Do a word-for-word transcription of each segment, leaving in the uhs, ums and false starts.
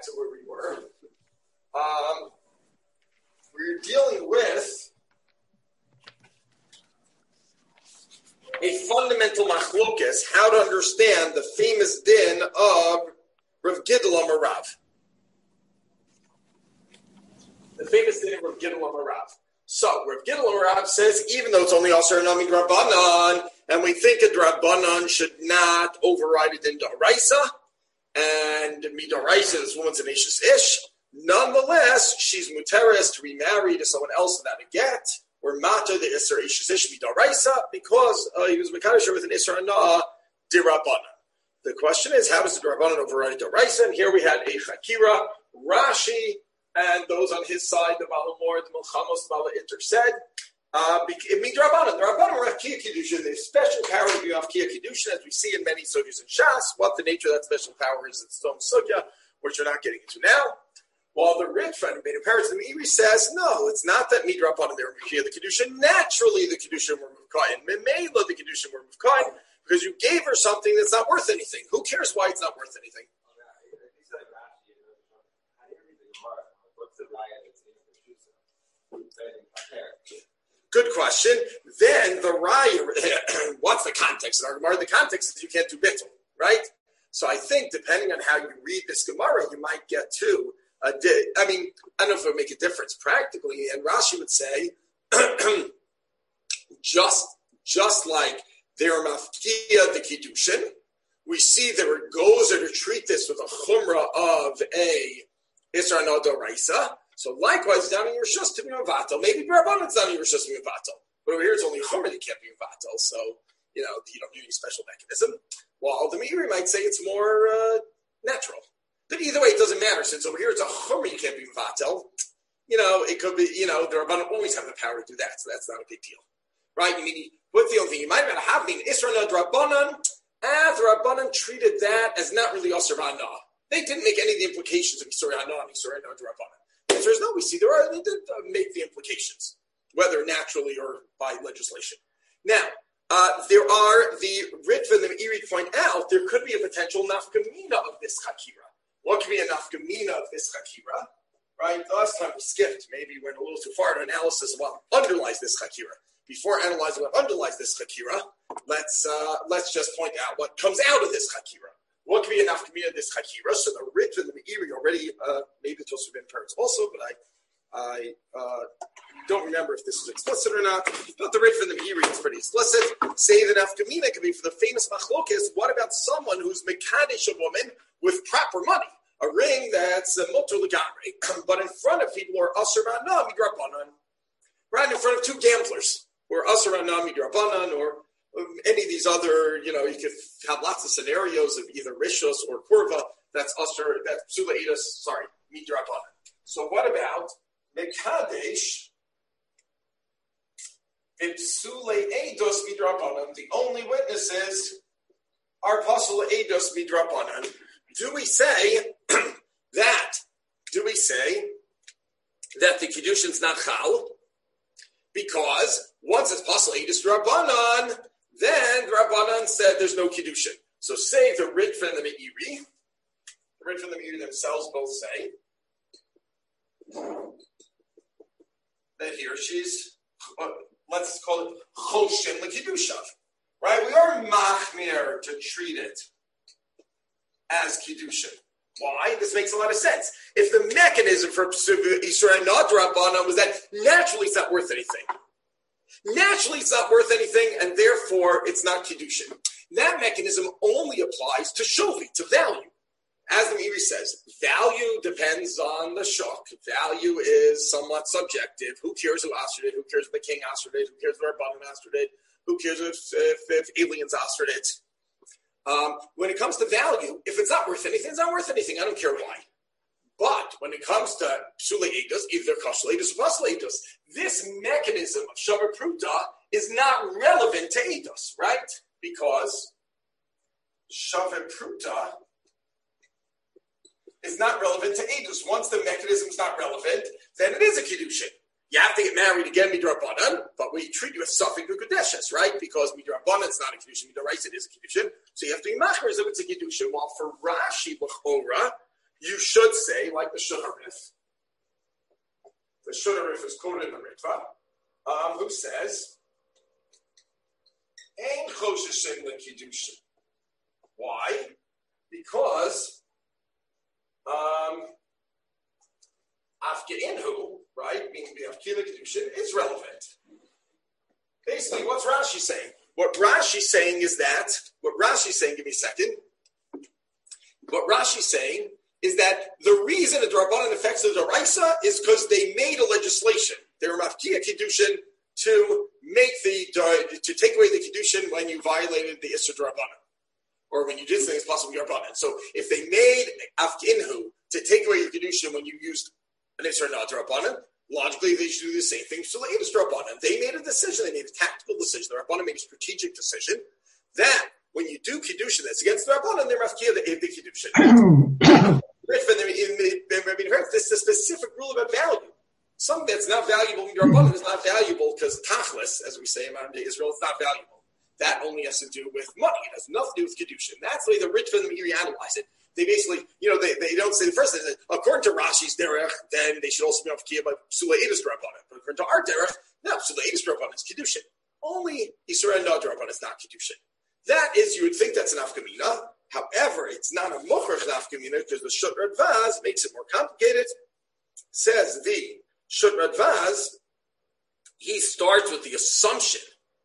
to where we were. Um, we're dealing with a fundamental machlokas, how to understand the famous din of Rav Gidl Amar Rav. The famous din of Rav Gidl Amar Rav. So, Rav Gidl Amar Rav says, even though it's only Asar Nami Drabanan, and we think a Drabanan should not override it in Daraisa, and Midaraisa is woman's an Ashes Ish, nonetheless, she's muteres to remarry to someone else without a get, or Mata the Isser Ashes Ish Midaraisa, because uh, he was Mekadosh with an Isser Anah Dirabanan. The question is, how does the Drabanan override Daraisa? And here we had a Chakira, Rashi, and those on his side, the Balamor, the Milchamos, the Bala Inter said, uh, Midrabanan, the Rabbanan were Afkiya Kiddushin, the special power to be Afkiya Kiddushin, as we see in many sugyas and Shas. What the nature of that special power is, it's some sugya, which we're not getting into now. While the Ritva, the Parents of the Meiri says, no, it's not that Midrabanan, they were Afkiya the Kiddushin. Naturally, the Kiddushin were Mufkayin. Memela, the Kiddushin were Mufkayin, because you gave her something that's not worth anything. Who cares why it's not worth anything? Good question. Then the raya, what's the context? In our Gemara, the context is you can't do bittul, right? So I think depending on how you read this Gemara, you might get to a di- I mean, I don't know if it would make a difference practically. And Rashi would say, just just like they're mafkiya the kiddushin, we see there are gozer to treat this with a chumrah of a isra nado raisa. So likewise, down in your shus to be mevatel. Maybe Barabanan's down in your shus to be mevatel. But over here, it's only a chumrah that can't be mevatel. So, you know, you don't need any special mechanism. While the Meiri might say it's more uh, natural. But either way, it doesn't matter. Since over here, it's a chumrah you can't be mevatel. You know, it could be, you know, the Rabbanan always have the power to do that. So that's not a big deal. Right? I mean, what's the only thing? You might have had having Isra Nad Rabbanan. Ah, the Rabbanan treated that as not really Asr V'Anah. They didn't make any of the implications of Isra Anah and Isra Nad Rabbanan. The answer is no, we see there are, they did uh, make the implications, whether naturally or by legislation. Now, uh, there are, the Ritva and the Meiri point out, there could be a potential nafkamina of this chakira. What could be a nafkamina of this chakira? Right? The last time we skipped, maybe went a little too far in analysis of what underlies this chakira. Before analyzing what underlies this chakira, let's, uh, let's just point out what comes out of this chakira. What could be enough community of this Hakira? So the Ritva and the Meiri already, uh, maybe it's also been parents also, but I I uh, don't remember if this is explicit or not. But the Ritva and the Meiri is pretty explicit. Say that Nafkamina could be for the famous Machlokes. What about someone who's Mekadesh a woman with proper money? A ring that's a Motor Lagamre, but in front of people who are Asr V'Anah Midrabanan. Right in front of two gamblers who are Asr V'Anah Midrabanan, or any of these other, you know, you could have lots of scenarios of either Rishos or Kurva, that's Usher, that's Psula Eidos, sorry, Midrabanan. So what about Mekadesh Psula Eidos Midrabanan? The only witnesses are Psula Eidos Midrabanan. Do we say that, do we say that the Kiddushin's not Chal? Because once it's Psula Eidos Rabbanan, then the Rabbanan said there's no Kiddushin. So say the Ritva and the Meiri, the Ritva and the Meiri themselves both say that here she's, uh, let's call it Choshin L'Kiddushav. Right? We are Machmir to treat it as Kiddushin. Why? This makes a lot of sense. If the mechanism for Yisrael not Rabbanan was that naturally it's not worth anything. Naturally, it's not worth anything, and therefore, it's not Kiddushin. That mechanism only applies to Shovi, to value. As the Meiri says, value depends on the shok. Value is somewhat subjective. Who cares who asred it? Who cares if the king asred it? Who cares if the Rabbanan asred it? Who cares if, if, if aliens asred it? Um, when it comes to value, if it's not worth anything, it's not worth anything. I don't care why. But when it comes to Psula Eidos, either Kashal Eidos or Pasal Eidos, this mechanism of Shavar Pruta is not relevant to Eidos, right? Because Shavar Pruta is not relevant to Eidos. Once the mechanism is not relevant, then it is a Kiddushin. You have to get married again, Midrabanan, but we treat you as Safik Ukudeshes, right? Because Midrabanan is not a Kiddushin, Midrais it is a Kiddushin. So you have to be Machmer as if it's a Kiddushin. While for Rashi, L'chora, you should say, like the Shulchan. The Shulchan is quoted in the Ritva, um, who says, Ein choshishin l'kiddushin. Why? Because um, Afge'inhu, right, meaning the Afkila Kedushin, is relevant. Basically, what's Rashi saying? What Rashi's saying is that, what Rashi's saying, give me a second. What Rashi's saying is that the reason the Drabanan affects the Daraisa is because they made a legislation. They were Mafkia Kedushin to make the, to take away the Kedushin when you violated the Isser Drabanan, or when you did things possible Drabanan. So if they made Afkinhu to take away your Kedushin when you used an Isser Drabanan, logically they should do the same thing to the Isser Drabanan. They made a decision, they made a tactical decision. The Rabbanan made a strategic decision that when you do Kedushin that's against the Rabbanan, they're Mafkia the, the Kedushin. This is a specific rule about value. Something that's not valuable in your Rabbanan is not valuable because Tachlis, as we say in modern day Israel, it's not valuable. That only has to do with money. It has nothing to do with Kedushin. That's the way the Ritva and the Meiri analyze it. They basically, you know, they, they don't say the first thing. According to Rashi's derech, then they should also be Mafkia by Psula Edus Rabbanan. But according to our derech, no, Psula Edus Rabbanan is Kedushin. Only Yisrael Nod Rabbanan is not Kedushin. That is, you would think that's an Afkamina. However, it's not a Mochrach Afkamina because the Shut Radvaz makes it more complicated. Says the Shut Radvaz, he starts with the assumption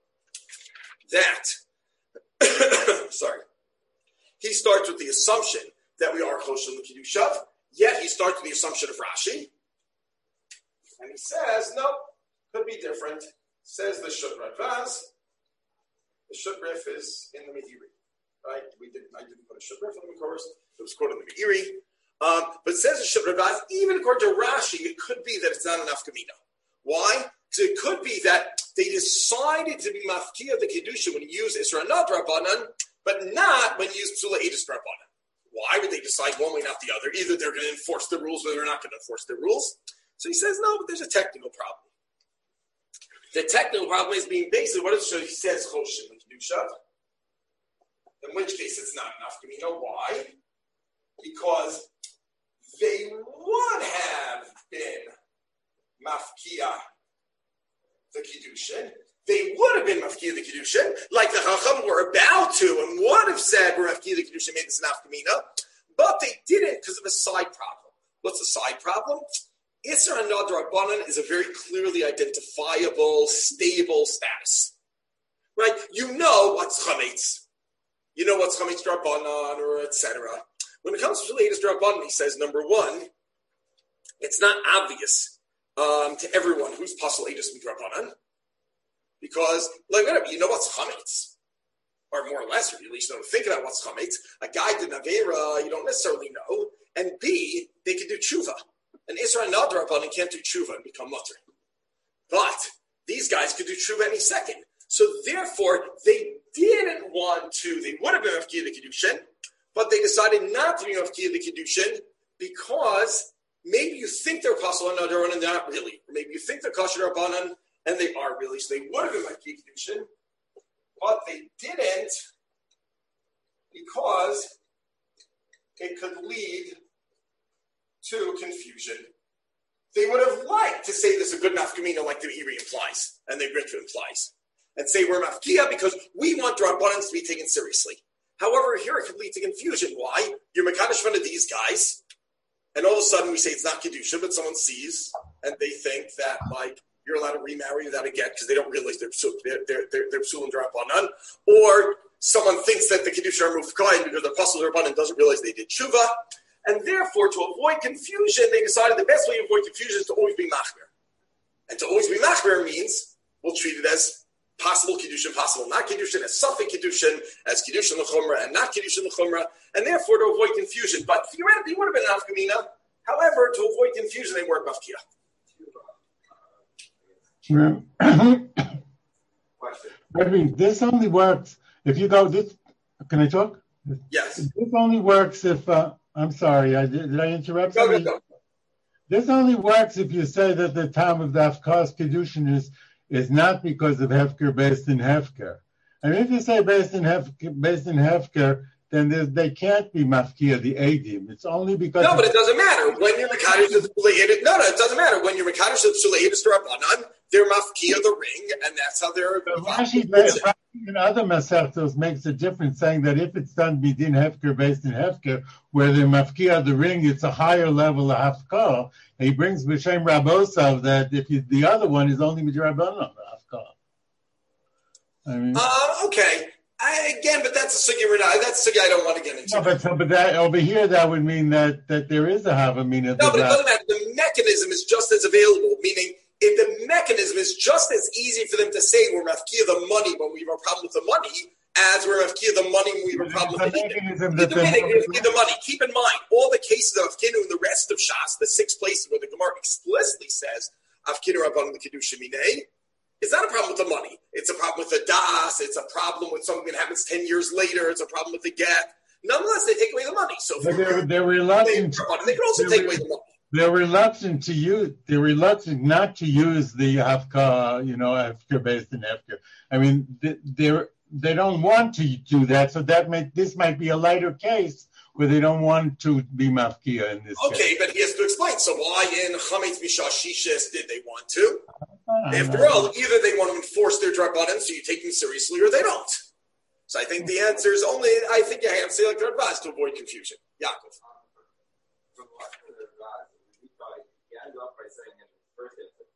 that, sorry, he starts with the assumption that we are Choshen L'Kiddushav, yet he starts with the assumption of Rashi, and he says, no, could be different. Says the Shut Radvaz, the Shut Rif is in the Meiri, right? We didn't, I didn't put a Shut Rif on the course, it was quoted in the Meiri. Um, but says the Shut Radvaz, even according to Rashi, it could be that it's not enough Kamina. Why? Because it could be that they decided to be Mafkia the Kedusha when you use Isra Nad Rabbanan, but not when you use Psula Edus Rabbanan. Why would they decide one way, not the other? Either they're going to enforce the rules or they're not going to enforce the rules. So he says, no, but there's a technical problem. The technical problem is being basically, what is it? He says, Choshen L'Kedusha. In which case it's not enough. Do we know why? Because they would have been Mafkia the Kiddushin. They would have been Mafkia the Kiddushin, like the Chacham were about to and would have said we're Mafkia the Kiddushin, made this an Afkamina, but they didn't because of a side problem. What's the side problem? Isser Hanad Rabbanan is a very clearly identifiable, stable status. Right? You know what's Chametz. You know what's Chametz Rabbanan, or et cetera. When it comes to the latest Rabbanan, he says, number one, it's not obvious um, to everyone who's Pasal Edus Rabbanan, because, like, whatever, you know what's Chametz, or more or less, or at least you don't think about what's Chametz. A guy did Avera, you don't necessarily know, and B, they can do tshuva. An Isra Nad Rabbanan can't do tshuva and become mutter. But these guys could do tshuva any second. So therefore, they didn't want to, they would have been Mafkia the Kiddushin, but they decided not to be Mafkia the Kiddushin because maybe you think they're Pasal Nad Rabbanan and they're not really. Or maybe you think they're Kasher Rabbanan and they are really. So they would have been Mafkia Kiddushin, but they didn't because it could lead to confusion. They would have liked to say this is a good nafkamina like the Meiri implies and the Ritva implies, and say we're mafkia because we want Rabbanans to be taken seriously. However, here it could lead to confusion. Why? You're Mekadosh one of these guys, and all of a sudden we say it's not Kedusha, but someone sees and they think that like you're allowed to remarry without a get because they don't realize they're psul, they're they're they're, they're psul and Rabbanan, or someone thinks that the Kedusha are mufkayin because the Pasal Rabbanan doesn't realize they did tshuva. And therefore, to avoid confusion, they decided the best way to avoid confusion is to always be machmer. And to always be machmer means we'll treat it as possible kiddushin, possible not kiddushin, as something kiddushin, as kiddushin l'chumra, and not kiddushin l'chumra, and therefore to avoid confusion. But theoretically, it would have been an afkamina. However, to avoid confusion, they weren't mafkia. I mean, this only works if you go. This can I talk? Yes. This only works if. Uh, I'm sorry, I did, did I interrupt? Go, go, go. This only works if you say that the time of the Afkas Kedushin is, is not because of Hefker based in Hefker. I mean, if you say based in Hefker, based in Hefker, then they can't be mafkia the edim. It's only because no, but it doesn't matter when you're mekadosh the psuleitis. No, no, it doesn't matter when you're mekadosh the psuleitis d'Rabbanan. They're mafkia the ring, and that's how they're. Rashi, Rashi in other masechtos makes a difference, saying that if it's done bidin hefker based in hefker, where they're mafkia the ring, it's a higher level of hafkah. He brings b'shem Rabosav that if you, the other one is only midrabanan hafkah. I mean, uh, okay. I, again, but that's a sugya. That's a sugya I don't want to get into. No, but, but that, over here, that would mean that, that there is a havamina. No, but it doesn't matter. The mechanism is just as available, meaning if the mechanism is just as easy for them to say we're mafkia the money when we have a problem with the money as we're mafkia the money when we have a problem with the mechanism. Either way, they the money. Keep in mind, all the cases of Avkinu and the rest of Shas, the six places where the Gemara explicitly says Avkinu Rabban the Kedusha Minei, it's not a problem with the money. It's a problem with the das. It's a problem with something that happens ten years later. It's a problem with the get. Nonetheless, they take away the money. So but they're, they're reluctant. They, they can also take away the money. They're reluctant to use. They're reluctant not to use the Hafka, you know, Hefker based in Hefker. I mean, they're they don't want to do that. So that may this might be a lighter case where they don't want to be mafkia in this okay, case. But he has to explain. So why in Chametz Mishashishis did they want to? After all, either they want to enforce their drabanan, so you take them seriously, or they don't. So I think the answer is only, I think you have to say like the advice to avoid confusion. Yaakov. You end up by saying in the first instance,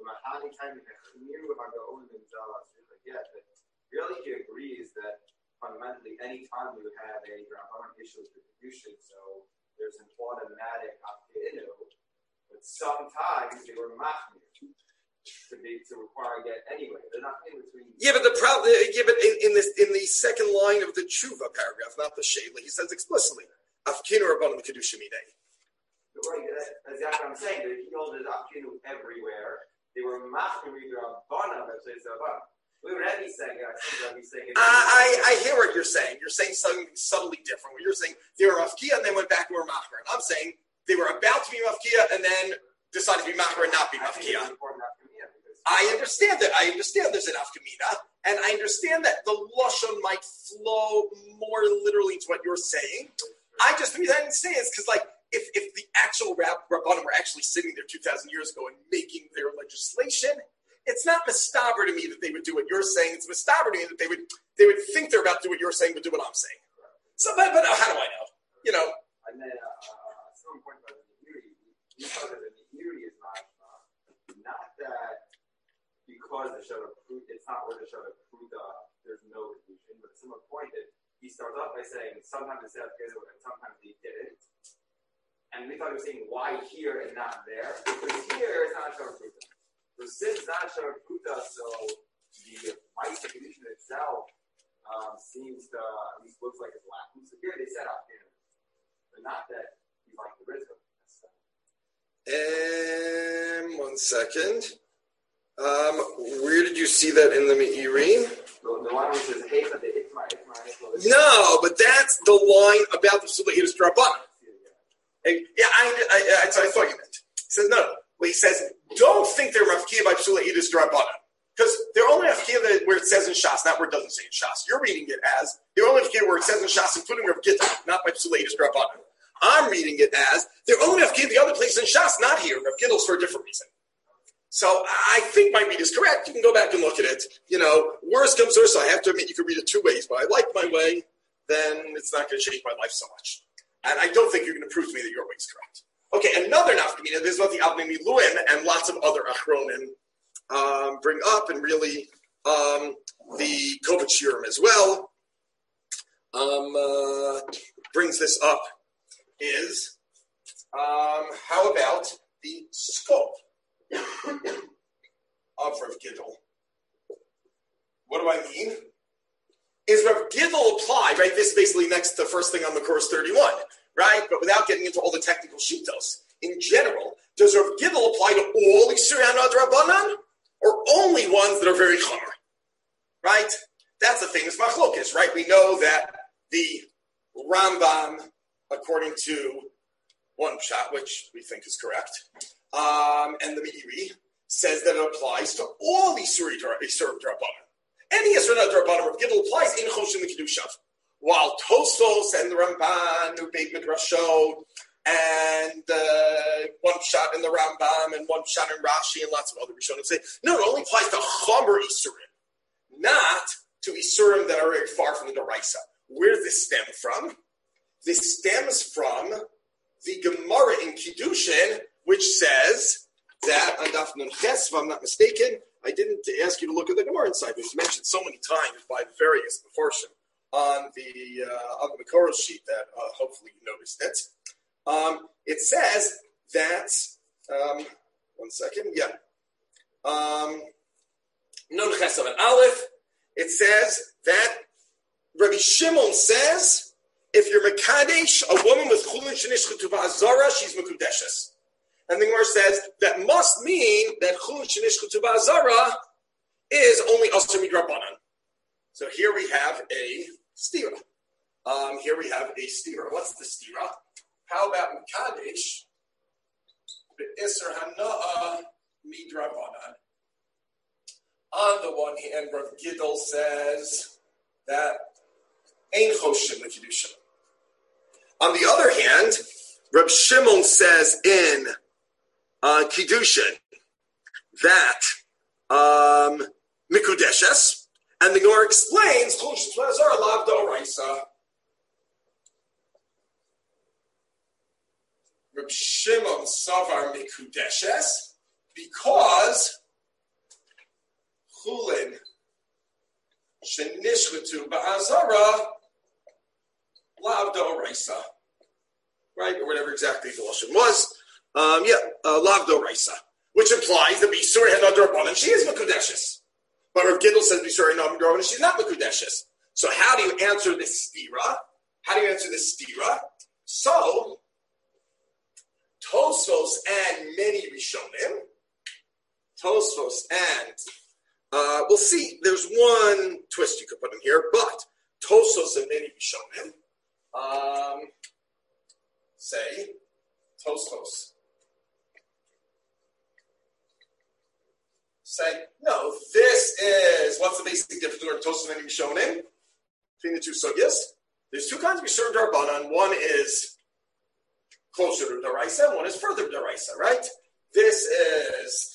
really he agrees that fundamentally any time you have a drabanan issue with distribution, so there's an automatic afkeinu, but sometimes they were machmir to be to require get anyway. They're not in between. Yeah, but the problem, yeah, but in, in this in the second line of the tshuva paragraph, not the shayla, he says explicitly, afkinu rabbanim kedusha minei. Right, that's what I'm saying. They held it afkinu everywhere. They were machmir rabbanim as they said. We were Rebbe saying, I think Rebbe saying. Uh, I, I hear what you're saying. You're saying something subtly different. What you're saying, they were mafkia and then went back and were machmer. And I'm saying they were about to be mafkia and then decided to be machmer and not be mafkia. I understand that. I understand there's an afkamina, and I understand that the lashon might flow more literally to what you're saying. I just mean I didn't say it because, like, if if the actual rab- rabbanim were actually sitting there two thousand years ago and making their legislation. It's not mistaber to me that they would do what you're saying. It's mistaber to me that they would they would think they're about to do what you're saying, but do what I'm saying. So, but, but how do I know? You know. And then, uh, some point about the theory. You thought that the theory is not uh, not that because the show it's not where the show pruta there's no confusion, but some point that he starts off by saying sometimes it's said and sometimes he didn't. And we thought he was saying why here and not there. Because here it's not show pruta. So since not Shara Pruta, so the Ma'aseh condition itself um, seems to, at least looks like it's lacking. So here they set up here. But not that he's like the Rizzo. Um, one second. Um, where did you see that in the Me'irim? The, the one which says, hey, but the Itmai, Itmai. No, but that's the line about the Sulahidus Drabbana. Yeah, I, I, I, that's what I thought you meant. He says, no. Well, he says, don't think they're mafkia by psula idus d'Rabbanan. Because they're only mafkia where it says in Shas, not where it doesn't say in Shas. You're reading it as, they're only mafkia where it says in Shas, including Rav Gittel, not by psula idus d'Rabbanan. I'm reading it as, they're only mafkia the other places in Shas, not here. Rav Gittel's for a different reason. So I think my read is correct. You can go back and look at it. You know, worst comes to worst, so I have to admit you can read it two ways, but I like my way, then it's not going to change my life so much. And I don't think you're going to prove to me that your way is correct. Okay, another nafkamina, this is what the Avnei Miluim and lots of other achronim um, bring up, and really um, the Kovetz Shiurim as well um, uh, brings this up, is um, how about the scope of Rav Gidl? What do I mean? Is Rav Gidl apply, right? This is basically next to the first thing on the course thirty-one. Right? But without getting into all the technical shitos, in general, does Rav Gidl apply to all Yisur Hanad Rabbanan, or only ones that are very chomer? Right? That's the famous machlokes, right? We know that the Rambam, according to one pshat, which we think is correct, um, and the Meiri, says that it applies to all Yisur Rabbanan. Any Yisur Hanad Rabbanan, Rav Gidl applies in Choshen the Kedushav. while Tosfos and the Ramban, who Beit Midrashot, and uh, one shot in the Rambam and one shot in Rashi and lots of other Rishonim say, no, it only applies to Chomer Isurim, not to Isurim that are very far from the Doraisa. Where does this stem from? This stems from the Gemara in Kiddushin, which says that, on Daf Nun Ches, if I'm not mistaken, I didn't ask you to look at the Gemara inside, but it's mentioned so many times by various Mefarshim on the uh, on the Makoro sheet that uh, hopefully you noticed it. Um, it says that, um, one second, yeah. Um, Nun Ches of an Aleph, it says that Rabbi Shimon says, if you're Mekadesh, a woman with Chulin Shenish Chutuvah Azara, she's Mekudeshes. And the Gemara says that must mean that Chulin Shenish Chutuvah Azara is only Asur Midrabanan. So here we have a stira. Um, here we have a stira. What's the stira? How about Mekadesh? Be'isr Hana'a Midrabanan. On the one hand, Rav Giddel says that Ein Choshim L'Kiddushin. On the other hand, Reb Shimon says in uh, Kiddushin that um, Mikudeshes, and the Gemara explains Chol Sh'tzvazar Lav D'Oraisa. Reb Shimon Savar Mikudeshes because Chulin Shenishletu Ba'azara Lav D'Oraisa. Right? Or whatever exactly the Lashon was. Um, yeah, uh, Lav D'Oraisa. Which implies that B'Yisur had not D'Rabbanan. She is Mekudeshes. But Rav Giddel says B'Yisur had not D'Rabbanan. She's not Mekudeshes. So how do you answer this stira? How do you answer this stira? So, Tosfos and many Rishonim, Tosfos and Uh, we'll see. There's one twist you could put in here, but Tosfos and many Rishonim um, say Tosfos say no. This is what's the basic difference between Tosfos and many Rishonim between the two sugyas? There's two kinds of Yisur D'Rabbanan. One is closer to D'Oraisa, and one is further D'Oraisa. Right? This is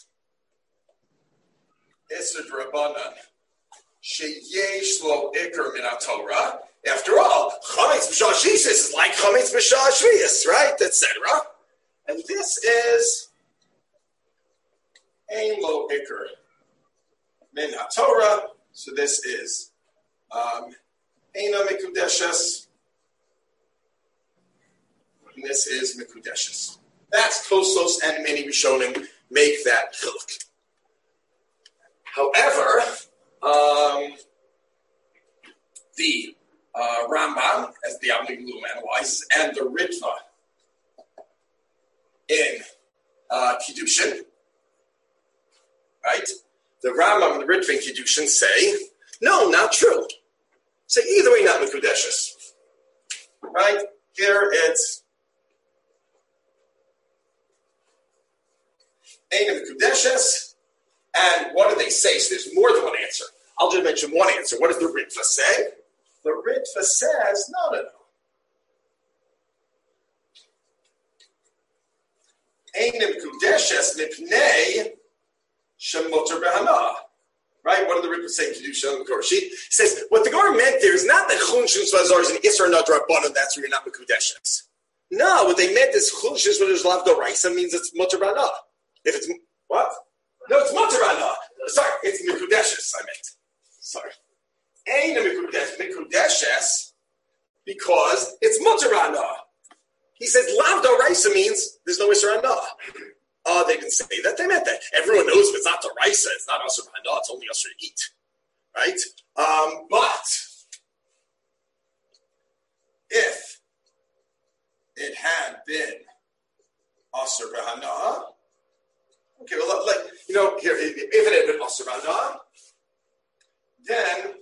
Isur D'Rabbanan sheyesh lo ikar min haTorah. After all, chametz b'shah shvius is like chametz b'shah shvius, right? et cetera. And this is ein lo ikar min haTorah. So this is um, eina mikudeshes, and this is mikudeshes. That's Tosfos and many Rishonim make that chiluk. However, um, the uh, Rambam, as the Avnei Miluim analyzes, and the Ritva in uh, Kiddushin, right? The Rambam and the Ritva in Kiddushin say, no, not true. Say either way, not Mekudeshes. Right? Here it's Ein Mekudeshes. And what do they say? So there's more than one answer. I'll just mention one answer. What does the Ritva say? The Ritva says, no, no, no. Einim kudeshes mipnei shemoter behana. Right? What did the Ritva say in Kiddushin on the Korah sheet? He says, what the Gemara meant there is not that Chulin Sh'tzvazar is an Isser not D'Rabbanan, that's where you're not Mekudeshes. No, what they meant is Chulin Sh'tzvazar is Lav D'Oraisa means it's Moter behana. If it's, what? No, it's Motorana. Sorry, it's Mikudeshes, I meant. Sorry. Ain't a Mikudeshes because it's Motorana. He says Lav D'Oraisa means there's no Isser Hana. Oh, they didn't say that. They meant that. Everyone knows if it's not D'Oraisa, it's not Asur Hana, it's only Asur to eat. Right? Um, but if it had been Asur Hana, okay, well, like, you know, here, if it had been Asur Hana, then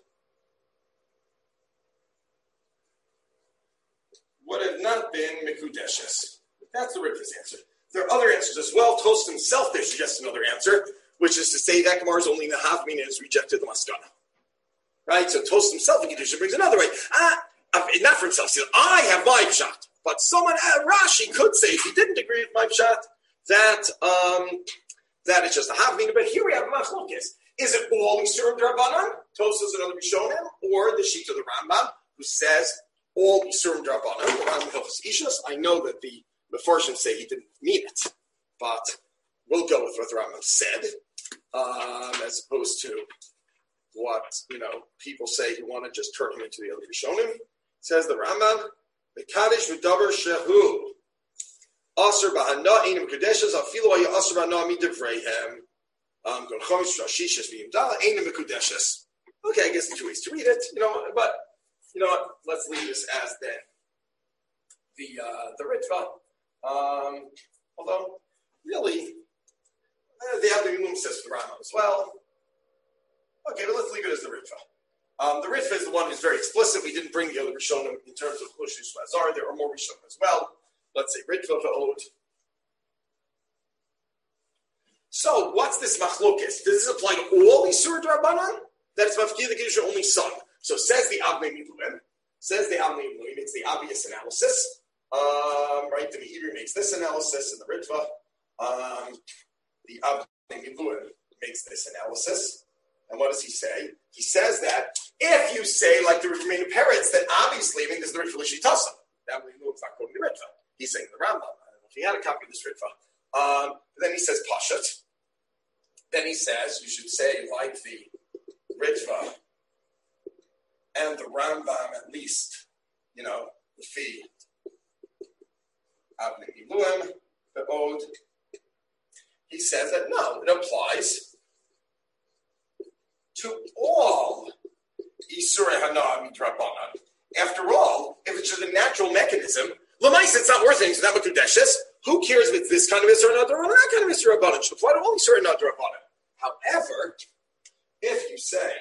would have not been Mekudeshes. That's the Ritva's answer. There are other answers as well. Toast himself there suggests another answer, which is to say that Gemara is only Nahav, meaning it's rejected the Maskana. Right? So Toast himself in Kiddushin brings another way. Ah, not for himself. He says, I have my pshat. But someone, uh, Rashi could say, if he didn't agree with my pshat, that um, that it's just a havmina. But here we have machlokes. Is it all Yisurim D'Rabbanan, Tosas and other Rishonim, or the sheet of the Rambam, who says all Yisurim D'Rabbanan, the Rambam Hilchos Ishus? I know that the Mefarshim say he didn't mean it, but we'll go with what the Rambam said, um, as opposed to what, you know, people say who want to just turn him into the other Rishonim. Says the Rambam, Mekadesh v'davar shehu aser b'hana inim kadeshes afilu haya aser b'hana midivreihem um gonchomis rashishas v'imdala inim mekudeshes. Okay, I guess the two ways to read it, you know, but you know what? Let's leave this as then the uh, the Ritva. Um, although really, uh, the Abba Yilum says for the Rambam as well. Okay, but let's leave it as the Ritva. Um, the Ritva is the one who's very explicit. We didn't bring the other Rishonim in terms of Chlushis Azar. There are more Rishonim as well. Let's say Ritva v'od. So, what's this machlokes? Does this apply to all Yisur D'Rabbanan? That it's mafkir the Kedusha only son. So says the Avnei Miluim. Says the Avnei Miluim. It's the obvious analysis. Um, right? The Meiri makes this analysis in the Ritva. Um, the Avnei Miluim makes this analysis. And what does he say? He says that if you say, like the remaining parents, then obviously, I mean, there's the Ritva L'Shitasa. That way, no, it's not quoting the Ritva. He's saying the Rambam. I don't know if he had a copy of this Ritva. Um, but then he says Pashat. Then he says, you should say, like the Ritva and the Rambam, at least, you know, the fee. Avnei Miluim, the Ode. He says that no, it applies to all Isurei Hana Midrabanan. After all, if it's just a natural mechanism, L'maisa, it's not worth anything, it's not Makudeshes. Who cares if it's this kind of Isurei Hana or that kind of Isurei Hana? It should apply to all Isurei Hana Midrabanan. However, if you say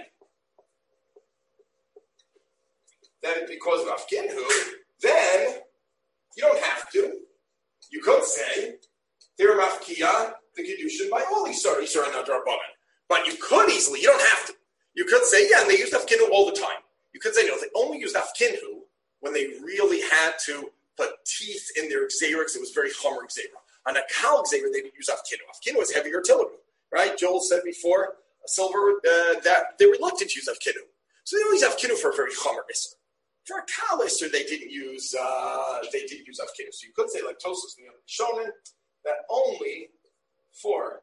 that it's because of Afkinhu, then you don't have to. You could say they're Mafkiya, the Kedushin, by all Isurei Hana Midrabanan. But you could easily, you don't have to. You could say, yeah, and they used Afkinhu all the time. You could say, no, they only used Afkinhu when they really had to put teeth in their Xerix. It was very Chomer Xera. On a Kal Xera, they didn't use Afkinhu. Afkinhu was heavy artillery, right? Joel said before, silver, uh, that they're reluctant to use Afkinhu. So they only use Afkinhu for a very Chomer Isser. For a Kal Isser, they didn't use, uh, they didn't use Afkinhu. So you could say, like Tosas and the other Shonen, that only for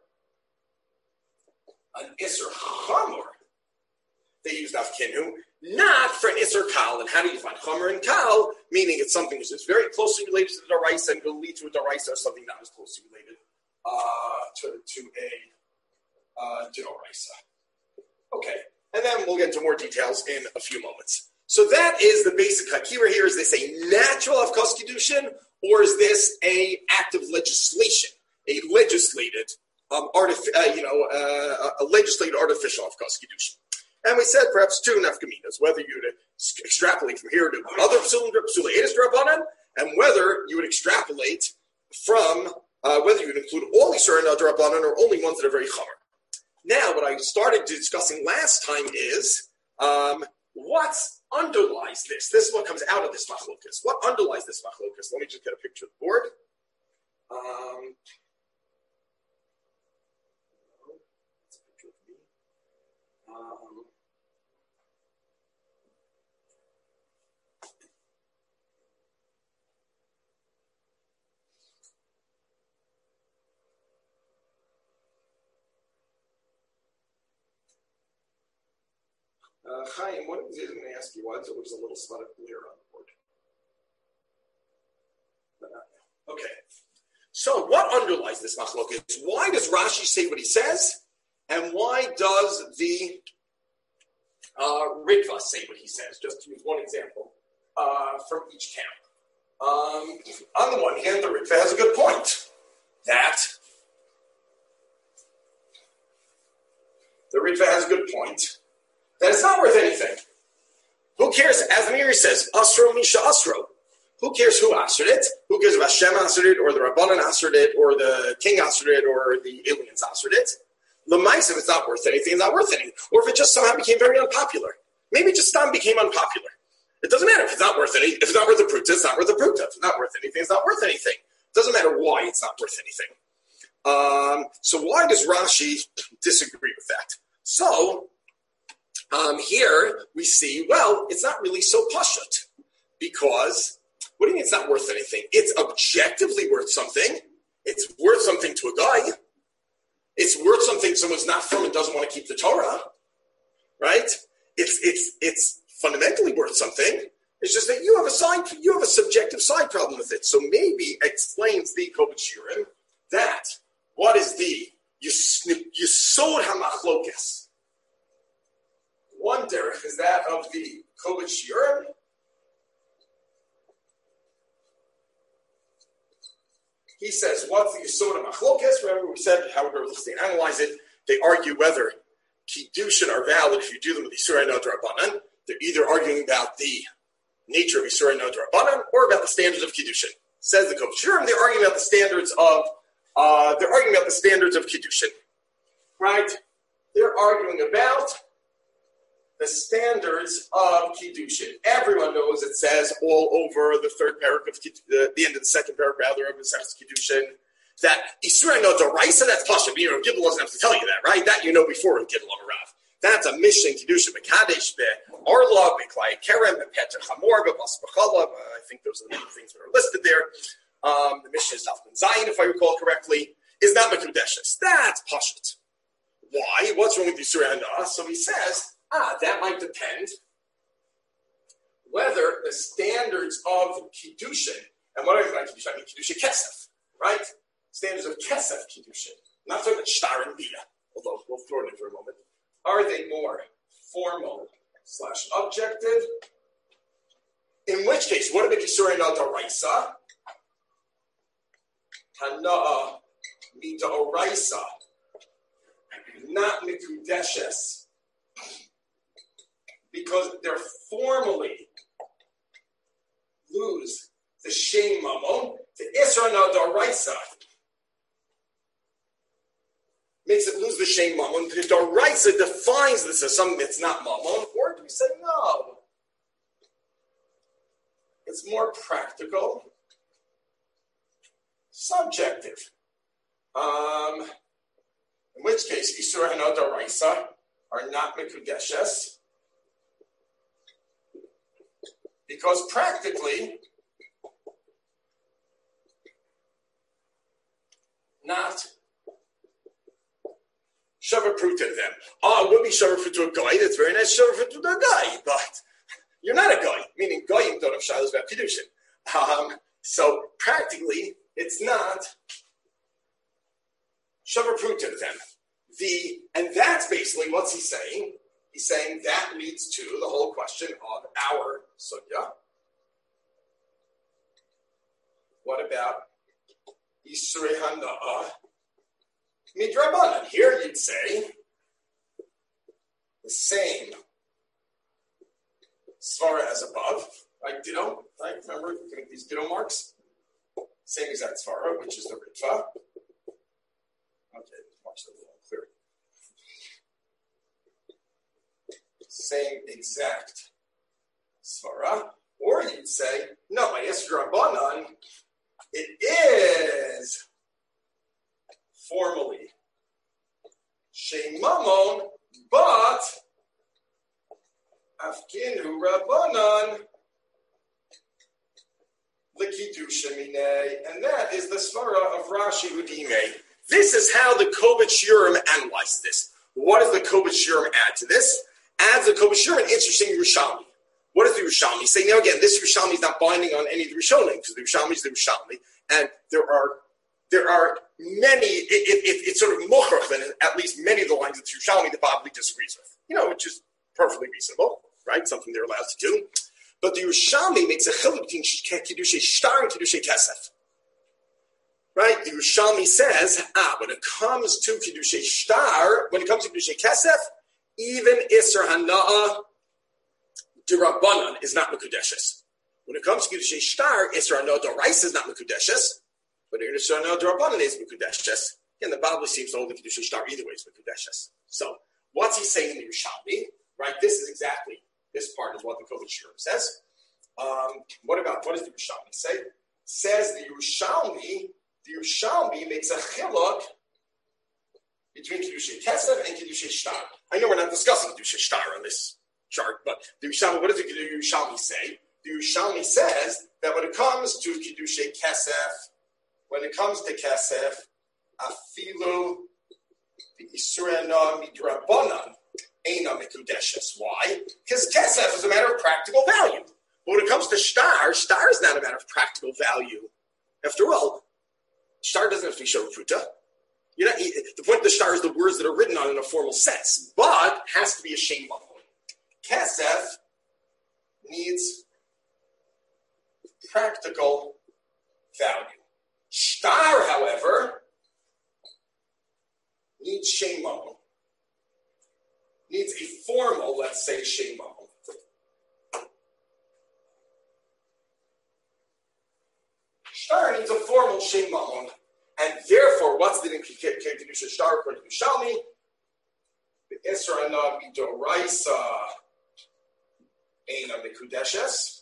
an Isser Chomer, they used Afkinhu, not for an Isser Kal. And how do you find Chomer and Kal? Meaning it's something which is very closely related to the Daraisa and will lead to a Daraisa or something not as closely related uh, to, to a uh, Daraisa. Okay, and then we'll get into more details in a few moments. So that is the basic hakira here. Is this a natural Avkos Kedushin, or is this a act of legislation, a legislated, um, artif- uh, you know, uh, a legislated artificial Avkos Kedushin? And we said perhaps two nafkaminas, whether you would extrapolate from here to other psulim psuleitis drabanan, and whether you would extrapolate from uh, whether you would include all Yisurim drabanan or only ones that are very chomer. Now, what I started discussing last time is um, what underlies this. This is what comes out of this machlokas. What underlies this machlokas? Let me just get a picture of the board. Um, that's a picture of me. Um, Uh, Chaim, what is it? I'm going to ask you why there was a little spot of glare on the board. But not now. Okay. So what underlies this machlokas? Why does Rashi say what he says? And why does the uh, Ritva say what he says? Just to use one example uh, from each camp. Um, on the one hand, the Ritva has a good point. That the Ritva has a good point. That it's not worth anything. Who cares? As the Meiri says, Asro Misha Asro. Who cares who answered it? Who cares if Hashem answered it, or the Rabbanan answered it, or the king answered it, or the aliens answered it? L'mais, if it's not worth anything, it's not worth anything. Or if it just somehow became very unpopular. Maybe it just Stam became unpopular. It doesn't matter if it's not worth any. If it's not worth a pruta, it's not worth a pruta. If it's not worth anything, it's not worth anything. It doesn't matter why it's not worth anything. Um, so why does Rashi disagree with that? So um, here we see, well, it's not really so pashut because what do you mean it's not worth anything? It's objectively worth something. It's worth something to a guy. It's worth something someone's not from and doesn't want to keep the Torah, right? It's it's it's fundamentally worth something. It's just that you have a side, you have a subjective side problem with it. So maybe explains the Kovach Shiurim that what is the Yesod HaMachlokes? One derech is that of the Kovach Shiurim. He says, what's the Yesod HaMachlokes? Remember we said how we're going to analyze it. They argue whether Kiddushin are valid if you do them with Yisurai Nod Rabbanan. They're either arguing about the nature of Yisurai Nod Rabbanan or about the standards of Kiddushin. Says the Kovach Shiurim, they're arguing about the standards of uh, they're arguing about the standards of Kiddushin. Right? They're arguing about the standards of Kiddushin. Everyone knows it says all over the third paragraph of the, the end of the second paragraph of Masechtas Kiddushin that Yisurai Nod D'Oraisa, that's Pasha. You know, Gimel doesn't have to tell you that, right? That you know before with Gimel Amarav. That's a mission, Kiddushin, Mekadesh, Orla, Beklai Kerem, Peter Chamor, Bas Bachala. I think those are the main things that are listed there. Um, the mission is Alfman Zion, if I recall correctly, is not Mekudeshes. That's Pashat. Why? What's wrong with Yisurai Hana? So he says, ah, that might depend whether the standards of Kiddushin, and what I mean by Kiddushin, I mean Kiddushin Kesef, right? Standards of Kesef Kiddushin. Not talking about Shtar and Bia, although we'll throw it in for a moment. Are they more formal slash objective? In which case, what about Yisurai Nod D'Oraisa? Hana'a Mid'Oraisa, not Mikudeshes, because they're formally lose the Shem Mamon, the Yisurai Nod D'Oraisa makes it lose the Shem Mamon. The D'Oraisa defines this as something that's not Mamon, or do we say no? It's more practical, subjective. Um, in which case, Yisurai Nod D'Oraisa are not Mekudeshes, because practically not Shavar Fruit to them. Oh, it would be Shavar Fruit to a guy. That's very nice Shavar Fruit to a guy, but you're not a guy, meaning Goyim don't have Shilas about Kiddushin. Um, so practically, it's not Shavar Fruit to them. The, and that's basically what's he saying. He's saying that leads to the whole question of our sugya. What about Yisrei Hana'a Midrabanan? Here you'd say the same svara as above, like ditto, right? Remember looking at these ditto marks? Same exact svara, which is the ritva. Okay, marks are a little clear. Same exact svara. Or you'd say, no, by Yisrei Rabbanan, it is formally Shem Mamon, but Afkinu Rabbanan L'Kiddushin Minei, and that is the svara of Rashi Udime. This is how the Kovach Shiurim analyzed this. What does the Kovach Shiurim add to this? Adds the Kovach Shiurim an interesting Yerushalmi. What is the Yerushalmi? Say now again, this Yerushalmi is not binding on any of the Rishonim because the Yerushalmi is the Yerushalmi, and there are there are many. It, it, it, it's sort of mochrach than at least many of the lines of the Yerushalmi that Bobby disagrees with. You know, which is perfectly reasonable, right? Something they're allowed to do. But the Yerushalmi makes a chiluk between Kiddushay Shtar and Kiddushay Kesef. Right? The Yerushalmi says, ah, when it comes to Kiddushay Shtar, when it comes to Kiddushay Kesef, even Isser Hana'a D'Rabbanan is not Mekudeshes. When it comes to Kiddushay Shtar, Isser Hana'a D'Oraisa is not Mekudeshes, but Isser Hana'a D'Rabbanan is Mekudeshes. And the Bible seems to hold the Kiddushay Shtar either way is Mekudeshes. So, what's he saying in the Yerushalmi? Right? This is exactly, this part is what the Kovach Shiurim says. Um, what about, what does the Yerushalmi say? Says the Yerushalmi, the Yerushalmi makes a chiluk between Kiddushay Kesef and Kiddushay Shtar. I know we're not discussing Kiddushay Shtar on this chart, but the Yerushalmi, what does the Yerushalmi say? The Yerushalmi says that when it comes to Kiddushay Kesef, when it comes to Kesef, afilu the Isurena midrabanan eina mikudeshes. Why? Because Kesef is a matter of practical value. But when it comes to Shtar, Shtar is not a matter of practical value. After all, Shtar doesn't have to be Sharupruta. You know, the point of the Shtar is the words that are written on in a formal sense, but has to be a Shem Mahon. Kesef needs practical value. Shtar, however, needs Shem Mahon. Needs a formal, let's say, Shem Mahon. Shtar needs a formal Shem Mahon. And therefore, what's the Kedusha Shtar according to Yerushalmi? The Isra Ana Midoraisa Eina Mikudeshes.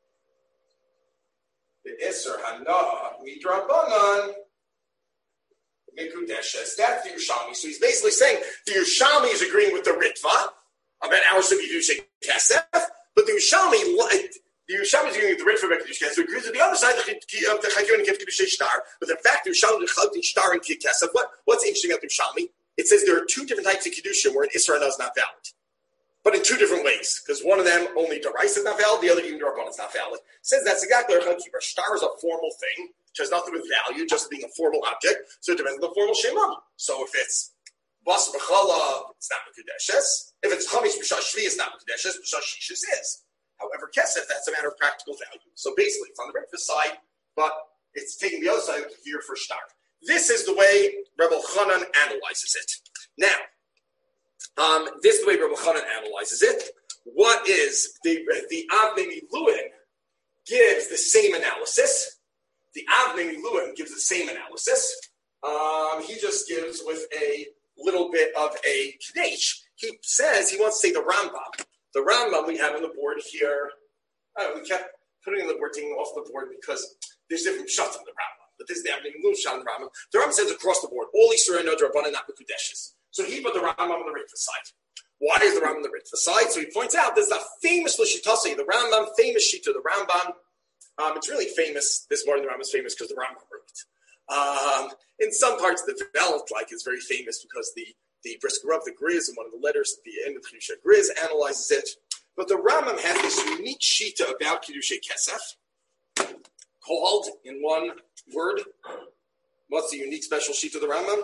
The Isra Hana Midrabanan Mikudeshes. That's the Yerushalmi. So he's basically saying the Yerushalmi is agreeing with the Ritva about our Kedusha Kesef, but the Yerushalmi. The Yerushalmi is agreeing with the Ritva about Kedusha Kesef, so agrees with the other side of the Chagyon and Kedusha Shtar. But in fact, the Yerushalmi is Shtar and Kesef. What, what's interesting about the Yerushalmi? It says there are two different types of Kedusha where an Isra is not valid. But in two different ways. Because one of them, only Daraisa is not valid, the other, even Darabon is not valid. It says that's exactly what Chakibar. Shtar is a formal thing, which has nothing to do with value, just being a formal object. So it depends on the formal Shema. So if it's Bas B'chala, it's not Mekudeshes. If it's Chamish B'shah Shvi, it's not Mekudeshes. B'shah Shishis is. However, Kesef, that's a matter of practical value. So basically, it's on the Ritva side, but it's taking the other side of the Kavir for Shtar. This is the way Rebbe Chanan analyzes it. Now, um, this is the way Rebbe Chanan analyzes it. What is the the Avnei Miluim gives the same analysis. The Avnei Miluim gives the same analysis. Um, he just gives with a little bit of a kadesh. He says he wants to say the Rambam. The Rambam we have on the board here. Uh, we kept putting on the board, taking off the board because there's different shots on the Rambam. But this is the Avnei Miluim shot on the Rambam. The Rambam says across the board, all Yisrael no Drabanan not Mekudeshes. So he put the Rambam on the Ritva side. Why is the Rambam on the Ritva side? So he points out there's a famous Lishitasi, the Rambam, famous sheet of the Rambam. Um, it's really famous. This morning the Rambam is famous because the Rambam wrote it. Um, in some parts, the Velt like is very famous because the the Brisker of the Griz, in one of the letters at the end of Kedusha Griz, analyzes it. But the Rambam has this unique shita about Kedusha Kesef, called in one word. What's the unique special sheet of the Rambam?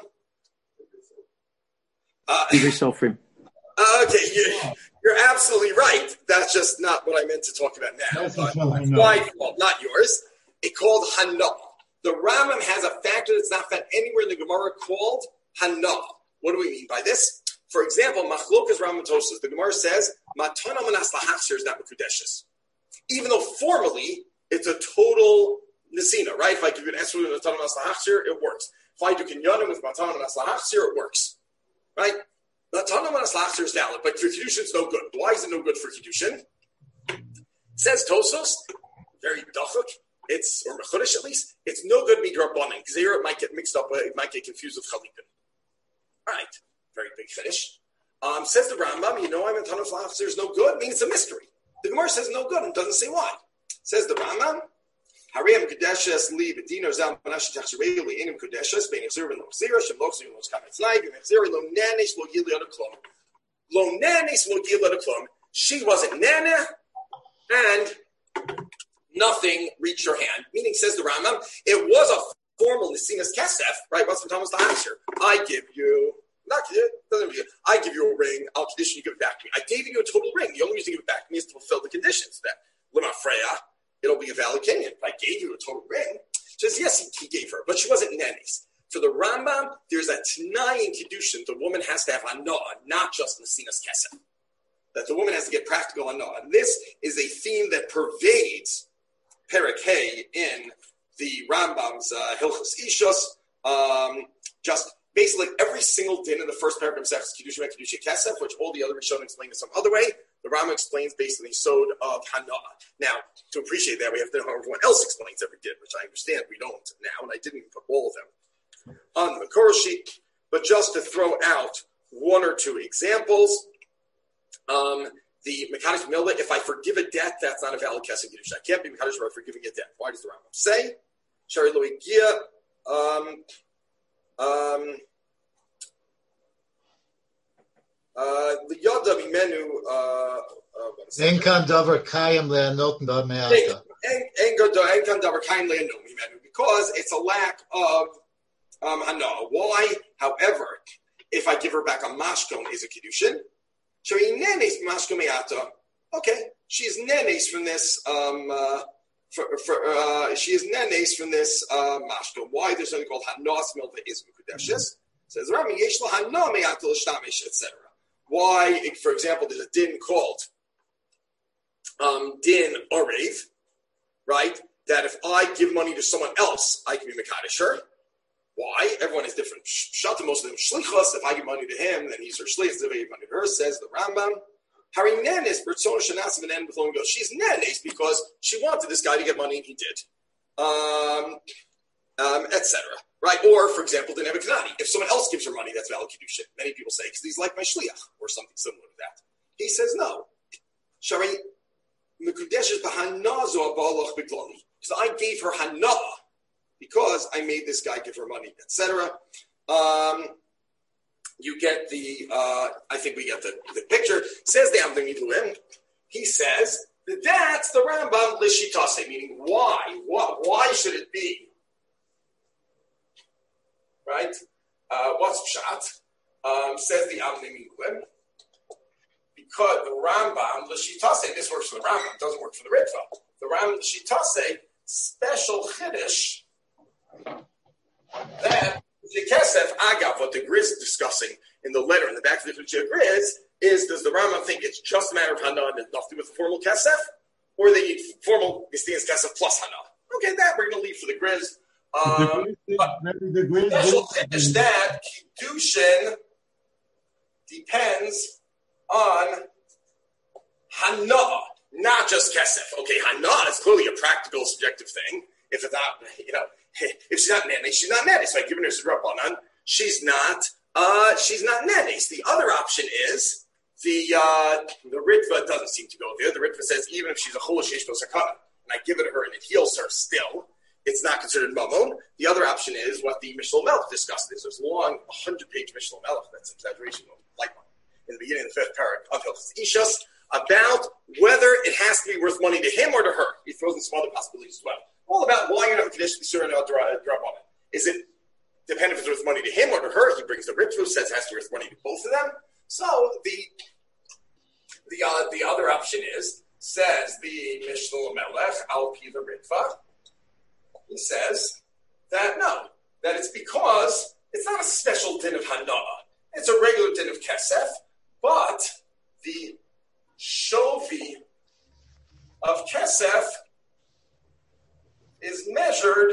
Uh, yourself free. Okay, you're, you're absolutely right. That's just not what I meant to talk about now. That's but my fault, not yours. It's called Hana. The Rambam has a factor that's not found anywhere in the Gemara called Hana. What do we mean by this? For example, Machlokas Rambam Tosas, the Gemara says, Matana Manas Lahachsir is not Mekudeshes. Even though formally, it's a total Nesina, right? If I give you an Esru and Matana Manas Lahachsir, it works. If I do Kinyanim with Matana Manas Lahachsir, it works. Right? Matana Manas Lahachsir is valid, but for Kedushin, it's no good. Why is it no good for Kedushin? Says Tosos, very dafuk, it's, or Mechudesh at least, it's no good midrabanan, because here it might get mixed up, it might get confused with Chalipin. All right, very big finish. Um, says the Rambam, you know, I'm in Tanuf Lahachsir is no good, means it's a mystery. The Gemara says no good and doesn't say why. Says the Rambam, Hariyam Kadeshes li Bedino Zal Manash Tachsirei li Inim Kadeshes Bein Exir and Loxira Shem Loxir and Loxkametz Nai Bein Exir Lo Nanesh Lo Gili Adaklum Lo Nanesh Lo Gili Adaklum. She wasn't Nana and nothing reached her hand. Meaning, says the Rambam, it was a formal Nesinas Kesef, right? What's the Thomas the Haxer? I give you, not doesn't mean I give you a ring. I'll condition you give it back to me. I gave you a total ring. The only reason you give it back to me is to fulfill the conditions. That Lima Freya, it'll be a valid Kenyan. If I gave you a total ring, she says yes, he, he gave her, but she wasn't Nenes. For the Rambam, there's a Tanai in Kiddushin. The woman has to have Anah, not just Nesinas Kesef. That the woman has to get practical Anah. And this is a theme that pervades Perek Hey in the Rambam's uh, Hilchos Ishos. Um, just basically every single din in the first paragraph of Sechus Kiddushin Kiddushin Kesef, which all the other Rishonim explain in some other way. The Rama explains basically Sod of Hana. Now, to appreciate that, we have to know how everyone else explains every din, which I understand we don't now, and I didn't put all of them on the Korah sheet. But just to throw out one or two examples, um, the Mekadosh Milva, if I forgive a debt, that's not a valid Kesef Kiddush. I can't be Mekadosh for forgiving a debt. Why does the Rambam say? Shari Lo Igia, um, um, the Yada Bimenu, uh, Enkan Davar Kayim Le'anot Me'ata. Enkan Davar Kayim Le'anot Me'ata. Because it's a lack of um, Hana. Why? However, if I give her back a mashkon, is a kiddushin. Shari Nenes Mashkon Me'ata. Okay, she's Nenes from this. Um, uh, for, for, uh, she is Nenes from this uh, mashkon. Why? There's something called Hanas Milva is Mekudeshes. Says Rami Yeshla Hana Me'ata L'Shtamish, et cetera. Why, for example, there's a din called um, din orev, right? That if I give money to someone else, I can be mekadosh her. Why? Everyone is different. Shata, most of them shlichus. If I give money to him, then he's her shlichus. If I give money to her, says the Rambam. Hari nenes bertzona shenasim and b'thlom goes. She's nenes because she wanted this guy to get money and he did, um, um, et cetera. Right? Or, for example, the Nebuchadnezzar. If someone else gives her money, that's valid kiddushin. Many people say because he's like my shliach or something similar to that. He says no. Shari mekudeshes b'hanazo abaloch b'gloni. So I gave her hana because I made this guy give her money, et cetera. Um, you get the. Uh, I think we get the, the picture. Says the Amdim Yiduim. He says that that's the Rambam l'shitase, meaning why? What? Why should it be? Right? Uh, what's pshat? Um, says the Amdim Yiduim. Because the Rambam l'shitase, this works for the Rambam, doesn't work for the Ritva. The Rambam l'shitase, special chiddush that the Kesef Agav, what the Grizz is discussing in the letter in the back of the Grizz, is does the Rambam think it's just a matter of Hana and nothing to do with the formal Kesef, or they need formal Gistins Kesef plus Hana? Okay, that we're going to leave for the Grizz. Um, the Grizz special chiddush that Kiddushin depends on Hana, not just Kesef. Okay, Hana is clearly a practical, subjective thing. If it's not, you know, if she's not Nenes, she's not Nenes. So I've given her Rabbanan. She's not, uh, she's not Nenes. The other option is the uh, the Ritva doesn't seem to go there. The Ritva says even if she's a Chol Sheish Sakana, and I give it to her and it heals her still, it's not considered Mamon. The other option is what the Mishnah Melech discussed. This was long, one hundred page Mishnah Melech. That's an exaggeration, like one in the beginning of the fifth parak of Hilchos Ishas about whether it has to be worth money to him or to her. He throws in some other possibilities as well. All about why you're not conditioned to and drop on it. Is it dependent if it's worth money to him or to her? He brings the Ritva, says it has to be worth money to both of them. So the the uh, the other option is, says the Mishnah Melech, Al Pi the Ritva, he says that no, that it's because it's not a special din of Hana. It's a regular din of Kesef, but the Shovi of Kesef is measured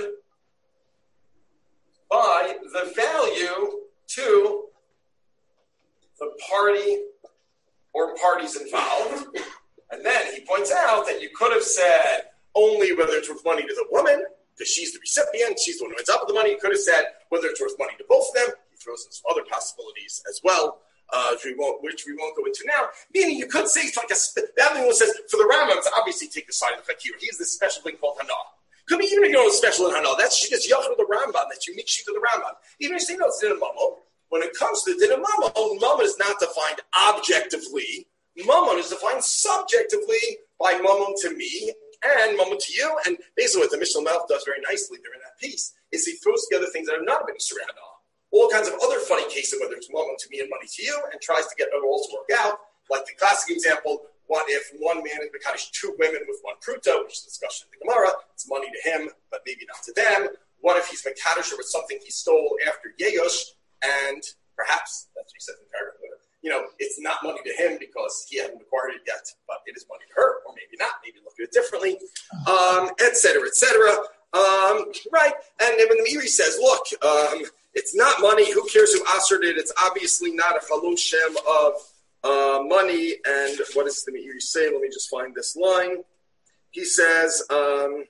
by the value to the party or parties involved. And then he points out that you could have said only whether it's worth money to the woman, because she's the recipient, she's the one who ends up with the money. You could have said whether it's worth money to both of them. He throws in some other possibilities as well, uh, which, we won't, which we won't go into now. Meaning you could say it's like a, that thing says, for the Rambam, to obviously take the side of the Fakir. He has this special thing called Hana. Could be even if you know it's special in Hana. That's just Yachid of the Rambam. That's unique sheet of the Rambam. Even if you say no, it's Din of Mammon. When it comes to the Din of Mammon, Mammon is not defined objectively. Mammon is defined subjectively by Mammon to me and Mammon to you. And basically what the Mishnah Melech does very nicely there in that piece is he throws together things that have not been Yisur Hana. All kinds of other funny cases, whether it's Mammon to me and money to you, and tries to get it all to work out. Like the classic example, what if one man is Mekadosh two women with one pruta, which is a discussion in the Gemara, it's money to him, but maybe not to them. What if he's Mekadosh with something he stole after Yeyosh, and perhaps, that's what he says in the paragraph, you know, it's not money to him because he hasn't acquired it yet, but it is money to her, or maybe not, maybe look at it differently, um, et cetera, et cetera. Um, right, and then when the Meiri says, look, um, it's not money, who cares who asserted it, it's obviously not a chalul shem of uh, money. And what does the Meiri say? Let me just find this line. He says, um,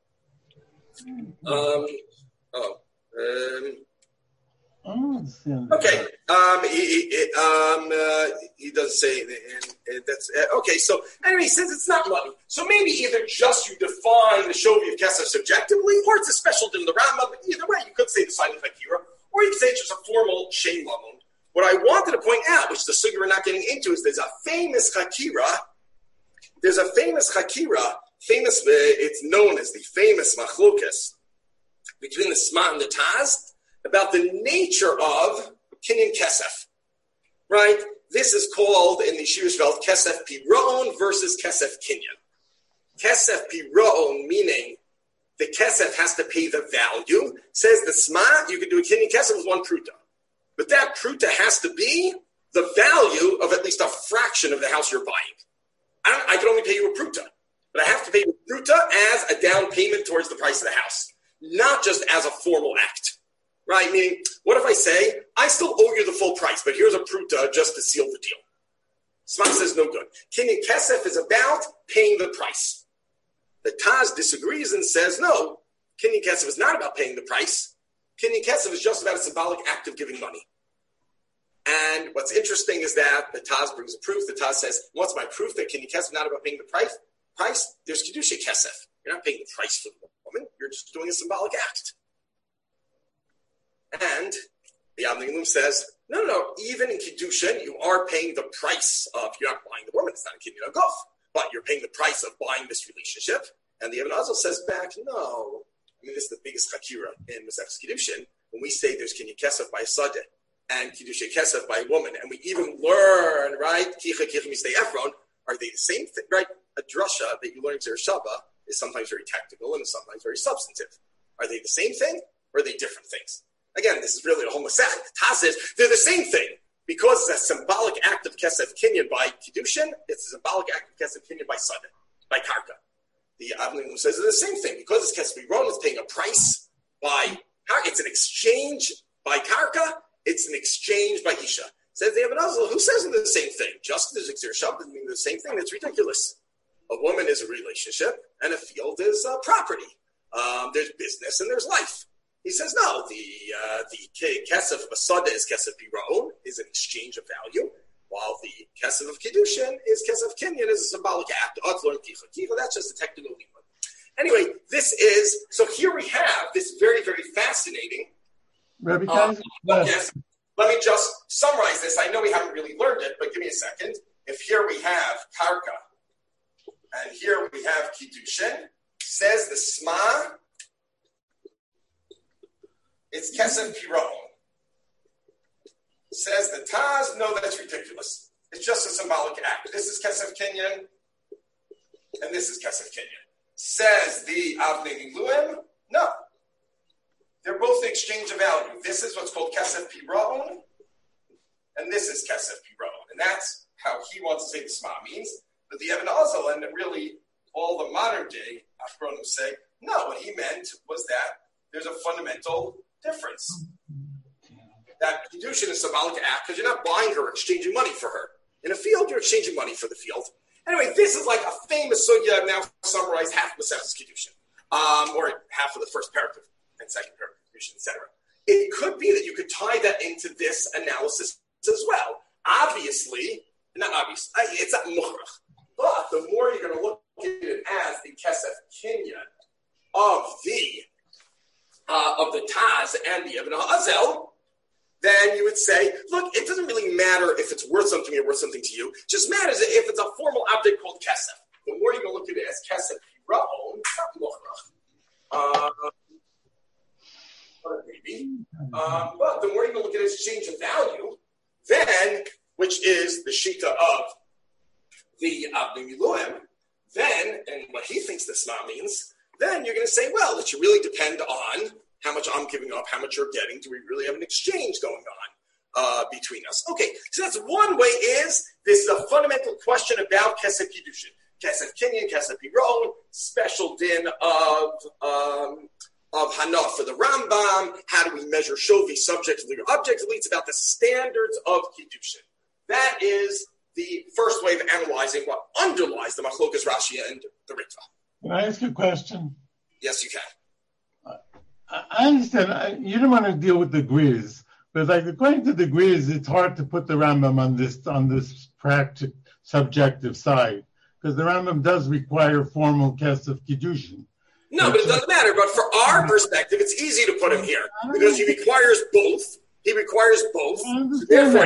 um, oh, um, okay. Um, he, he, um, uh, he doesn't say, and, and that's uh, okay. So anyway, he says it's not money. So maybe either just you define the Shovi of Kesef subjectively, or it's a special din the Rambam. But either way, you could say the silent Hakira, or you could say it's just a formal Shem Lamon. What I wanted to point out, which the sugi we're not getting into, is there's a famous Hakira. There's a famous Hakira. Famous. Uh, it's known as the famous Machlokas between the Sma and the Taz about the nature of Kinyan Kesef, right? This is called in the Shirish Veld Kesef Piron versus Kesef Kinyan. Kesef Piron, meaning the Kesef has to pay the value. Says the Sma, you can do a Kinyan Kesef with one pruta. But that pruta has to be the value of at least a fraction of the house you're buying. I, don't, I can only pay you a pruta, but I have to pay you a pruta as a down payment towards the price of the house, not just as a formal act. Right, meaning, what if I say, I still owe you the full price, but here's a pruta just to seal the deal? Sma says no good. Kinyan Kesef is about paying the price. The Taz disagrees and says, no, Kinyan Kesef is not about paying the price. Kinyan Kesef is just about a symbolic act of giving money. And what's interesting is that the Taz brings a proof. The Taz says, what's my proof that Kinyan Kesef is not about paying the price? Price? There's Kedusha Kesef. You're not paying the price for the woman. You're just doing a symbolic act. And the Avnei Miluim says, no, no, no, even in Kiddushin, you are paying the price of, you're not buying the woman, it's not a Kinyan Aguf, but you're paying the price of buying this relationship. And the Ibn Azal says back, no, I mean, this is the biggest Hakira in Masechus Kiddushin, when we say there's Kinyan Kesef by a Sadeh and Kiddushay Kesef by a woman, and we even learn, right, Kicha Kicha Mistei Efron, are they the same thing, right? A drasha that you learn in Zer Shaba is sometimes very tactical and is sometimes very substantive. Are they the same thing, or are they different things? Again, this is really a whole Masech. Taz says they're the same thing. Because it's a symbolic act of Kesef Kinyan by Kiddushin, it's a symbolic act of Kesef Kinyan by Sadeh, by Karka. The Avnei Miluim says they're the same thing. Because it's Kesef Piron, it's paying a price by, it's an exchange by Karka, it's an exchange by Isha. Says the Ibn Azal, who says they're the same thing? Just as Xer Shab doesn't mean they're the same thing. That's ridiculous. A woman is a relationship, and a field is uh, property. Um, there's business and there's life. He says, no, the uh, the kesef of a sadeh is kesef piron, is an exchange of value, while the kesef of kiddushin is kesef kinyan, is a symbolic act. That's just a technical limud. Anyway, this is, so here we have this very, very fascinating. Rabbi uh, yes, let me just summarize this. I know we haven't really learned it, but give me a second. If here we have karka, and here we have kiddushin, says the Sma, it's Kesef Piron. Says the Taz, no, that's ridiculous. It's just a symbolic act. This is Kesef Kinyan, and this is Kesef Kinyan. Says the Avnei Miluim, no. They're both the exchange of value. This is what's called Kesef Piron, and this is Kesef Piron. And that's how he wants to say the Sma means. But the Ibn Azal, and really all the modern day Achronim say, no, what he meant was that there's a fundamental difference. That Kiddushin is a symbolic act because you're not buying her, exchanging money for her. In a field, you're exchanging money for the field. Anyway, this is like a famous sugya. I've now summarized half of Masechus Kiddushin, um, or half of the first paragraph and second paragraph, et cetera. It could be that you could tie that into this analysis as well. Obviously, not obvious, it's not mukhrach, but the more you're going to look at it as the Kesef Kinyan of the Uh, of the Taz and the Ibn Hazel, then you would say, look, it doesn't really matter if it's worth something to me or worth something to you. It just matters if it's a formal object called Kesef. The more you're going to look at it as Kesef Piron, not Mochrach, uh, maybe, um, but the more you're going to look at it as exchange of value, then, which is the Shita of the Avnei Miluim, then, and what he thinks the Sma means, then you're going to say, well, it should really depend on how much I'm giving up, how much you're getting. Do we really have an exchange going on uh, between us? Okay, so that's one way is, this is a fundamental question about Kesef Kiddushin. Kesef Kinyan, Kesef Piron, special din of um, of Hana for the Rambam. How do we measure Shovi subjectively or objectively? It's about the standards of Kiddushin. That is the first way of analyzing what underlies the Machlokas Rashi and the Ritva. Can I ask you a question? Yes, you can. I understand you don't want to deal with the Grizz, but like according to the Grizz, it's hard to put the Rambam on this on this practical subjective side because the Rambam does require formal kesef kiddushin. No, but it doesn't matter. But for our perspective, it's easy to put him here because he requires both. He requires both. Therefore,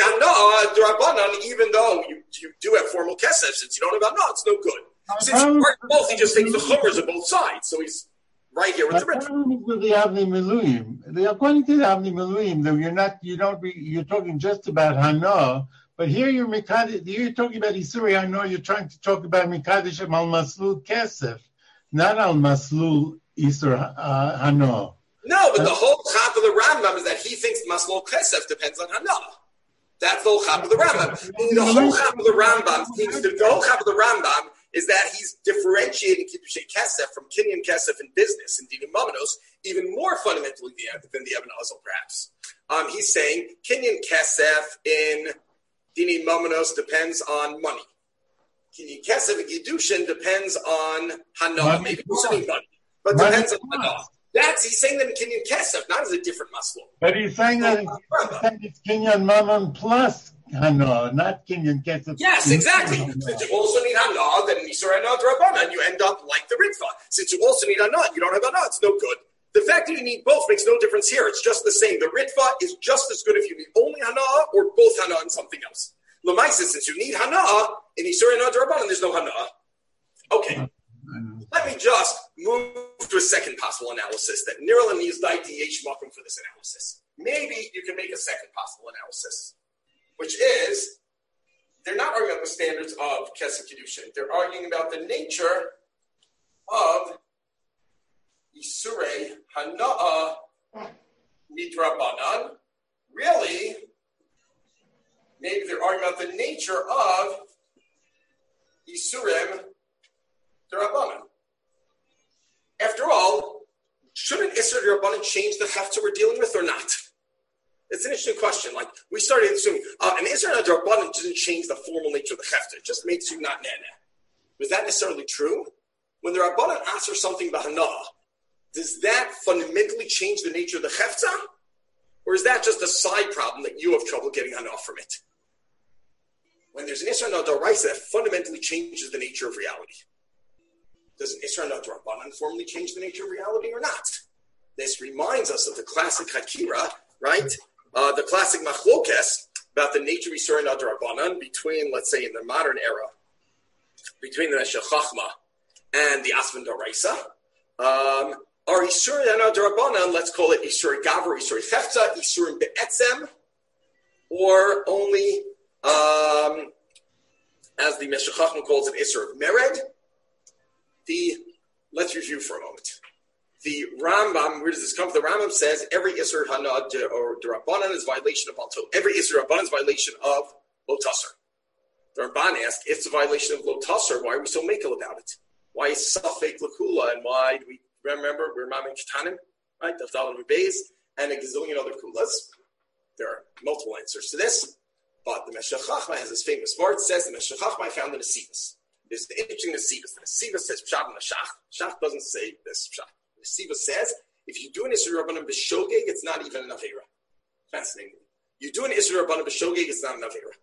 even though you, you do have formal kesef, since you don't have no, it's no good. Since you require both, he just takes the chumras of both sides. So he's right here with the rich. With the Avnei Miluim, according to the Avnei Miluim, though you're not, you don't, be, you're talking just about Hana, but here you're Mikadish, you're talking about Isuri Hana. You're trying to talk about Mikadish al Maslul Kesef, not al Maslul Isur uh, Hana. No, but the whole chap of the Rambam is that he thinks Maslul Kesef depends on Hana. That's the whole chap of the Rambam. The whole chap of the Rambam thinks the whole chap of the Rambam is that he's differentiating Kiddushei Kesef from Kinyan Kesef in business and Dinim Mamanos even more fundamentally than the Eben Azel, perhaps. Um, he's saying Kinyan Kesef in Dinim Mamanos depends on money. Kinyan Kesef in Kiddushin depends on Hana, maybe also money, but depends on Hana. That's, he's saying that in Kinyan Kesef, not as a different Maslul. But he's saying that it's, saying it's Kinyan Mammon plus Hana, not Kinyan Kesef. Yes, exactly. Since you also need Hana, then Nisur Hana Drabanan, you end up like the Ritva. Since you also need Hana, you don't have Hana, it's no good. The fact that you need both makes no difference here. It's just the same. The Ritva is just as good if you need only Hana or both Hana and something else. Lamaisa, since you need Hana, in Nisur Hana Drabanan, there's no Hana. Okay. Let me just move to a second possible analysis that Nirlan needs Daiti Yesh Makom for this analysis. Maybe you can make a second possible analysis, which is they're not arguing about the standards of Kesef Kiddushin. They're arguing about the nature of Isurei Hana'a Midrabanan. Really, maybe they're arguing about the nature of Isurim Darabanan. After all, shouldn't Isser Darabanan change the Hefta we're dealing with or not? It's an interesting question. Like, we started assuming, uh, an Isser Darabanan doesn't change the formal nature of the Hefta. It just makes you not Nana. Was that necessarily true? When the Rabbanan answer something Bahana, does that fundamentally change the nature of the Hefta? Or is that just a side problem that you have trouble getting Hana from it? When there's an Isser Daraisa, that fundamentally changes the nature of reality. Does an Isra Rabbanan formally change the nature of reality or not? This reminds us of the classic Hakira, right? Uh, the classic Machlokes about the nature of Isra Rabbanan between, let's say, in the modern era, between the Meshech Chachma and the Asvan Daraisa. Um, are Isra Rabbanan, let's call it Isra Gavra, Isra Hefta, Isra Be'etzem, or only, um, as the Meshech Chachma calls it, Isra Mered? The, let's review for a moment. The Rambam, where does this come from? The Rambam says every Isser Hana or Darabanan is violation of Alto. Every Isser Darabanan is violation of Lotasser. The Ramban asks, if it's a violation of Lotasser, why are we so makel about it? Why is Safek Lakula, and why do we remember we're Mamin Ketanim, right? Dafdal and Rubeis, and a gazillion other kulas? There are multiple answers to this, but the Meshech Chachma has this famous word. It says the Meshech Chachma found in the Sivas. There's the interesting Nesivas. The Nesivas says Pshat and the Shach. Shach doesn't say this Pshat. The Nesivas says if you do an Isra Rabbanan B'Shogeg, it's not even an Avera. Fascinating. You do an Isra Rabbanan B'Shogeg, it's not an Avera.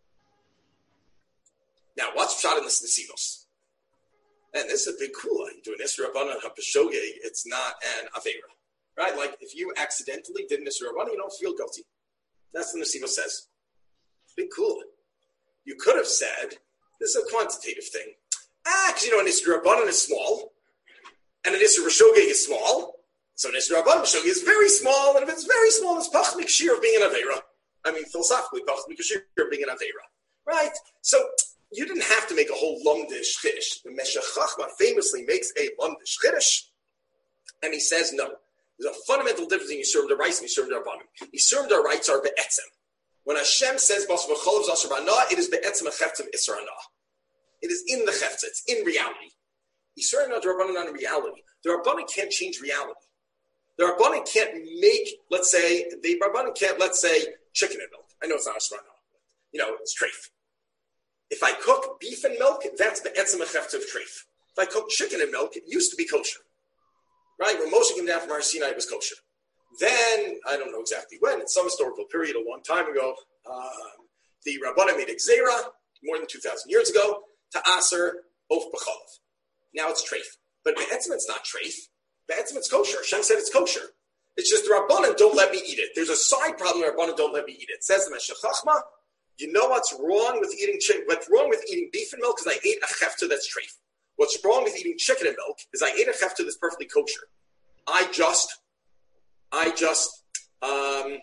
Now, what's Pshat in the Nesivos? And this is a big kula. You do an Isra Rabbanan B'Shogeg, it's not an Avera. Right? Like if you accidentally did an Isra Rabbanan, you don't feel guilty. That's what the Nesivos says. Big kula. You could have said this is a quantitative thing. Ah, because you know an Isra Rabbanan is small, and an Isra B'Shogeg is small. So an Isra Rabbanan B'Shogeg is very small, and if it's very small, it's Pach Mikshir of being an Avera. I mean, philosophically, Pach Mikshir of being an Avera. Right? So you didn't have to make a whole Lumdish Chiddush. The Meshech Chachma famously makes a Lumdish Chiddush, and he says no. There's a fundamental difference between Yisurim D'Oraisa and Yisurim D'Rabbanan. Yisurim D'Oraisa are Be'etzem. When Hashem says Bas V'cholav Zasar B'Hana, it is Be'etzem Echeftzem Isra Hana. It is in the Cheftzah. It's in reality. Yisurim D'Rabbanan are in reality. The Rabbanan can't change reality. The Rabbanan can't make, let's say, the Rabbanan can't, let's say, chicken and milk. I know it's not a Isra Hana. You know, it's treif. If I cook beef and milk, that's be'etzem a chefetz of treif. If I cook chicken and milk, it used to be kosher. Right? When Moshe came down from Har Sinai, it was kosher. Then, I don't know exactly when, in some historical period, a long time ago, um, the Rabbanan made a gzeira, more than two thousand years ago, to aser of b'chalav. Now it's treif. But be'etzem it's not treif. Be'etzem it's kosher. Hashem said it's kosher. It's just the Rabbanan don't let me eat it. There's a side problem, the Rabbanan don't let me eat it. It says the Meshech Chachma, you know what's wrong with eating chicken? What's wrong with eating beef and milk is I ate a chefta that's treif. What's wrong with eating chicken and milk is I ate a chefta that's perfectly kosher. I just, I just, um,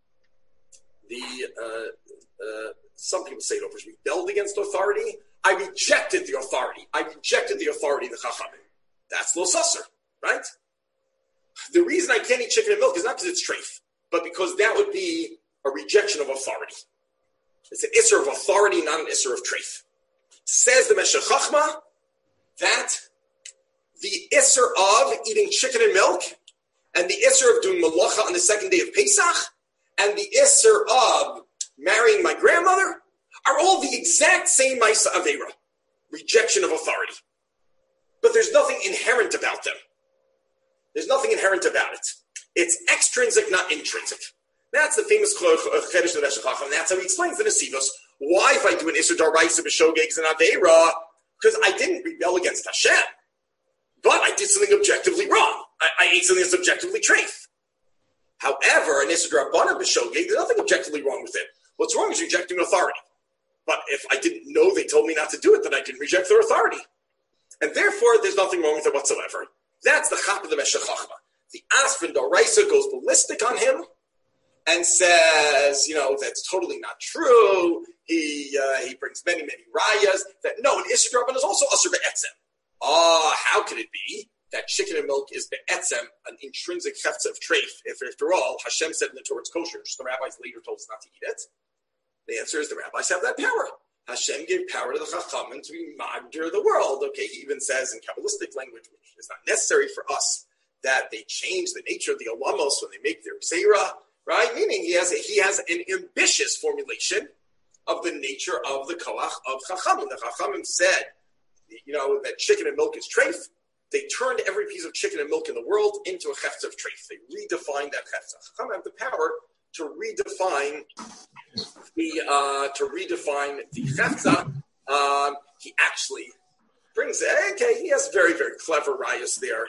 the, uh, uh, some people say it over, rebelled against authority. I rejected the authority. I rejected the authority of the Chachamim. That's lo susser, right? The reason I can't eat chicken and milk is not because it's treif, but because that would be a rejection of authority. It's an isser of authority, not an isser of treif. Says the Meshech Chachma that the isser of eating chicken and milk and the isser of doing malacha on the second day of Pesach and the isser of marrying my grandmother are all the exact same Maisa Aveira, rejection of authority. But there's nothing inherent about them. There's nothing inherent about it. It's extrinsic, not intrinsic. That's the famous Chedesh of Meshech Chacham, and that's how he explains the Nesivos. Why, if I do an Isser Daraisa b'Shogegs and Aveira, because I didn't rebel against Hashem, but I did something objectively wrong. I, I ate something that's objectively treif. However, an Isser Darabana b'Shogeg, there's nothing objectively wrong with it. What's wrong is rejecting authority. But if I didn't know they told me not to do it, then I didn't reject their authority. And therefore, there's nothing wrong with it whatsoever. That's the chap of the Meshech Chachma. The Asfin Doraisa goes ballistic on him and says, you know, that's totally not true. He uh, he brings many, many rayas that no, an Isser Darabana is also Asr be'etzem. Ah, uh, how could it be that chicken and milk is be'etzem, an intrinsic chefetz of treif, if after all, Hashem said in the Torah it's kosher, just the rabbis later told us not to eat it? The answer is the rabbis have that power. Hashem gave power to the Chachamim to be magdir the world. Okay, he even says in Kabbalistic language, which is not necessary for us, that they change the nature of the Olamos when they make their Gzeira, right? Meaning he has a, he has an ambitious formulation of the nature of the Koach of Chachamim. The Chachamim said, you know, that chicken and milk is treif. They turned every piece of chicken and milk in the world into a chefetz of treif. They redefined that chefetz. Chachamim have the power to redefine the uh, to redefine the chefetza. Um, he actually brings it. Okay, he has very very clever rayas there.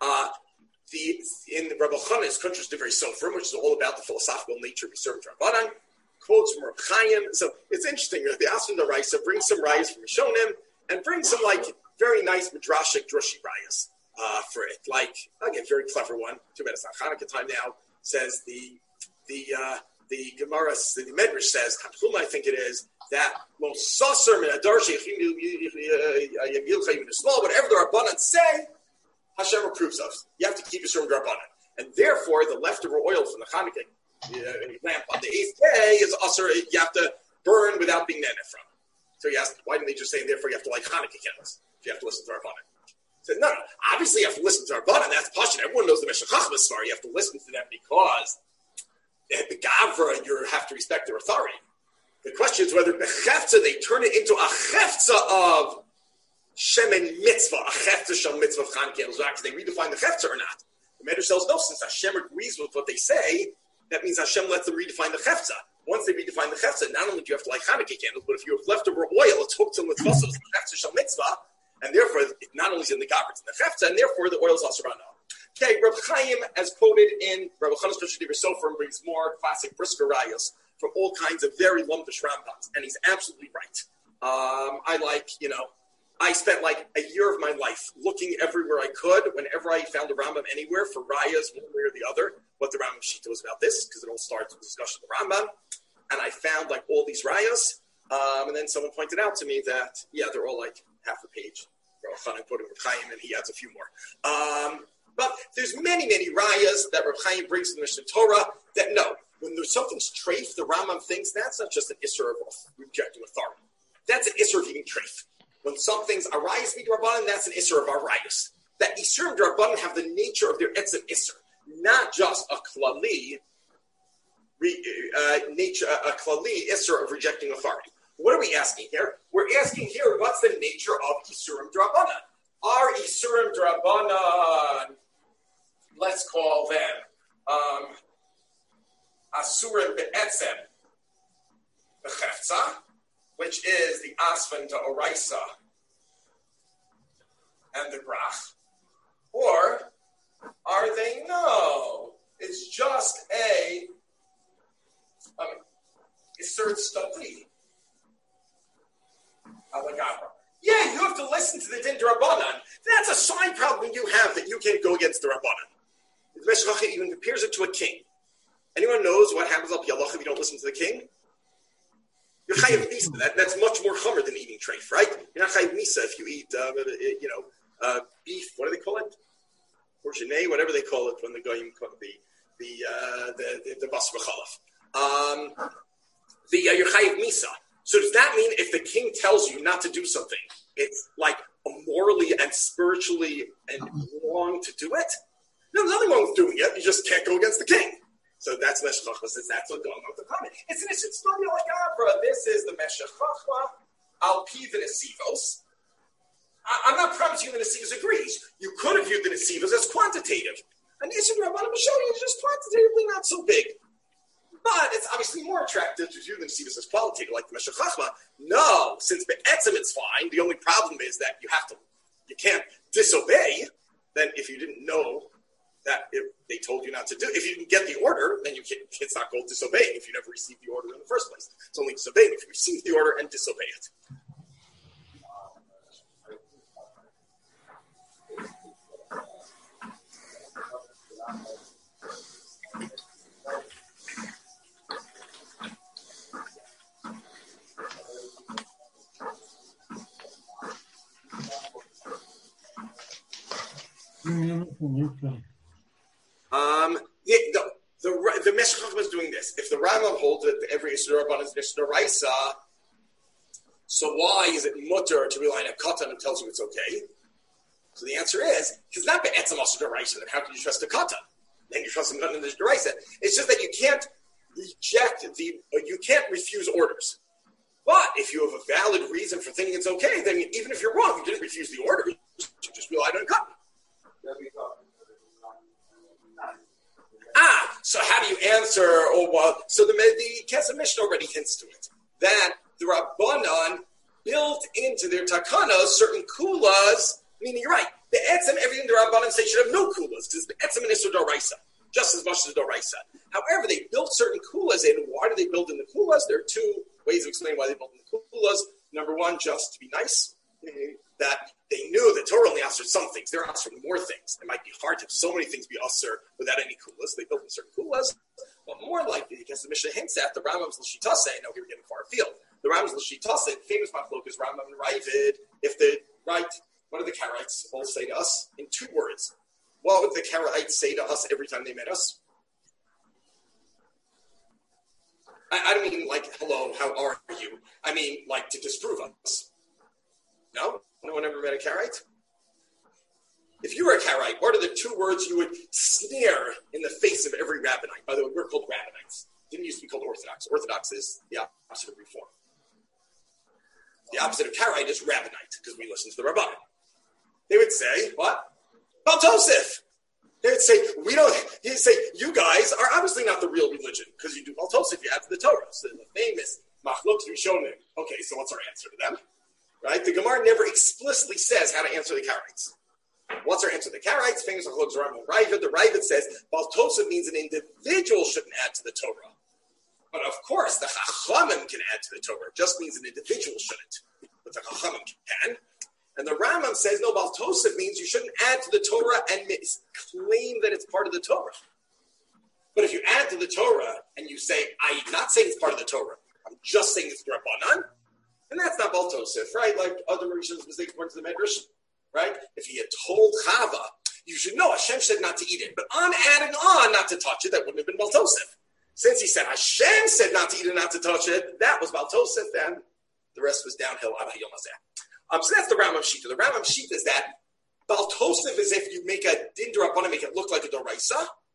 Uh, the in the Rabbi Chanan's Kuntres Divrei Sofer, which is all about the philosophical nature of Yisurim Rabbanan, quotes from Reb Chaim. So it's interesting. The Asfin Doraisa brings some rayas from Rishonim and brings some like very nice midrashic drushi rayas uh, for it. Like again, very clever one. Too bad it's not Hanukkah time now. Says the the uh, the Gemara, the Medrash says, Tanchuma, I think it is, that most sasser min adarshi whatever the Rabbanan say, Hashem approves of. You have to keep Yisurim Rabbanan, and therefore the leftover oil from the Hanukkah uh, lamp on the eighth day is usher. You have to burn without being nene from. So he asked, why didn't they just say, therefore you have to light Hanukkah candles if you have to listen to Rabbanan? He said, no, no, obviously you have to listen to Rabbanan. That's Pashut. Everyone knows the Meshech Chachma story. You have to listen to them because the Gavra, you have to respect their authority. The question is whether Bechefza, they turn it into a Chefza of Shemen Mitzvah, a Chefza Shem Mitzvah of Chan candles, because they redefine the Chefza or not. The Medrash says, no, since Hashem agrees with what they say, that means Hashem lets them redefine the Chefza. Once they redefine the Chefza, not only do you have to light Hanukkah candles, but if you have leftover oil, it's hooked in with Chefza, the Chefza Shem Mitzvah, and therefore, it not only is in the Gavra, it's in the Chefza, and therefore the oil is also run out. Okay, Reb Chaim, as quoted in Rabbi Chanan's Kuntres Divrei Sofer, brings more classic brisker rayos from all kinds of very lumpish Rambams, and he's absolutely right. Um, I like, you know, I spent like a year of my life looking everywhere I could, whenever I found a Rambam anywhere, for rayos, one way or the other, what the Rambam Shita was about this, because it all starts with discussion of the Rambam, and I found like all these rayos, um, and then someone pointed out to me that, yeah, they're all like half a page. Rabbi Chanan quoting Reb Chaim, and he adds a few more. Um, But there's many, many rayas that Reb Chaim brings in the Mishnah Torah that no, when there's something's treif, the Rambam thinks that's not just an isser of rejecting authority. That's an isser of eating treif. When something's arayas midrabanan, that's an isser of arayas. That isser midrabanan have the nature of their etzem isser, not just a klali uh, nature, a klali isser of rejecting authority. what are we asking here? We're asking here, what's the nature of Isurim Drabanan? Are Isurim Drabanan, let's call them, um, Asurim Be'etzem Bechefza, which is the Asvan to Oraisa and the Brach? Or are they, no, it's just a um, Isur Stati. Yeah, you have to listen to the Din Rabbanan. That's a sign problem you have that you can't go against the Rabbanan. The Meshach even compares it to a king. Anyone knows what happens up Yalach if you don't listen to the king? You're chayav misa. That, that's much more chummer than eating treif, right? You're not chayav misa if you eat, uh, you know, uh, beef. What do they call it? Or genei, whatever they call it when the goyim the the uh, the the, the bas b'chalaf. Um, the uh, you're chayav misa. So does that mean if the king tells you not to do something, it's like morally and spiritually and wrong to do it? No, there's nothing wrong with doing it. You just can't go against the king. So that's Meshech Chochmah, says that's what going on with the comment. It's an Ishit Stadi like Abra. This is the Meshech Chochmah, Al Pi the Nesivos. I'm not promising you the Nesivos agrees. You could have viewed the Nesivos as quantitative. And the Ishit Rabbanim Mishoni is just quantitatively not so big. But it's obviously more attractive to view the Nesivos as qualitative, like the Meshech Chochmah. No, since Be'etzem it's fine. The only problem is that you have to, you can't disobey. Then if you didn't know that if they told you not to do, if you didn't get the order, then you can't, it's not called disobeying if you never received the order in the first place. It's only disobeying if you receive the order and disobey it. Um, the the the, the Meshech Chochmah is doing this. If the Rambam holds that every Yisur Rabban is Mishnah Raisa, so why is it mutter to rely on a katan and tells you it's okay? So the answer is because not be'etzem Asur Raisa. Then how can you trust a katan? Then you trust him in the Raisa. It's just that you can't reject the, you can't refuse orders. But if you have a valid reason for thinking it's okay, then even if you're wrong, you didn't refuse the order. You just relied on a katan. Ah, so how do you answer? Oh, well, so the the Kesef Mishnah already hints to it that the Rabbanan built into their takanas certain kulas. Meaning, you're right. The etzem, everything the Rabbanan say should have no kulas because the etzem and Isur Doraisa just as much as Doraisa. However, they built certain kulas in. Why do they build in the kulas? There are two ways of explaining why they built in the kulas. Number one, just to be nice. That they knew that Torah only asked for some things. They're asked for more things. It might be hard to have so many things be usher without any kulas. They built in certain kulas. But more likely, because the Mishnah hints at, the Rambam's L'shitase, no, here we're getting far afield. The Rambam's L'shitase, famous machlok is Rambam and Ravid. If the, right, what do the Karaites all say to us? In two words. What would the Karaites say to us every time they met us? I, I don't mean like, hello, how are you? I mean like to disprove us. No? No one ever met a Karaite? If you were a Karaite, what are the two words you would sneer in the face of every rabbinite? By the way, we're called rabbinites. It didn't used to be called Orthodox. Orthodox is the opposite of Reform. The opposite of Karaite is rabbinite, because we listen to the Rabbanan. They would say, what? Baal Tosef. They would say, we don't, he'd say, you guys are obviously not the real religion, because you do Baal Tosef, you add to the Torah. So the famous Machlok Rishonim. Okay, so what's our answer to them? Right? The Gemara never explicitly says how to answer the Karaites. What's our answer to the Karaites? Famous Machlokes Rambam and Ravid. The Ravid says Baal Tosef means an individual shouldn't add to the Torah. But of course, the Chachamim can add to the Torah. It just means an individual shouldn't. But the Chachamim can. And the Rambam says, no, Baal Tosef means you shouldn't add to the Torah and claim that it's part of the Torah. But if you add to the Torah and you say, I'm not saying it's part of the Torah, I'm just saying it's Rabbanan, and that's not Baal Tosef, right? Like other Rishon's mistakes went to the Medrash, right? If he had told Chava, you should know Hashem said not to eat it, but on adding on not to touch it, that wouldn't have been Baal Tosef. Since he said Hashem said not to eat it, not to touch it, that was Baal Tosef, and the rest was downhill. Um, so that's the Rambam Shita. The Rambam Shita is that Baal Tosef is if you make a din d'Rabbanan, make it look like a Doraisa.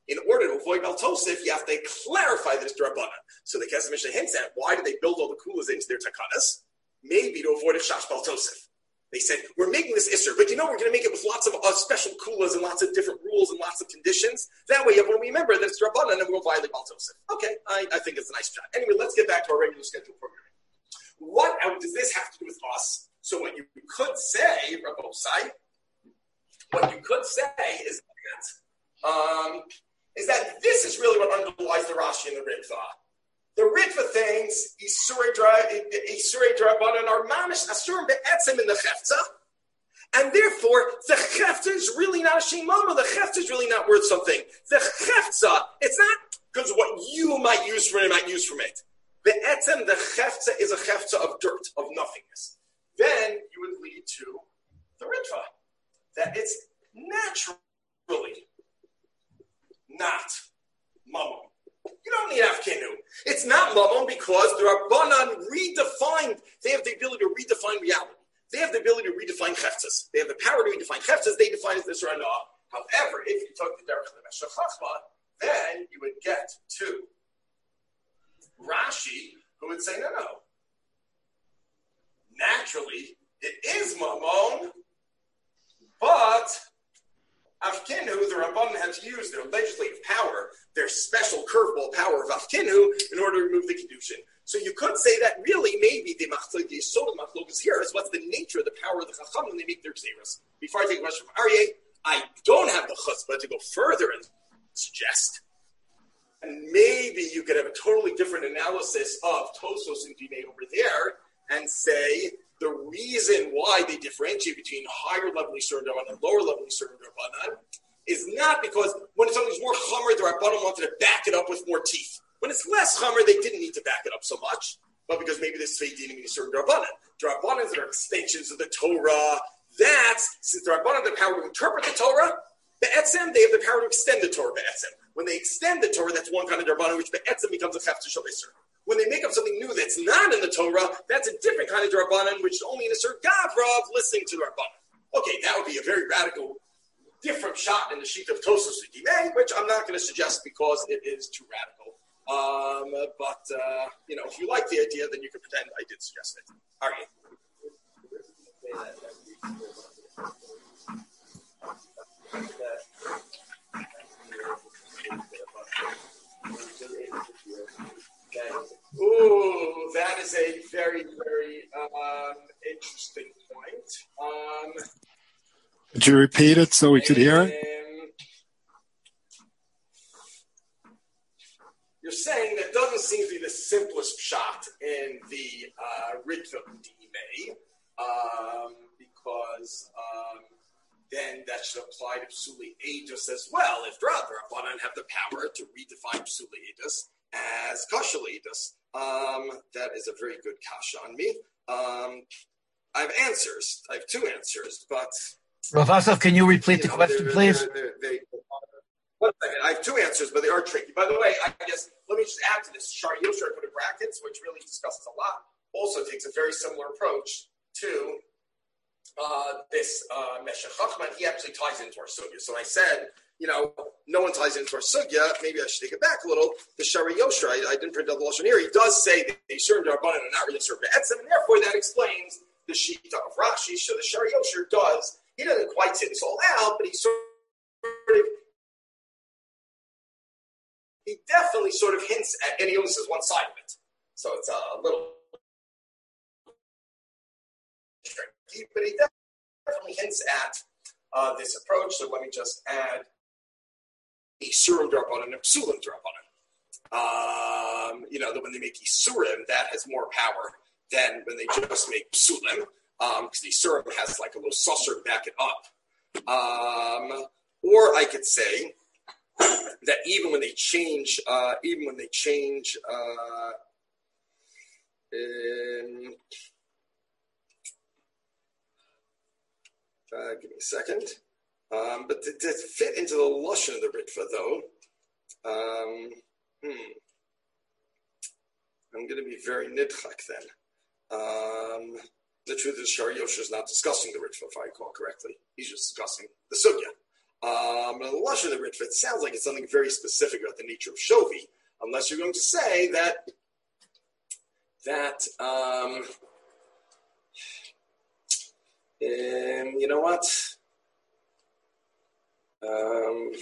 in order to avoid Bal Tosif, you have to clarify that it's D'Rabbanan. So the Kesef Mishnah hints at, why did they build all the kulas into their takanas? Maybe to avoid a Shash Bal Tosif. They said, we're making this Isser, but you know, we're going to make it with lots of uh, special kulas and lots of different rules and lots of conditions. That way, everyone will remember that it's D'Rabbanan and we won't violate Bal Tosif. Okay, I, I think it's a nice shot. Anyway, let's get back to our regular schedule programming. What does this have to do with us? So what you could say, Rabbosai, what you could say is that, um, is that this is really what underlies the Rashi and the Ritva. The Ritva things, Isurei D'Rabbanan are mamish asurim be'etzem in the Chefza, and therefore the Chefza is really not a shemama. The Chefza is really not worth something. The Chefza, it's not because what you might use from it, might use from it. Be'etzem, the Chefza is a Chefza of dirt, of nothingness. Then you would lead to the Ritva, that it's naturally not mamon. You don't need Afkenu. It's not mamon because the Rabbanan redefined, they have the ability to redefine reality. They have the ability to redefine cheftzas. They have the power to redefine cheftzas. They define it this or not. However, if you took the derech of the Meshech Chachma, then you would get to Rashi, who would say, no, no. Naturally, it is mamon, but Afkinu, the Rabbanan had to use their legislative power, their special curveball power of Afkinu, in order to remove the Kedushin. So you could say that really maybe the Machlok, the Yesod of Machlok is here, is what's the nature of the power of the Chacham when they make their Gzeras. Before I take a question from Aryeh, I don't have the chutzpah to go further and suggest, and maybe you could have a totally different analysis of Tosos and Dinei over there, and say the reason why they differentiate between higher level Yisur D'Rabbanan and lower level Yisur D'Rabbanan is not because when something's more Chomer, the Rabbanan wanted to back it up with more teeth. When it's less Chomer, they didn't need to back it up so much, but because maybe there's Tvei Dinim Yisur D'Rabbanan. D'Rabbanans are extensions of the Torah. That's, since the Rabbanan have the power to interpret the Torah, Be'etzem, they have the power to extend the Torah Be'etzem. When they extend the Torah, that's one kind of D'Rabbanan, which Be'etzem becomes a Chefzer Shel Yisur. When they make up something new that's not in the Torah, that's a different kind of D'Rabbanan, which is only in a certain Gavra of listening to the Rabbanan. Okay, that would be a very radical, different shot in the sheet of Tosos Dinei, which I'm not going to suggest because it is too radical. Um, but, uh, you know, if you like the idea, then you can pretend I did suggest it. All right. Ooh, that is a very, very um, interesting point. Um, Could you repeat it so we could hear it? You're saying that doesn't seem to be the simplest shot in the uh, Ritva Dinei, um, because um, then that should apply to Psuli Edus as well. If Rabbanan have the power to redefine Psuli Edus as Kosher Edus, um, that is a very good kasha on me. Um, I have answers. I have two answers, but Rav Asaf, can you repeat you the know, question, they're, please? They're, they're, they, one second. I have two answers, but they are tricky. By the way, I guess let me just add to this. Shari Yosher I put in brackets, which really discusses a lot, also takes a very similar approach to uh, this uh, Meshech Chachma. He actually ties into our sugya. So I said, you know, no one ties into our sugya. Maybe I should take it back a little. The Shari Yosher, I, I didn't print out the Lashon here. He does say that they serve D'Rabbanan and not really serve Be'etzem, and therefore that explains the Shita of Rashi. So the Shari Yosher does. He doesn't quite say this all out, but he sort of, he definitely sort of hints at, and he only says one side of it. So it's a little tricky, but he definitely hints at uh, this approach. So let me just add Isurim D'Rabbanan and Psulim D'Rabbanan. Um, you know, that when they make Isurim, that has more power than when they just make Psulim. Um, because the Isurim has like a little saucer to back it up. Um, or I could say that even when they change, uh, even when they change, uh, in, uh, give me a second. Um, but to, to fit into the Lashon of the Ritva, though, um, hmm, I'm going to be very nidchak then. Um, The truth is, Shari Yosher is not discussing the Ritva, if I recall correctly. He's just discussing the sugya. Um, but the Lashon of the Ritva, it sounds like it's something very specific about the nature of Shovi, unless you're going to say that, that, um, um you know what? Um,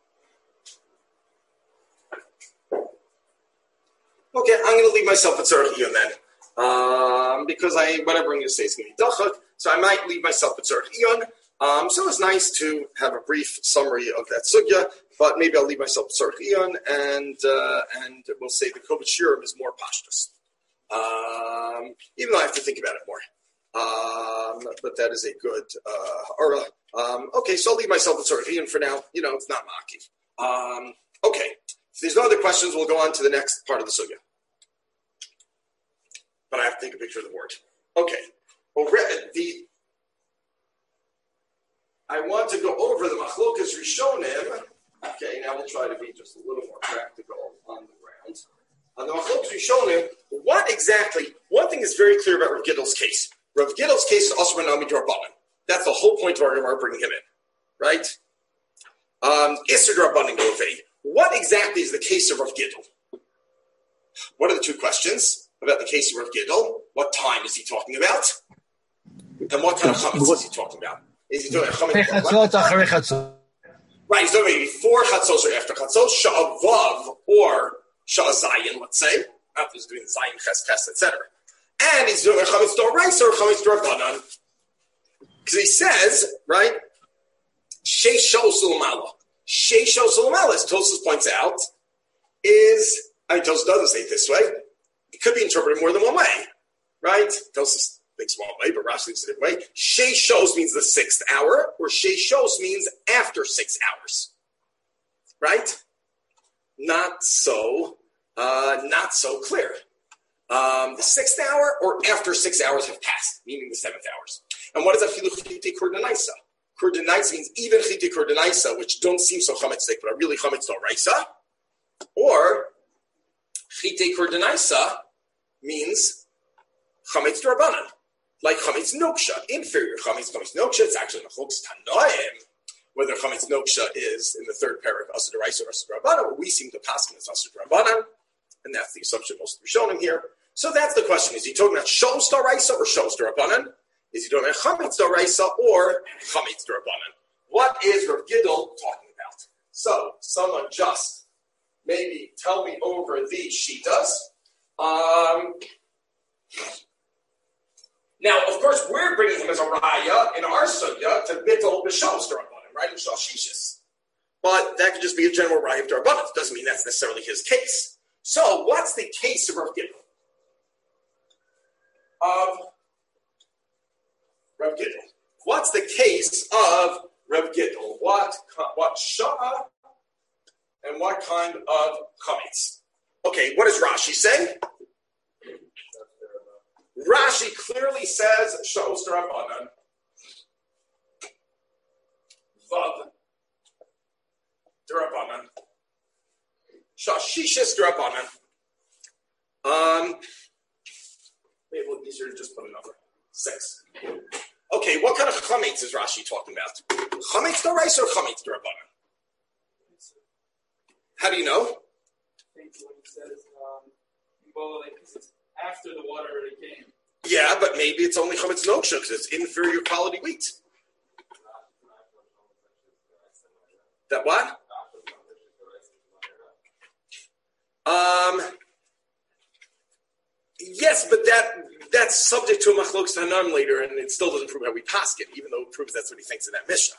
okay, I'm going to leave myself at Tzarech Iyun then. Um, because I, whatever I'm going to say is going to be Dachak, so I might leave myself at Tzarech Iyun. Um, so it's nice to have a brief summary of that sugya, but maybe I'll leave myself at Tzarech Iyun, and uh, and we'll say the Kovach Shirim is more pashtus. Um, even though I have to think about it more. Um, but that is a good uh, aura. Um, okay, so I'll leave myself at Tzarech Iyun for now. You know, it's not Maki. Um, okay, if there's no other questions, we'll go on to the next part of the sugya. But I have to take a picture of the board. Okay, well, the I want to go over the Machlokas Rishonim. Okay, now we'll try to be just a little more practical on the ground. On the Machlokas Rishonim, what exactly? One thing is very clear about Rav Gidl's case. Rav Gidl's case is Asur Nami D'Rabbanan. That's the whole point of our Gemara bringing him in, right? Um, Isser D'Rabbanan Govei. What exactly is the case of Rav Gidl? What are the two questions about the case of Rav Gidl? What time is he talking about? And what kind of chametz is he talking about? Is he doing a chametz? Right, he's doing it before chatzos or after chatzos, sha'avav or sha'azayin, let's say. After he's doing zayin, ches, ches, et cetera. And he's doing a chametz d'oraisa or chametz d'Rabbanan. Because he says, right, sheish shos l'mala. Sheish shos l'mala, as Tosfos points out, is, I mean, Tosfos doesn't say it this way. It could be interpreted more than one way, right? Tosfos thinks one way, but Rashi thinks a different way. Sheish shos means the sixth hour, or sheish shos means after six hours, right? Not so, uh, not so clear. Um, the sixth hour or after six hours have passed, meaning the seventh hours. And what is afilu chite kurdenaisa? Kurdenaisa means even chite kurdenaisa, which don't seem so chametzik, but are really chametz d'oraisa. Or chite kurdenaisa means chametz d'Rabbanan, like chametz noksha, inferior chametz chametz noksha. It's actually machlokas tanoim whether chametz noksha is in the third parak asur d'oraisa or asur d'Rabbanan. Where we seem to paskin as asur d'Rabbanan, and that's the assumption most of shown him here. So that's the question: is he talking about shos d'oraisa or shos d'Rabbanan? Is he talking about chametz d'oraisa or chametz d'Rabbanan? What is Rav Gidl talking about? So someone just maybe tell me over these shitas. Um, now, of course, we're bringing him as a raya in our sugya to bittul b'shos d'Rabbanan, right? B'shos shishis. But that could just be a general raya of d'Rabbanan. It doesn't mean that's necessarily his case. So, what's the case of Rav Gidl? Of Rav Gidl. What's the case of Rav Gidl? What what shah and what kind of chametz? Okay, what does Rashi say? Rashi clearly says shos d'Rabbanan. Vav d'Rabbanan. Shashishis d'Rabbanan. Um, maybe it'll be easier to just put a number. Six. Okay, what kind of chametz is Rashi talking about? Chametz d'oraisa or chametz d'Rabbanan? How do you know? I think what he says, um, well, like, it's after the water already came. Yeah, but maybe it's only chametz noksha because it's inferior quality wheat. That what? Um. Yes, but that that's subject to a machlokas hanan later, and it still doesn't prove how we paskin, even though it proves that's what he thinks in that Mishnah.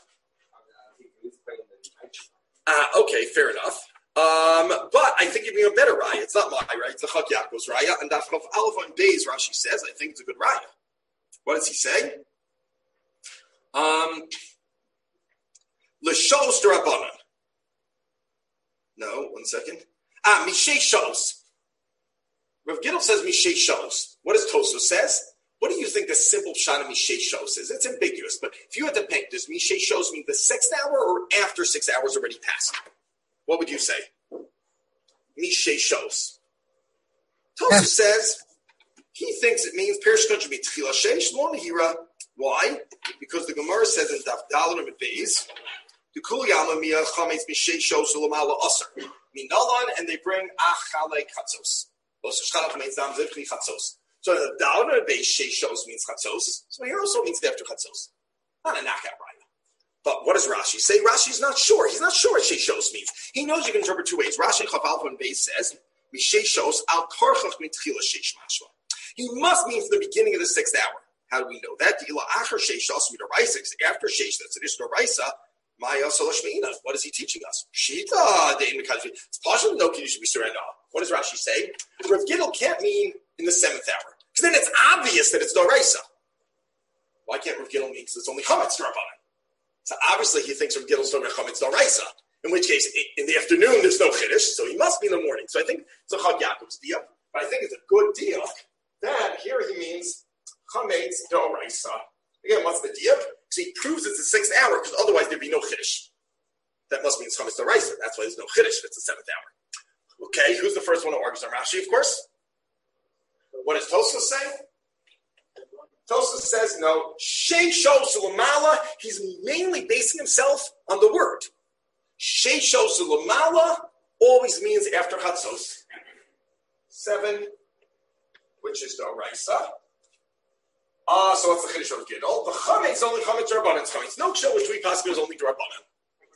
Uh, okay, fair enough. Um, but I think you're being a better raya. It's not my raya. It's a Chak Yaakov's raya. And Daf Chav Aleph on Beis, Rashi says, I think it's a good raya. What does he say? Um, L'shos d'Rabbanan. No, one second. Ah, Mishei Shos. Rav Gidl says Mishei Shos. What does Tosfos says? What do you think the simple pshat of Mishei Shos is? It's ambiguous, but if you had to pick, does Mishei Shos mean the sixth hour or after six hours already passed? What would you say? Mishei Shos. Tosfos says he thinks it means Perish Country be Tchila Sheish Lo Nehira. Why? Because the Gemara says in Daf Daled Amud Beis The kuliyama mia chametz b'sheisho sulamala aser minalan, and they bring achale chatzos. So the Dalma base sheishos means chatzos. So here also means after chatzos. Not a knockout right. But what does Rashi say? Rashi's not sure. He's not sure what sheishos means. He knows you can interpret two ways. Rashi Chav and base says misheshos al karchach mitchila sheish mashma. He must mean from the beginning of the sixth hour. How do we know that? After sheishos midaraisa, after sheish, that's additional raisa. What is he teaching us? Shita. It's possible no kiddush b'surena. What does Rashi say? Rav Gidl can't mean in the seventh hour, because then it's obvious that it's doraisa. Why can't Rav Gidl mean? Because it's only chametz drabanan. So obviously he thinks Rav Gidl's talking about chametz doraisa. In which case, in the afternoon there's no kiddush, so he must be in the morning. So I think it's a Chag Yaakov's deal, but I think it's a good deal. Then here he means chametz doraisa. Again, what's the deal? So he proves it's the sixth hour, because otherwise there'd be no chiddush. That must mean it's chametz doraisa. That's why there's no chiddush if it's the seventh hour. Okay, who's the first one who argues on Rashi, of course? What does Tosfos say? Tosfos says no. Sheisho sulamala. He's mainly basing himself on the word. Sheisho sulamala always means after chatzos. Seven, which is doraisa. Ah, uh, so what's the chiddush of Gidol? The chametz is only chametz drabanan. Chametz no show which we pass is only drabanan.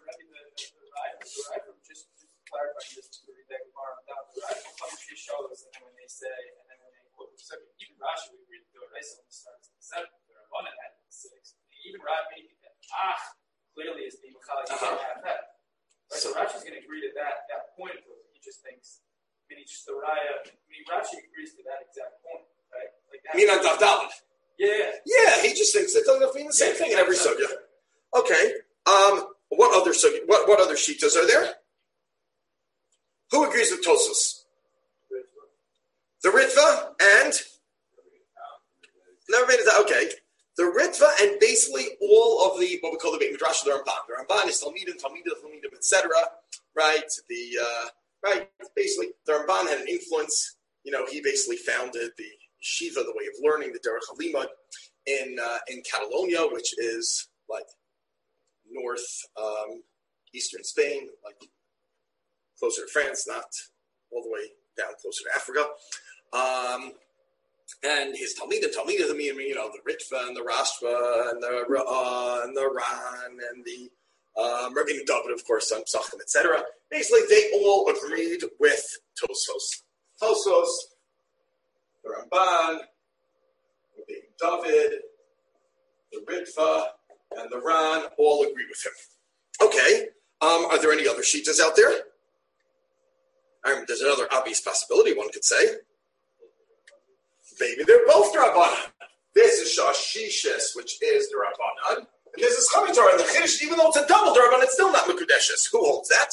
Just clarifying this to read that Gemara down. The Rashi chametz shows, and then when they say, and then when they quote the second, even Rashi we read the Rashi only starts at seven. The Rabbanan had six. Even Rashi, ah, clearly is being machalik. He can't have that. Right? So Rashi's going to agree to that that point. He just thinks. I mean, he just the raya. I mean, Rashi agrees to that exact point, right? Like that. Mean on Davdalit. Yeah. Yeah, he just thinks it doesn't mean the same yeah, thing in every sugya. Okay. Um, what other sugya? What what other shitas are there? Who agrees with Tosfos? The Ritva and never made it that. Okay. The Ritva and basically all of the what we call the Beit Midrash, the Ramban. The Ramban is Talmidim, Talmidim, Talmidim, et cetera. Right. The uh, right. Basically, the Ramban had an influence. You know, he basically founded the Yeshiva, the way of learning, the Derech HaLimud in uh, in Catalonia, which is like north um, eastern Spain, like closer to France, not all the way down closer to Africa. Um, and his Talmidim, Talmidim, you know, the Ritva and the Rashba and the Ra'ah and the Ran and the um, Rabbeinu David, of course, on Psachim, et cetera. Basically, they all agreed with Tosfos. Tosfos, the Ramban, Rabbeinu David, the Ritva, and the Ran all agree with him. Okay, um, are there any other shitas out there? Um, there's another obvious possibility one could say. Maybe they're both Drabanan. This is Shashishis, which is the Rabbanan, and this is Chamitar, and the Chiddush, even though it's a double Drabanan, it's still not Mekudeshes. Who holds that?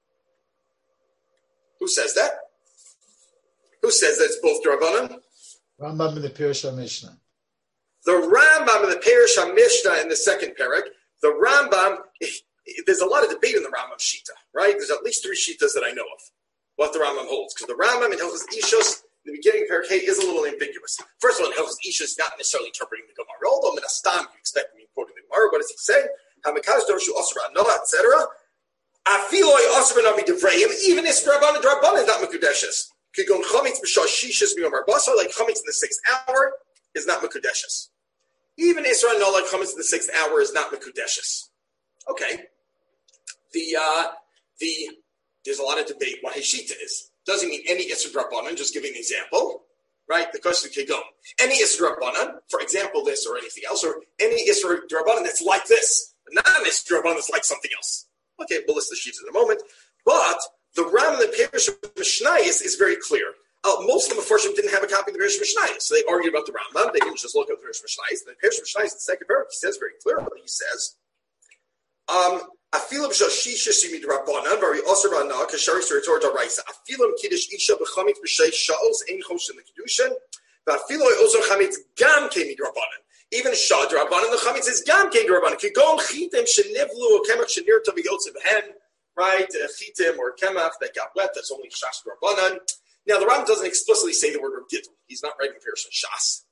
Who says that? Who says that it's both Drabanan? Rambam in the Pirush HaMishnah. The Rambam in the Pirush HaMishnah in the second parak, the Rambam, there's a lot of debate in the Rambam Shita, right? There's at least three Shitas that I know of, what the Rambam holds. Because the Rambam in Hilchos Ishos, in the beginning of Parak Hey, is a little ambiguous. First of all, in Hilchos Ishos, not necessarily interpreting the Gemara. Although Minastam, you expect me quoting the Gemara. What does he say? Hamikaz Dorshu Osra Noah, et cetera. Afiloi Osra Nami Devrayim, even if Rabbanan Rabbanan not Mekudeshes. Kigon Chametz B'Shah Shishas Miyom Arbasa, like Chametz in the sixth hour, is not Mekudeshes. Even Israel no like Chametz in the sixth hour is not Mekudeshes. Okay. The uh, the there's a lot of debate what Heshita is. Doesn't mean any Isra Rabbanan, just giving an example. Right? The question is Kegon. Any Isra Rabbanan, for example, this or anything else, or any Isra Rabbanan that's like this. Not an Isra Rabbanan that's like something else. Okay, we'll list the sheets in a moment. But the Ram and the Pirush Mishnayos is very clear. Uh, most of the Mefarshim didn't have a copy of the Pirush Mishnayos, so they argued about the Rambam. They didn't just look at the Pirush Mishnayos. The Pirush Mishnayos, in the second paragraph, he says very clearly. He says, um, "Afilim shashisha simid rabbanan vari osir ba'ana kashari suritor daraisa. Afilim kiddush isha b'chamit b'shei shaos ein chosh in the kiddushin. Va'afilo ozer chametz gam kemid rabbanan. Even shad rabbanan the chametz is gam kemid rabbanan. Kigon chitim shenivlu or kemach shenir taviyotzev hen. Right, chitim or kemach that got wet. That's only shas rabbanan." Now, the Rambam doesn't explicitly say the word Rav Gidl. He's not writing Pirush Shas.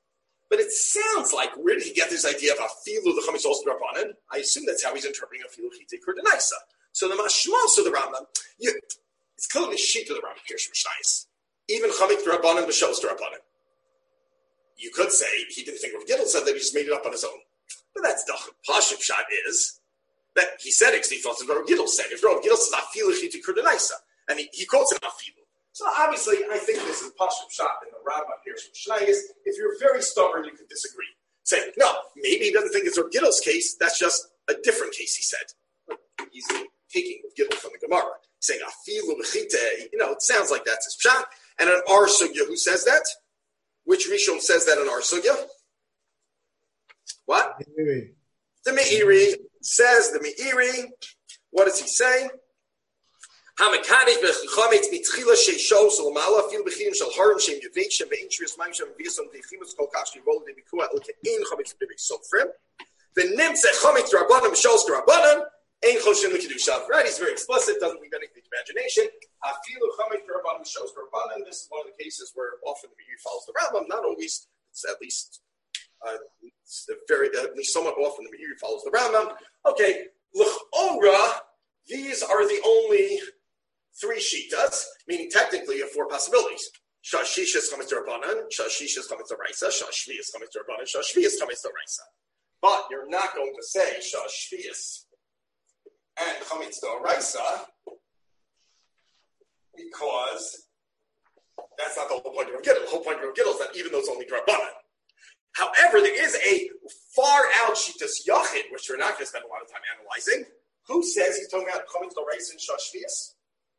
But it sounds like, where did he get this idea of afilu the chametz also drabanan? I assume that's how he's interpreting afilu chite kurdenaisa. So the mashmal, so the Rambam, you, it's clearly sheet of the Rambam here, Shmashtais. Even chametz drabanan b'shos drabanan. You could say he didn't think of Gittel, said that he just made it up on his own. But that's the Pashim shot is that he said it because he thought it's what Rav Gittel said. If Rav Gittel says afilu chite kurdenaisa, and he, he quotes it afilu. So obviously, I think this is Pashim shot in the Rambam here, Shmashtais. If you're very stubborn, you could disagree. Say, no, maybe he doesn't think it's Rav Gittel's case. That's just a different case, he said. He's taking Gittel from the Gemara, saying afilu b'chite. You know, it sounds like that's his shot. And an Ar Sugya, who says that? Which Rishon says that in Ar Sugya? What? Meiri. The Meiri says the Meiri. What does he say? Hamakadesh bechametz mitchila sheisho solomala fil b'chirim shel harim shem yeveit shem ve'intrius ma'im shem v'yisam dechimus kol kash yivol de'bikua el ke'in chametz b'bei sofrim v'nimtze chametz drabanan b'shos drabanan ein choshin l'kedusha. Right? He's very explicit. Doesn't leave anything to imagination. Afilu chametz drabanan b'shos drabanan. This is one of the cases where often the Meiri follows the Rambam. Not always. It's at least uh, it's very at least somewhat often the Meiri follows the Rambam. Okay, l'chora. These are the only three shitas, meaning technically you have four possibilities. Shashishas chametz drabanan, shashishas chametz d'oraisa, shashvias chametz drabanan, shashvias chametz d'oraisa. But you're not going to say shashvias and chametz d'oraisa because that's not the whole point of Rav Gittel. The whole point of Rav Gittel is that even though it's only drabanan. However, there is a far out shitas yachid, which we're not going to spend a lot of time analyzing. Who says he's talking about chametz d'oraisa and shashvias?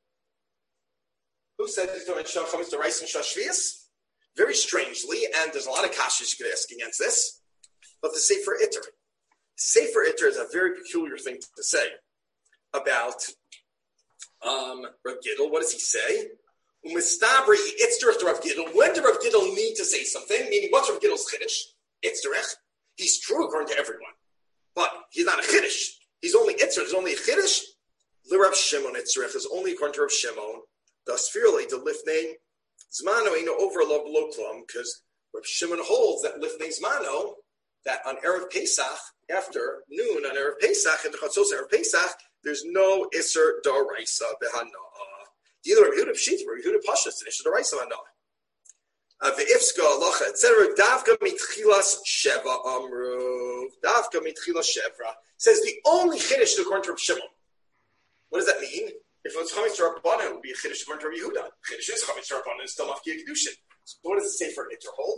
Who said he's talking about chametz d'oraisa and shashvias? Very strangely, and there's a lot of kashas you could ask against this, but the Sefer Itter. Sefer Itter is a very peculiar thing to say about um, Rav Gittel. What does he say? Umistabri itzderech to Rav Gittel. When does Rav Gittel need to say something? Meaning, what's Rav Gittel's chiddush? Itzderech. He's true according to everyone, but he's not a chiddush. He's only itzderech. There's only a chiddush. L'Rav Shimon itzderech is only according to Rav Shimon. Thus, fearly to lifnei zmano ain't over love below klum, because Rav Shimon holds that lifnei zmano, that on erev Pesach after noon on erev Pesach and the chatzos erev Pesach, there's no iser d'oraisa behana. Either Rabbi Yehuda Pshita, Rabbi Yehuda Pashas, and iser d'oraisa behana. Ve'ifska alacha et cetera. Davka mitchilas sheva amru. Davka mitchilas shevra says the only chiddush according to Rav Shimon. What does that mean? If it's chametz d'Rabbanan, it would be a chiddush according to Rabbi Yehuda. Chiddush is chametz d'Rabbanan, it's still mafkia kedushin. So what does it say for Itter hold?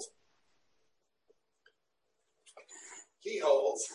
He holds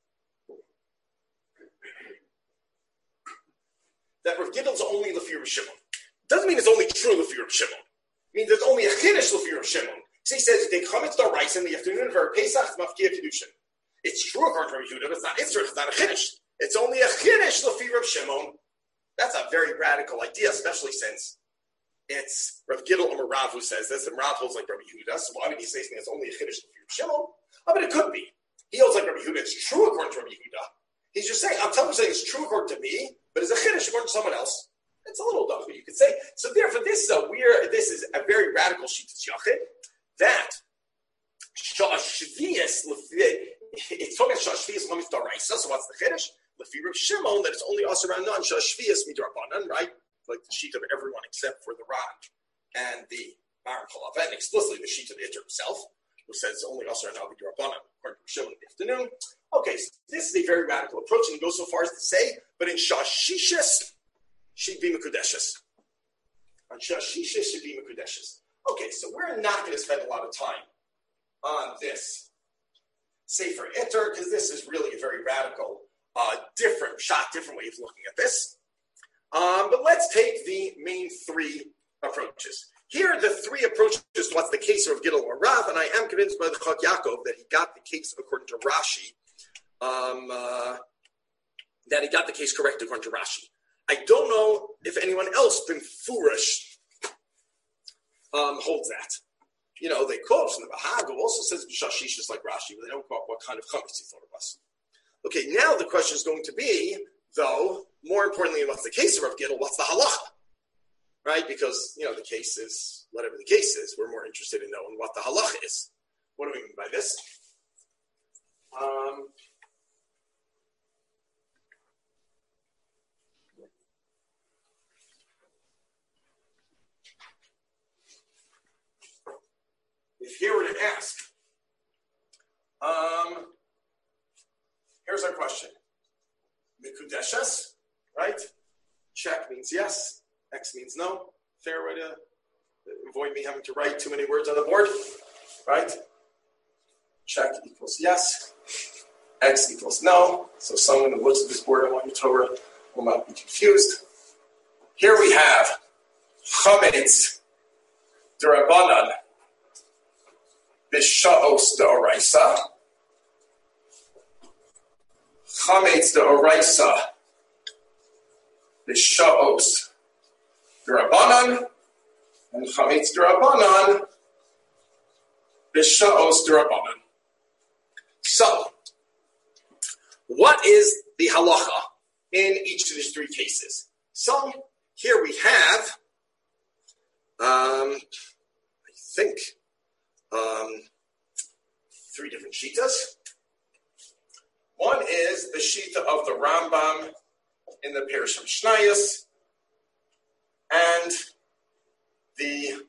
that Rav Gittel's only l'fi Rav Shimon. Doesn't mean it's only true l'fi Rav Shimon. It means there's only a chiddush l'fi Rav Shimon. So he says they chametz d'Oraisa in the afternoon of our Pesach, it's mafkia kedushin. It's true according to Rabbi Yehuda, but it's not Itzrich, it's not a chiddush. It's only a chiddush l'fi Rav Shimon. That's a very radical idea, especially since it's Rav Gittel or Rav who says this, and Rav holds like Rabbi Yehuda. So why would he say something that's only a chiddush l'fi Rav Shimon? Oh, but it could be. He holds like Rabbi Yehuda. It's true according to Rabbi Yehuda. He's just saying, I'm telling you, saying it's true according to me, but it's a chiddush according to someone else. It's a little dumb, you could say. So therefore, this is a weird, this is a very radical shitas yachid, that shashvias, it's talking about shashvias chametz d'oraisa, so what's the chiddush? L'fi Rav Shimon, that it's only us around non shashvias midrabanan, right? Like the sheet of everyone except for the Raj and the Maram Chalav, and explicitly the sheet of the Itter himself, who says it's only us around midrabanan, according to Rav Shimon in the afternoon. Okay, so this is a very radical approach, and he goes so far as to say, but in shashishis, she'd be mekudeshes. On shashishis, she'd be mekudeshes. Okay, so we're not going to spend a lot of time on this Sefer Itter, because this is really a very radical Uh, different shot, different way of looking at this. Um, but let's take the main three approaches. Here are the three approaches to what's the case of Gittel or Rav, and I am convinced by the Chak Yaakov that he got the case according to Rashi, um, uh, that he got the case correct according to Rashi. I don't know if anyone else, been foolish, um, holds that. You know, they quote from the Bahag, who also says Shashish is like Rashi, but they don't quote what kind of chametz he thought of us. Okay, now the question is going to be, though, more importantly, what's the case of Rav Gittel, what's the halacha? Right? Because, you know, the case is, whatever the case is, we're more interested in knowing what the halacha is. What do we mean by this? Um, if here were to ask, um, here's our question. Mikudeshes, right? Check means yes. X means no. Fair way to avoid me having to write too many words on the board, right? Check equals yes. X equals no. So someone who looks at this board on your Torah will not be confused. Here we have Chametz D'Rabbanan B'Sha'os D'Oraisa. Chametz D'Oraisa B'Sha'os D'Rabbanan and Chametz D'Rabbanan B'Sha'os D'Rabbanan. So, what is the halacha in each of these three cases? So, here we have, um, I think, um, three different shitas. One is the shita of the Rambam in the Perush Mishnayos, and the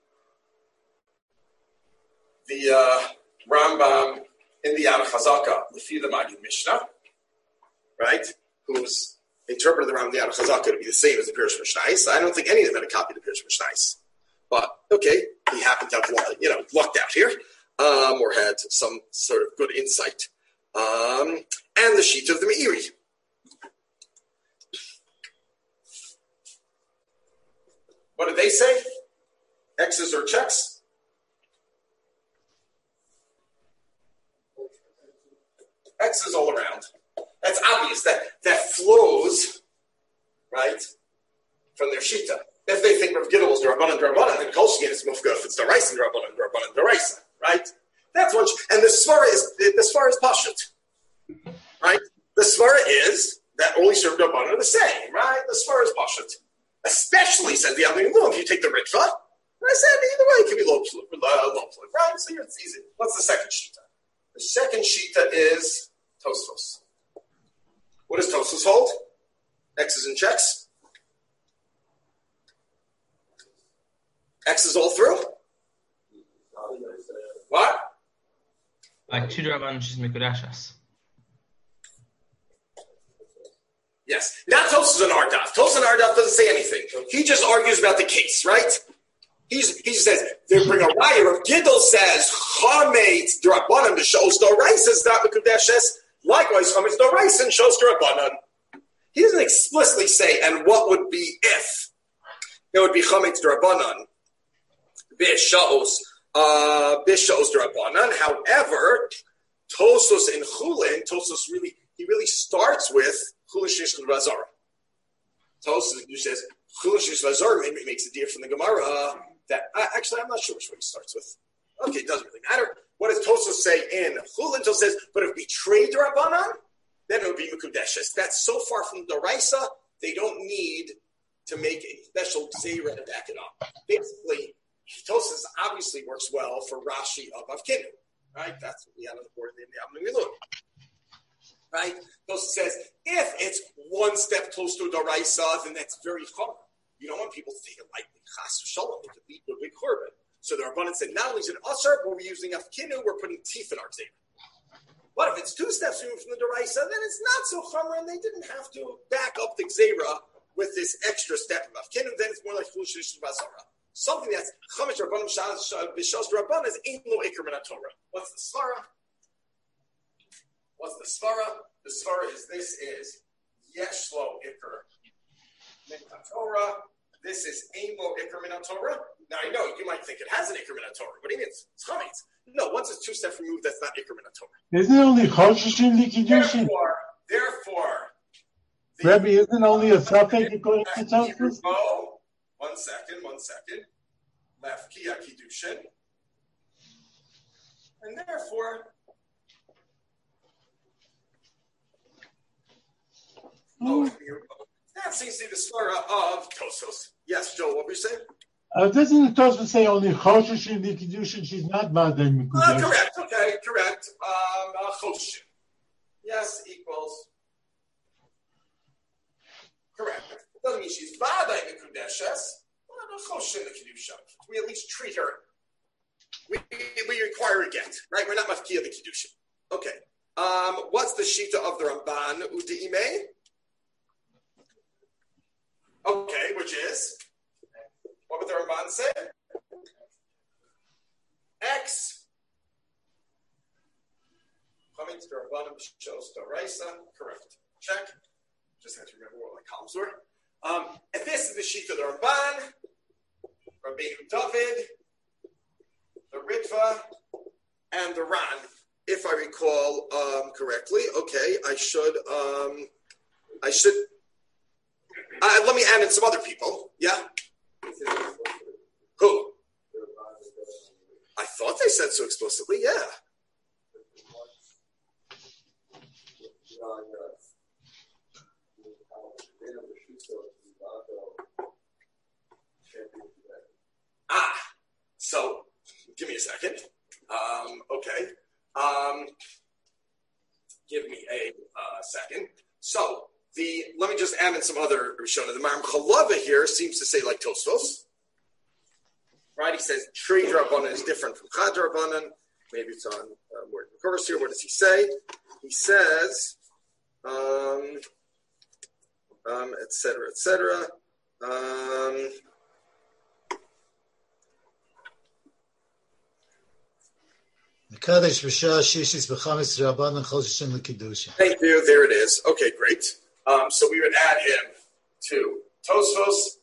the uh, Rambam in the Yad Chazaka, Lefi the Magid Mishnah, right? Who's interpreted the Rambam in the Yad Chazaka to be the same as the Perush Mishnayos. I don't think any of them had a copy of the Perush Mishnayos, but okay, he happened to have, you know, lucked out here, um, or had some sort of good insight. Um, and the sheet of the Meiri. What did they say? X's or checks? X's all around. That's obvious. That that flows, right, from their shita. If they think Rav Gidel is D'Rabbanan D'Rabbanan, then Kol Shegin is Mufga if it's D'Oraisa D'Rabbanan D'Rabbanan D'Oraisa, right? That's one. And the Svara is the Svara is Pashut, right? The Svara is that only served D'Rabbanan are the same, right? The Svara is Pashut. Especially, says the Avnei Miluim, if you take the Ritva, and I said either way it can be low low low right? So it's easy. What's the second shita? The second shita is Tosfos. What does Tosfos hold? X's and checks. X's all through. What? Like two D'Rabbanan she's Mikudashas. Yes, not Tosfos and Ardaf. Tosfos and Ardaf doesn't say anything. He just argues about the case, right? He's, he says, they bring a raya. Rav Gidel says, Chametz D'Rabbanan b'Sha'os D'Oraisa is not Mikudeshes. Likewise, Chametz D'Oraisa and Sha'os D'Rabbanan. He doesn't explicitly say, and what would be if? It would be Chametz D'Rabbanan b'Sha'os uh, b'Sha'os D'Rabbanan. However, Tosfos in Chulin, Tosfos really, he really starts with Chulin Sheish L'Razar. Tosfos says, Chulin Sheish L'Razar makes a deal from the Gemara. That uh, actually, I'm not sure which one he starts with. Okay, it doesn't really matter. What does Tosfos say in Chulin? Tosfos says, but if betrayed D'Rabbanan, then it would be Mikudeshes. That's so far from D'Oraisa, they don't need to make a special Gzeira to back it up. Basically, Tosfos obviously works well for Rashi of Avkinu, right? That's what we have on the board in the Avnei Miluim. Right? Tosfos says, if it's one step close to D'Oraisa, then that's very fun. You don't want people to take it lightly. Chas v'shalom, it could lead to a big korban. So the Rabbanan said, not only is it usher, but we're using Avkinu, we're putting teeth in our Gzeira. But if it's two steps removed from the D'Oraisa, then it's not so chomer, and they didn't have to back up the Gzeira with this extra step of Avkinu, then it's more like Chulin Sheish L'Razar. Something that's Chametz D'Rabbanan b'Sha'os D'Rabbanan is ain't lo ikar min haTorah. What's the svara? What's the svara? The svara is this is yesh lo ikar min haTorah. This is ain't lo ikar min haTorah. Now I know you might think it has an ikar min haTorah, but it is. It's chametz. No, once it's two steps removed, that's not ikar min haTorah. Isn't it only choshesh in liquidation? Therefore, therefore, the, Rebbe, isn't only a suffix according to Tosfos? Oh, one second, one second. Lafkia kiddushin, and therefore. Oh, that seems to be the svara of Tosfos. Yes, Joe, what were you saying? Uh, doesn't the Tosfos say only choshesh in liquidation? She's not Vadei Mikudeshes. Uh, correct. Okay. Okay, correct. Um, uh, choshin. Yes, equals. Correct. It doesn't mean she's vaday mekudeshes. Choshin the kedusha. We at least treat her. We, we require a get, right? We're not mafkia the kedusha. Okay. Um, what's the shita of the Ramban u'de'imei? Okay, which is what would the Ramban say? X. Coming to the Ramban shows the Raisa. Correct. Check. Just have to remember what my columns were. Um, and this is the shita of the Ramban, Rabbeinu David, the Ritva, and the Ran. If I recall um, correctly, okay, I should, um, I should, uh, let me add in some other people, yeah? Who? I thought they said so explicitly, yeah. Ah, so, give me a second. Um, okay. Um, give me a uh, second. So the let me just add in some other Rishona. The Maram Chalava here seems to say like Tosfos, right? He says Trei Drabanan is different from Chad Drabanan. Maybe it's on uh, more in the chorus here. What does he say? He says, um, um, et cetera, et cetera. Um, Thank you. There it is. Okay, great. Um, so we would add him to Tosfos.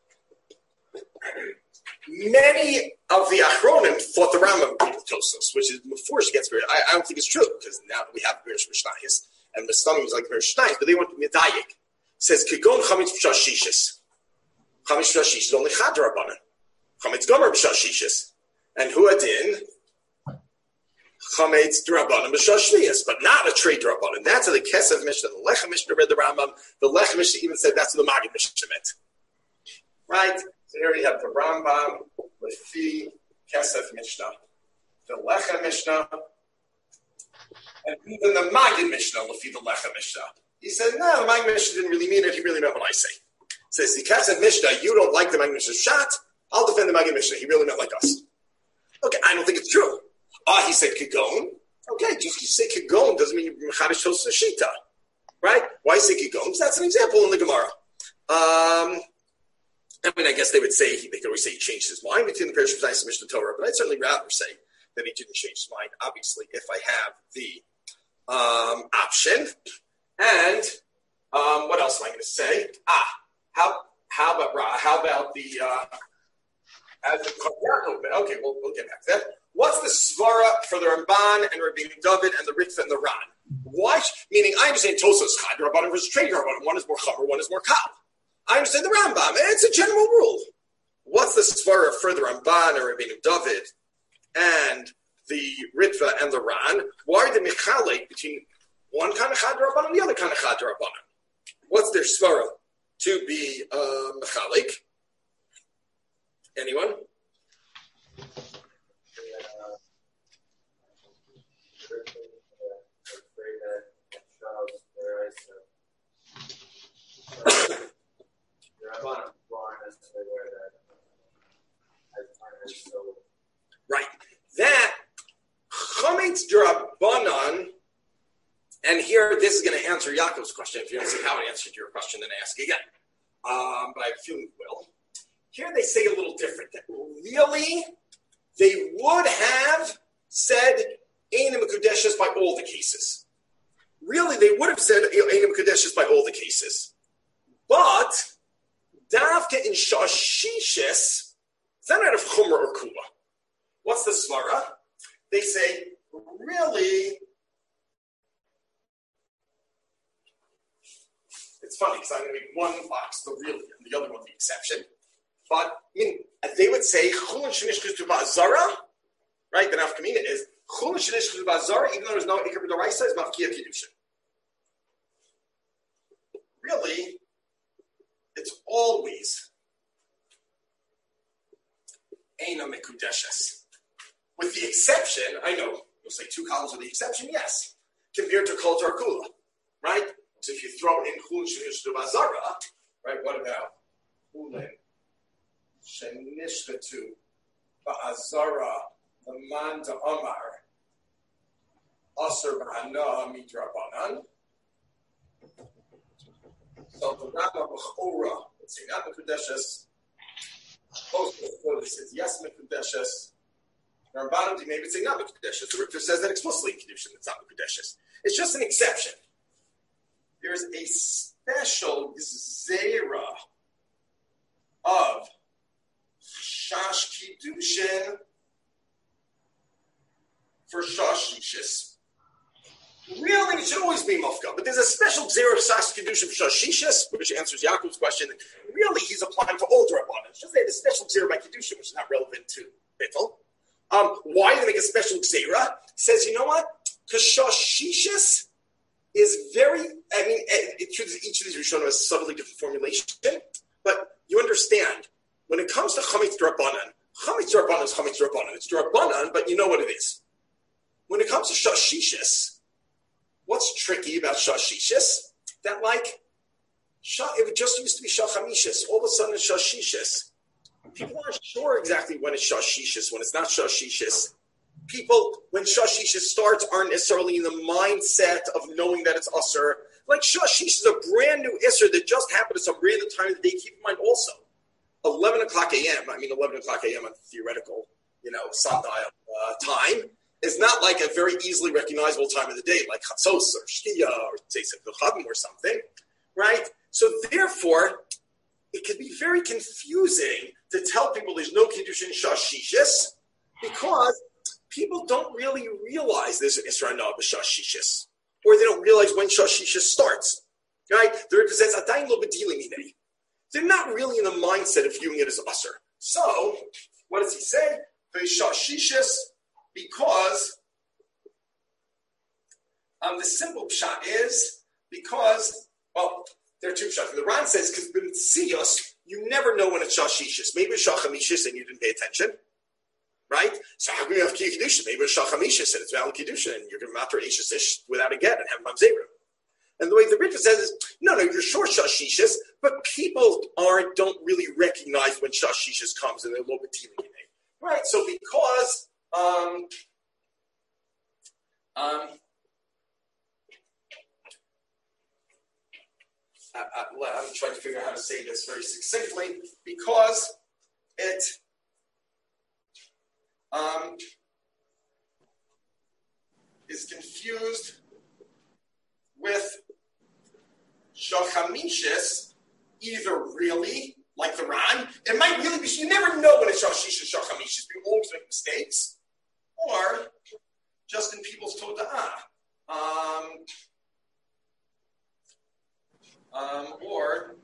Many of the Achronim thought the Rambam would be with Tosfos, which is before she gets married. I, I don't think it's true because now we have Mirish Mishnayis and Mistami was like Mirish Mishnayis, but they went to Medayik. Says Kigon Chametz B'Shashishis. Chametz B'Shashishis is only Chad Rabbanan. Chametz Gomer B'Shashishis. And Huadin Chametz D'Rabbanan B'Shashviyas, but not a trade D'Rabbanan. That's how the Kesef Mishnah, the Lechem Mishnah read the Rambam. The Lechem Mishnah even said that's what the Maggid Mishnah meant. Right? So here we have the Rambam, Lefi Kesef Mishnah, the Lechem Mishnah, and even the Maggid Mishnah, Lefi the Lechem Mishnah. He said, no, the Maggid Mishnah didn't really mean it. He really meant what I say. Says the Kesef Mishnah, you don't like the Maggid Mishnah shot. I'll defend the Maggid Mishnah. He really meant like us. Okay, I don't think it's true. Ah, he said Kigon. Okay, just you say Kigon doesn't mean you're Mechadish Tosa Shita. Right? Why say Kigon? Because that's an example in the Gemara. Um, I mean, I guess they would say, they could always say he changed his mind between the Parish of Zayis and Mishnah Torah, but I'd certainly rather say that he didn't change his mind, obviously, if I have the um, option. And um, what else am I going to say? Ah, how how about how about the uh, as the okay, we'll we'll get back to that. What's the svara for the Ramban and Rabbeinu David and the Ritva and the Ran? Why? Meaning, I understand Tosas Chad Rabbanan versus Trade Rabbanan. One is more Chamer, one is more Kal. I understand the Rambam. It's a general rule. What's the svara for the Ramban and Rabbeinu David and the Ritva and the Ran? Why are they mechalek between one kind of Chad Rabbanan and the other kind of Chad Rabbanan? What's their svara to be uh, mechalek? Anyone? Right. That Chametz D'Rabbanan, and here this is going to answer Yaakov's question. If you don't see how it answered your question, then ask again. Um, but I feel it will. Here they say a little different. That really, they would have said Einim Mekudeshes by all the cases. Really, they would have said Einim Mekudeshes by all the cases. But Davka in Shashishis, it's not out of Chumrah or Kula. What's the svara? They say, really, it's funny because I'm going to make one box the really and the other one the exception. But I mean, they would say Chulin Shenishkus to Ba'azara, right? The nafkamina is Chulin Shenishkus to Ba'azara, even though there's no Ikar B'Doraisa, is Mafkia Kiddushin. Really, it's always Eina Mekudeshes. With the exception, I know you'll say two to the exception? Yes. Compared to Kol Tarkula, right? So if you throw in Chulin Shenishtu Azara, right, what about Chulin Shenishtu Azara, the man to Amar, Asr B'Hana Midrabanan? So the Rama B'Chora, let's say not Mekudeshes, both before they said yes Mekudeshes, Rambanam maybe say not Mekudeshes. The Richter says that explicitly in Kedushin, it's not Mekudeshes. It's just an exception. There's a special zera of Shash Kedushin for Shash Shishis. Really, it should always be Mufka, but there's a special zera of Shash Kedushin for Shash Shishis, which answers Yaakov's question. Really, he's applying to older Rabbanan. It's just they have a special zera by Kedushin, which is not relevant to Bittul. Um, why do they make a special zera? He says, you know what? Because Shash Shishis is very, I mean, it, it, each of these Rishonim has a subtly different formulation, but you understand, when it comes to Chametz D'Rabbanan, Chametz D'Rabbanan is Chametz D'Rabbanan. It's D'Rabbanan, but you know what it is. When it comes to Shash Shishis, what's tricky about Shash Shishis? That like, it just used to be Shash Hamishis. All of a sudden it's Shash Shishis. People aren't sure exactly when it's Shash Shishis, when it's not Shash Shishis. People, when Shash Shishis starts, aren't necessarily in the mindset of knowing that it's Asr. Like Shash Shishis is a brand new Isser that just happened at some random time of the day. Keep in mind also, eleven o'clock a.m., I mean eleven o'clock a.m. on theoretical, you know, sundial uh, time, is not like a very easily recognizable time of the day, like Chatzos or Shkia or Tzeitzek V'Chadim or something, right? So therefore, it could be very confusing to tell people there's no Kiddushin Shash Shishis because people don't really realize there's an Isra Nah b'Shash Shishis, or they don't realize when Shash Shishis starts, right? The Rebbe says, Adayin lo b'dilim hinei. They're not really in the mindset of viewing it as Asr. So, what does he say? B'Shash Shishis, because um, the simple pshat is because, well, there are two pshat. The Ran says, because b'Mitzios, you never know when it's Shash Shishis. Maybe it's Shash Hamishis and you didn't pay attention. Right? So how can you have Kedushin? Maybe it's Shach Hamishis and it's valid Kedushin and you're going to matter Eishes Ish without a get and have Mamzerim. And the way the Ritva says is, no, no, you're sure Shash Shishis, but people aren't, don't really recognize when Shash Shishis comes and they're a little bit dealing in it. Right? So because, um, um, I, I, I'm trying to figure out how to say this very succinctly, because it, Um, is confused with Shachamishis, either really, like the Ran, it might really be, you never know when it's Shashishis, Shachamishis, you always make mistakes, or just in people's Toda'ah, um, um, or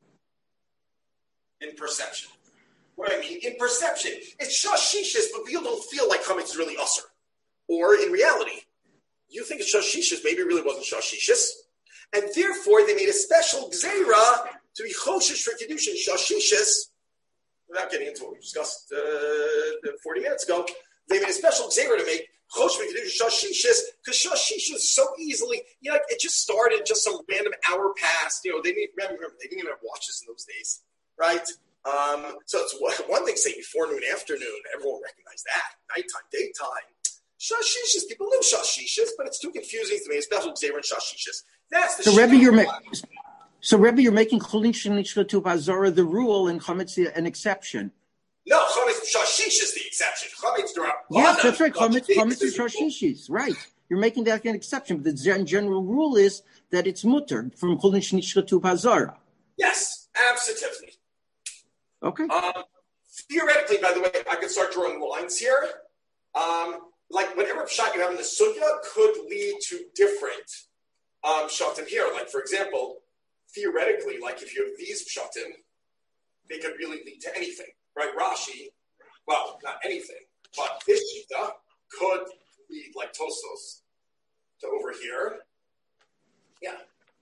in perception. What I mean, in perception, it's Shashishis, but people don't feel like Chametz is really Asr. Or in reality, you think it's Shashishis, maybe it really wasn't Shashishis, and therefore they made a special Gzeira to be Choshish for Kedushin Shashishis, without getting into what we discussed uh, forty minutes ago. They made a special Gzeira to make Choshish for Kedushin Shashishis, because Shashishis so easily, you know, it just started, just some random hour passed, you know, they didn't, remember, they didn't even have watches in those days, right? Um, so it's one thing to say before noon, afternoon, everyone recognized that. Nighttime, daytime. Shashishis, people know Shashishis, but it's too confusing to me, especially because they were in Shashishis. That's the so Rebbe, you're ma- So Rebbe, you're making Chulin Shenishtu Azara the rule and Chametz an exception. No, Chametz Shashishis is the exception. Chametz D'Rabbanan. Yes, that's right. Chametz Chametz is Shashishis, right? You're making that an exception, but the general rule is that it's mutter from Chulin Shenishtu Azara. Yes, absolutely. Okay. Um, theoretically, by the way, I could start drawing lines here. Um, like whatever shot you have in the sugya could lead to different um, shatim here. Like for example, theoretically, like if you have these shatim, they could really lead to anything, right? Rashi, well, not anything, but this shita could lead like Tosos to over here. Yeah.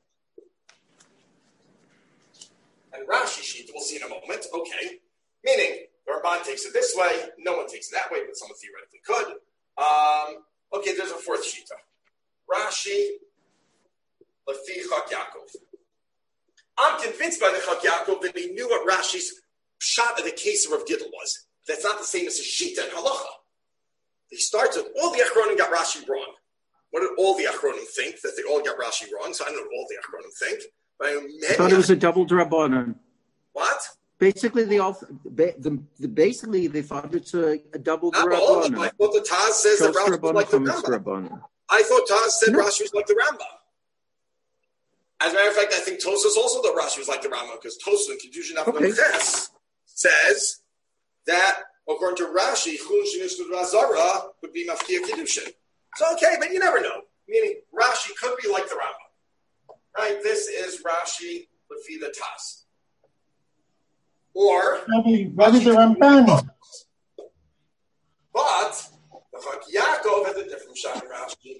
And Rashi sheet, we'll see in a moment. Okay. Meaning, the Ramban takes it this way, no one takes it that way, but someone theoretically could. Um, Okay, there's a fourth shita. Rashi, Lefi Chak Yaakov. I'm convinced by the Chak Yaakov that he knew what Rashi's shot of the case of Rav Gidl was. That's not the same as his shita and halacha. He starts with all the Achronim got Rashi wrong. What did all the Achronim think? That they all got Rashi wrong. So I don't know what all the Achronim think. But I, I thought it was a double drabanan. What? Basically, they all the, the basically they thought it's a, a double Not all of them. drabanan. I thought the Taz says that Rashi was like the Rambam. I thought Taz said No. Rashi was like the Rambam. As a matter of fact, I think Tosas also thought Rashi was like the Rambam because Tosas in Kedushin Avnei Ches says that according to Rashi, Chulun Shenish Razara would be Mafkia Kedushin. So okay, but you never know. Meaning Rashi could be like the Rambam, right? This is Rashi Lefi the Taz, or Rabbi, Rabbi the Ramban. But the Chak Yaakov has a different shot in Rashi.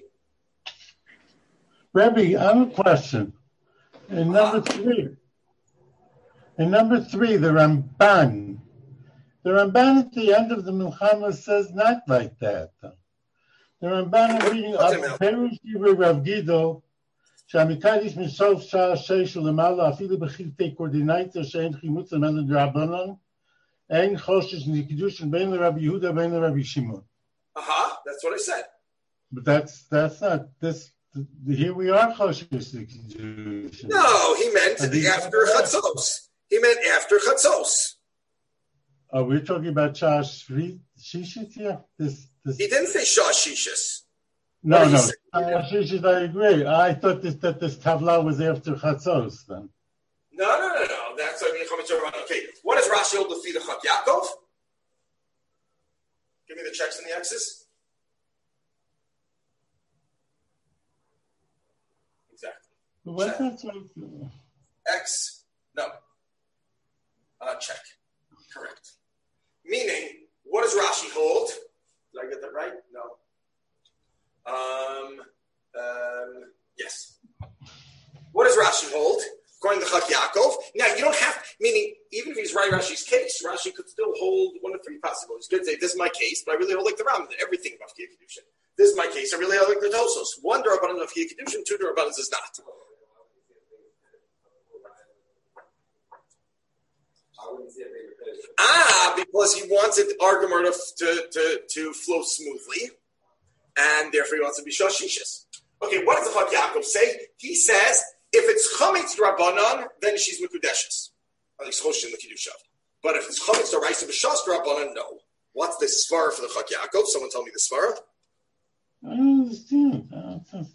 Rabbi, I have a question. In number three, in number three, the Ramban. The Ramban at the end of the Milchama says not like that. The Ramban is reading up Perush Divrei Rav Gidl, שהמקדיש מסוף שעה שש למעלה, אפילו בחלקי קורדינציה שאין חימוץ למעלה דרבנן, אין חושש נקדוש בין לרבי יהודה בין לרבי שמעון. Uh-huh, that's what I said. But that's that's not this. Here we are choshesh nekdush. No, he meant after Chatzos. He meant after Chatzos. Oh, we're talking about Shah Shishit here? This, this... He didn't say Shah Shishis. No, no. Shah Shishit, I agree. I thought this, that this Tavla was after Chatzos then. No, no, no, no. That's what I mean. Okay, what does Rashi hold to feed the Chak Yaakov? Give me the checks and the X's. Exactly. What's that? X, no. Uh, check. Correct. Meaning, what does Rashi hold? Did I get that right? No. Um, um, yes. What does Rashi hold? According to Chak Yaakov. Now, you don't have, meaning, even if he's right Rashi's case, Rashi could still hold one of three possibilities. He could say, this is my case, but I really hold like the Rambam, everything about Mafkia Kedushin. This is my case, I really hold like the Tosos. One Darabanan of Mafkia Kedushin, two Darabanans is not. Ah, because he wants it argument to, to, to flow smoothly, and therefore he wants to be shashishis. Okay, what does the Chak Yaakov say? He says, if it's chametz drabanan, then she's mekudeshes. At least choshin the kiddushav. But if it's chametz d'oraisa b'shas drabanan, no. What's the svara for the Chak Yaakov? Someone tell me the svara. I don't understand. I don't understand.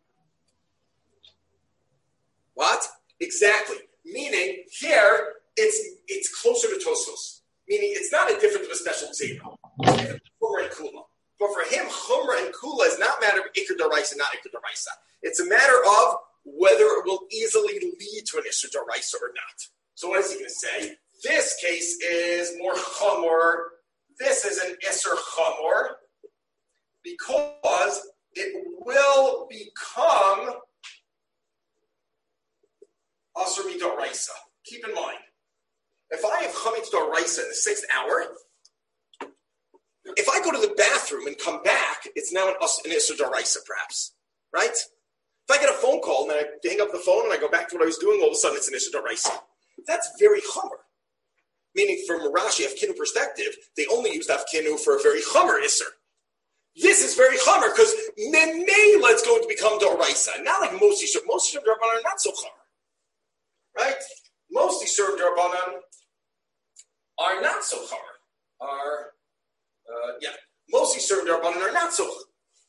What? Exactly. Meaning, here, it's it's closer to Tosfos. Meaning, it's not a difference of a special zera. It's Chumrah and Kula. But for him, Chumrah and Kula is not a matter of Iker D'Oraisa, not Iker D'Oraisa. It's a matter of whether it will easily lead to an Iker D'Oraisa or not. So what is he going to say? This case is more Chumor. This is an Iser Chumor because it will become Asur D'Oraisa. Keep in mind, if I have Chametz D'Oraisa in the sixth hour, if I go to the bathroom and come back, it's now an, an Isser D'Oraisa, perhaps, right? If I get a phone call and I hang up the phone and I go back to what I was doing, all of a sudden it's an Isser D'Oraisa. That's very Chomer. Meaning, from a Rashi Avkinu perspective, they only used Avkinu for a very Chomer Isser. This is very Chomer because Memela it's going to become D'Oraisa. Not like most Isser. Most Isser D'Oraisa are not so Chomer. Right? Most Yisurim D'Rabbanan are not so Chomer. Are, uh, yeah. Most Yisurim D'Rabbanan are not so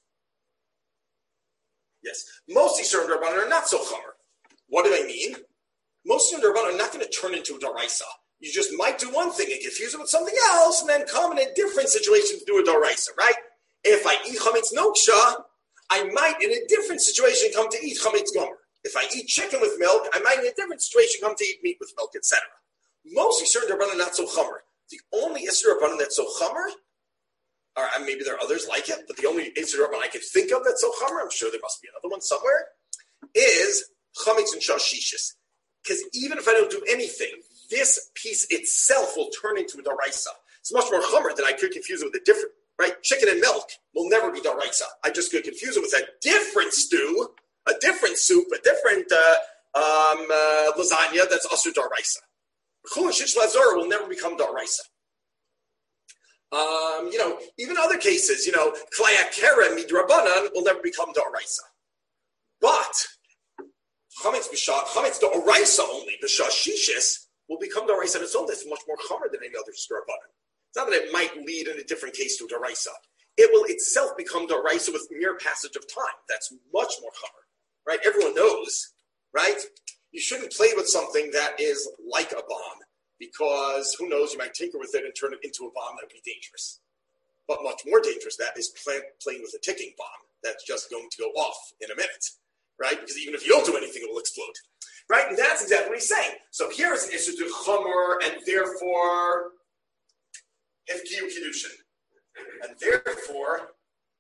Yes. Most Yisurim D'Rabbanan are not so Chomer. What do I mean? Most Yisurim D'Rabbanan are not going to turn into a D'Oraisa. You just might do one thing and confuse it with something else and then come in a different situation to do a D'Oraisa, right? If I eat Chametz Noksha, I might in a different situation come to eat Chametz Gomer. If I eat chicken with milk, I might in a different situation come to eat meat with milk, et cetera. Most Yisur D'Rabbanan not so Chomer. The only Yisur D'Rabbanan that's so Chomer, or maybe there are others like it, but the only Yisur D'Rabbanan I can think of that's so Chomer, I'm sure there must be another one somewhere, is Chametz and Shashishis. Because even if I don't do anything, this piece itself will turn into a D'Oraisa. It's much more Chomer than I could confuse it with a different right? Chicken and milk will never be daraisa. I just could confuse it with a different stew, a different soup, a different uh, um, uh, lasagna that's asur daraisa. Chulin shish lazor will never become daraisa. Um, you know, even other cases, you know, klaya keren midrabanan will never become daraisa. But chametz b'shah, chametz daraisa only, b'shah shishis will become daraisa on its own. That's much more chamer than any other darabanan. It's not that it might lead in a different case to daraisa. It will itself become daraisa with mere passage of time. That's much more chamer, right? Everyone knows, right? You shouldn't play with something that is like a bomb, because who knows, you might tinker with it and turn it into a bomb that would be dangerous. But much more dangerous that is play, playing with a ticking bomb that's just going to go off in a minute, right? Because even if you don't do anything, it will explode, right? And that's exactly what he's saying. So here is an issue to chomer, and therefore hefkiyu kiddushin, and therefore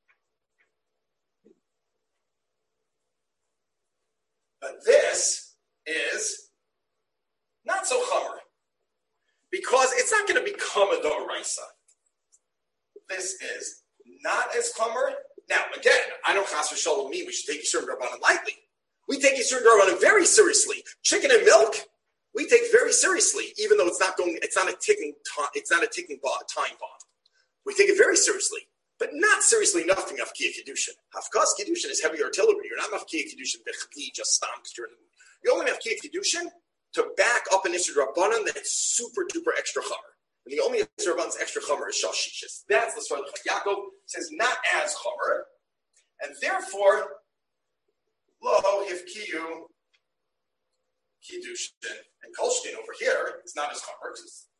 but this is not so chomer, because it's not going to become a doraisa. This is not as chomer. Now, again, I don't chas v'shalom mean we should take Yisurim D'Rabbanan lightly. We take Yisurim D'Rabbanan very seriously. Chicken and milk, we take very seriously, even though it's not going. It's not a ticking. It's not a ticking bomb, time bomb. We take it very seriously, but not seriously enough to mafkiya kiddushin. Hafkas kiddushin is heavy artillery. You're not mafkiya kiddushin b'chdi just stam because you're in the mood. You're only mafkiya kiddushin to back up an Yisurim D'Rabbanan that's super duper extra chamer. And the only Yisurim D'Rabbanan's extra chamer is shashishis. That's the story of Yaakov says not as chamer, and therefore lo hifkiyu kiddushin. And Kolstein over here is not as chamer,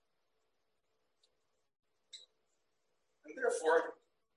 and therefore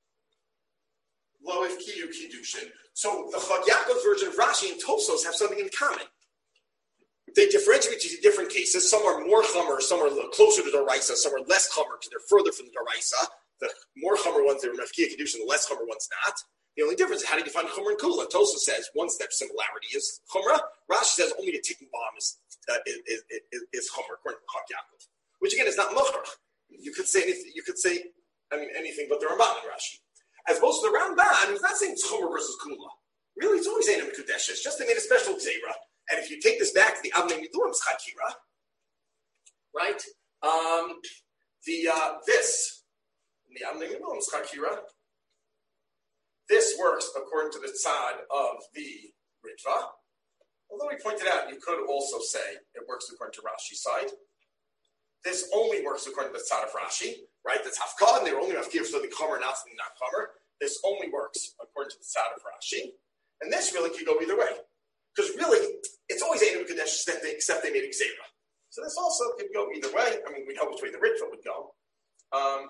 lo hifkiyu kiddushin. So the Chag Yaakov's version of Rashi and Tosfos have something in common. They differentiate between different cases. Some are more chamer, some are closer to the daraisa, some are less chamer because they're further from the daraisa. The more chamer ones, they're mafkiya kiddushin, the less chamer ones not. The only difference is how do you define chomer and kula? Tosa says one step similarity is chumrah. Rashi says only a ticking bomb is uh, is, is, is, is chomer, according to Chag Yaakov, which again is not mocher. You could say anything. You could say, I mean, anything but the Ramban in Rashi. As opposed to the Ramban, who's not saying it's chomer versus kula. Really, it's only saying in Mekudesh. It's just they made a special zera. And if you take this back to the Avnei Miluim Chakira, right? Um, the uh, this the Avnei Miluim Chakira. This works according to the tzad of the Ritva. Although we pointed out, you could also say it works according to Rashi's side. This only works according to the tzad of Rashi, right? That's Hafkah, and they were only Hafkir, so the Chomer, not something not Chomer. This only works according to the tzad of Rashi. And this really could go either way. Because really, it's always Eidim Kadesh except they, except they made Xera. So this also could go either way. I mean, we know which way the Ritva would go. Um,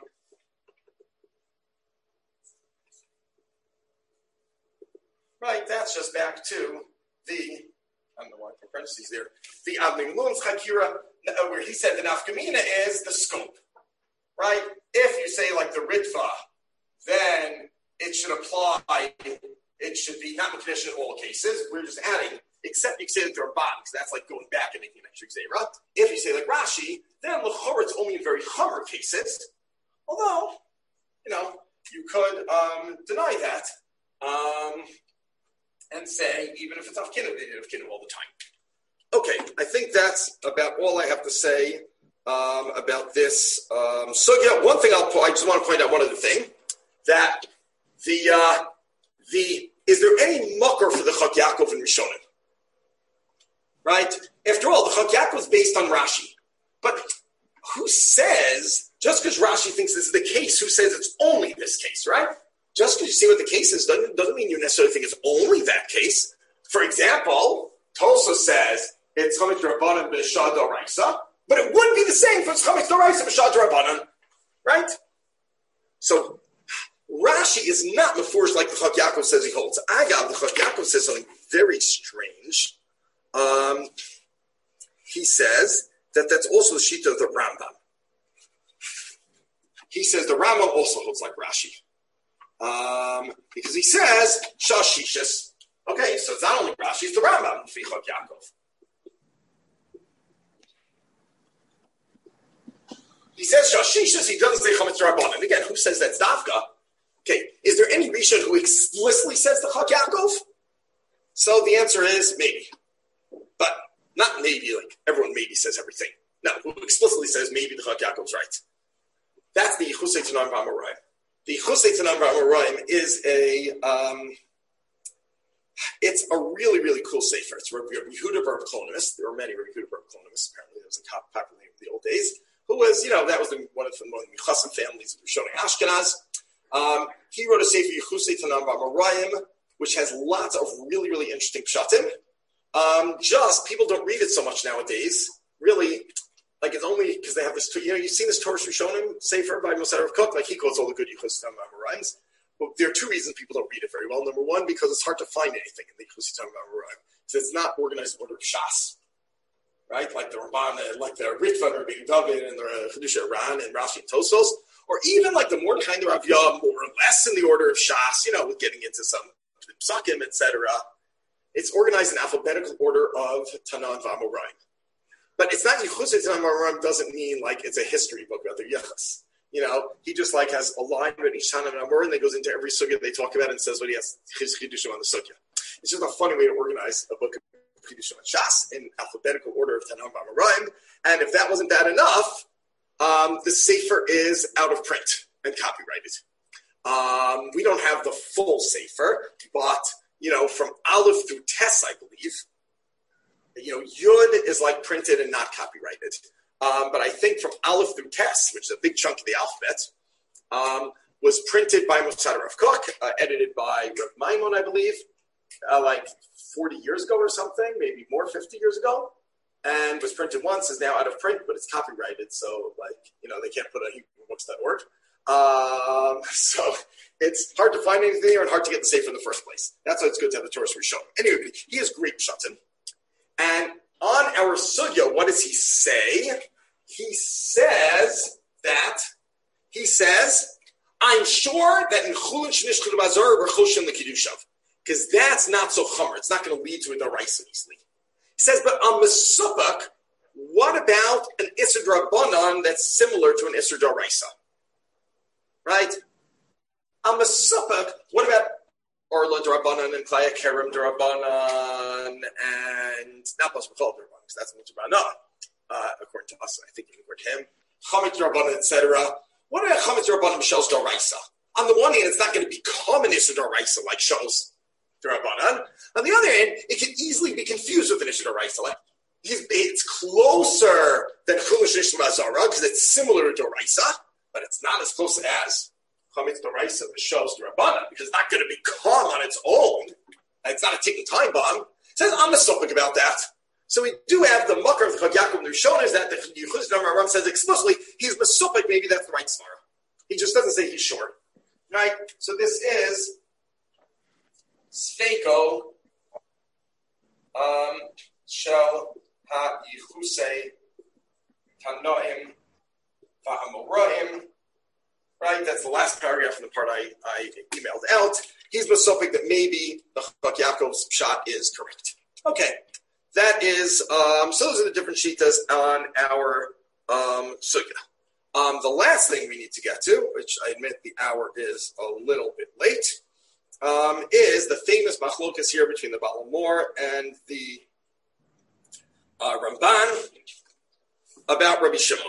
Right, that's just back to the, I don't know why I put parentheses there, the Avnei Miluim Chakira, where he said the nafkamina is the scope, right? If you say like the Ritva, then it should apply, it should be not Mekadesh in all cases. We're just adding, except you say that there are bottoms, that's like going back and making an extra Xera. If you say like Rashi, then l'chor it's only in very Chomer cases, although, you know, you could um, deny that. Um, And say, even if it's Avkinu, they did Avkinu all the time. Okay, I think that's about all I have to say um, about this. Um, so, yeah, one thing I'll I just want to point out one other thing that the uh, the is there any mucker for the Chag Yaakov and Rishonim? Right? After all, the Chag Yaakov is based on Rashi, but who says just because Rashi thinks this is the case? Who says it's only this case? Right? Just because you see what the case is doesn't, doesn't mean you necessarily think it's only that case. For example, Tosa says it's Chametz D'Rabbanan b'Shah D'Oraisa, but it wouldn't be the same if it's Chametz D'Oraisa b'Shah D'Rabbanan, right? So Rashi is not mefurish like the Chag Yaakov says he holds. Agav, the Chag Yaakov says something very strange. Um, he says that that's also the shita of the Rambam. He says the Rambam also holds like Rashi. Um, because he says Shashishis. Okay, so it's not only Rashi, it's the Rambam, Chag Yaakov. He says Shashishis, he doesn't say Chametz D'Rabbanan. Again, who says that's Dafka? Is there any Rishon who explicitly says the Chak Yaakov? So the answer is maybe. But not maybe, like everyone maybe says everything. No, who explicitly says maybe the Chak Yaakov's right. That's the Yichusei Tanan V'Amoraim. The Yichusei Tanan V'Amoraim is a, um, it's a really, really cool sefer. It's Rabbi Yehuda Bar Kolonist. There were many Rabbi Yehuda Bar Kolonists, apparently. There was a popular name in the old days. Who was, you know, that was the, one of the, one of the Chassan families of Rishonim Ashkenaz. Um, he wrote a sefer Yichusei Tanan V'Amoraim, which has lots of really, really interesting pshatim. Um, just, people don't read it so much nowadays. Really, like it's only because they have this, you know, you've seen this Torah Rishonim sefer by Moshe Rav Kook, like he quotes all the good Yichusei Tanan V'Amoraim. Well, there are two reasons people don't read it very well. Number one, because it's hard to find anything in the Yichusei Tanan V'Amoraim. Because it's not organized order of Shas. Right? Like the Ramban, like the Ritva and Rabbi David and the Chiddushei Aran and Rashi and Tosos. Or even like the Mordechai and the Rav Yah, more or less in the order of Shas, you know, with getting into some Psakim, et cetera. It's organized in alphabetical order of Tanan V'Amoraim. But it's not Yichusei Tanan V'Amoraim doesn't mean like it's a history book about their Yechus. You know, he just like has a line with each Tanan V'Amoraim and then goes into every sugya they talk about and says what he has his Chiddushim on the sugya. It's just a funny way to organize a book of Chiddushim on Shas in alphabetical order of Tanan V'Amoraim. And if that wasn't bad enough, um, the sefer is out of print and copyrighted. Um, we don't have the full sefer, but, you know, from Aleph through Tes, I believe, you know, Yud is like printed and not copyrighted. Um, but I think from Aleph through Tes, which is a big chunk of the alphabet, um, was printed by Moshe Rav Kook, uh, edited by Rav Maimon, I believe, uh, like forty years ago or something, maybe more, fifty years ago, and was printed once, is now out of print, but it's copyrighted, so, like, you know, they can't put a Hebrew books dot org. Um, so it's hard to find anything there and hard to get the safe in the first place. That's why it's good to have the Torah Rishon. Anyway, he has great pshatim. And on our sugya, what does he say? He says that, he says, I'm sure that in Chulin Shnishchut Bazar we're Choshen the Kiddushav. Because that's not so chumr. It's not going to lead to a daraisa easily. He says, but on Mesupach, what about an Isser Drabanan that's similar to an Isser Daraisa? Right? On Mesupach, what about Orla Drabanan and Klaya Kerem Drabanan and not Bas B'chol Drabanan, because that's a Drabanan, uh, according to us, I think according to him. Chametz Drabanan, et cetera. What about Chametz Drabanan Mishos Daraisa? On the one hand, it's not going to become an Isser Daraisa like Shos Drabanan. On the other hand, it can easily be confused with an Isser Daraisa. Like, it's closer than Chumash Nishma Azara because it's similar to Daraisa, but it's not as close as Chametz Daraisa Mishos Drabanan because it's not going to become on its own. It's not a ticking time bomb. It says I'm a topic about that. So we do have the mucker of the Chag Yaakov Rishon is that the Yichus Ram says explicitly he's Mesupik. Maybe that's the right svara. He just doesn't say he's sure. Right? So this is Sfeiko um, Shel Ha-Yichusei Tanoim V'Amoraim. Right? That's the last paragraph in the part I, I emailed out. He's Mesupik that maybe the Chag Yaakov's shot is correct. Okay. That is, um, so those are the different shitas on our um, sugya. Um, the last thing we need to get to, which I admit the hour is a little bit late, um, is the famous machlokas here between the Baal Mor and the uh, Ramban about Rabbi Shimon.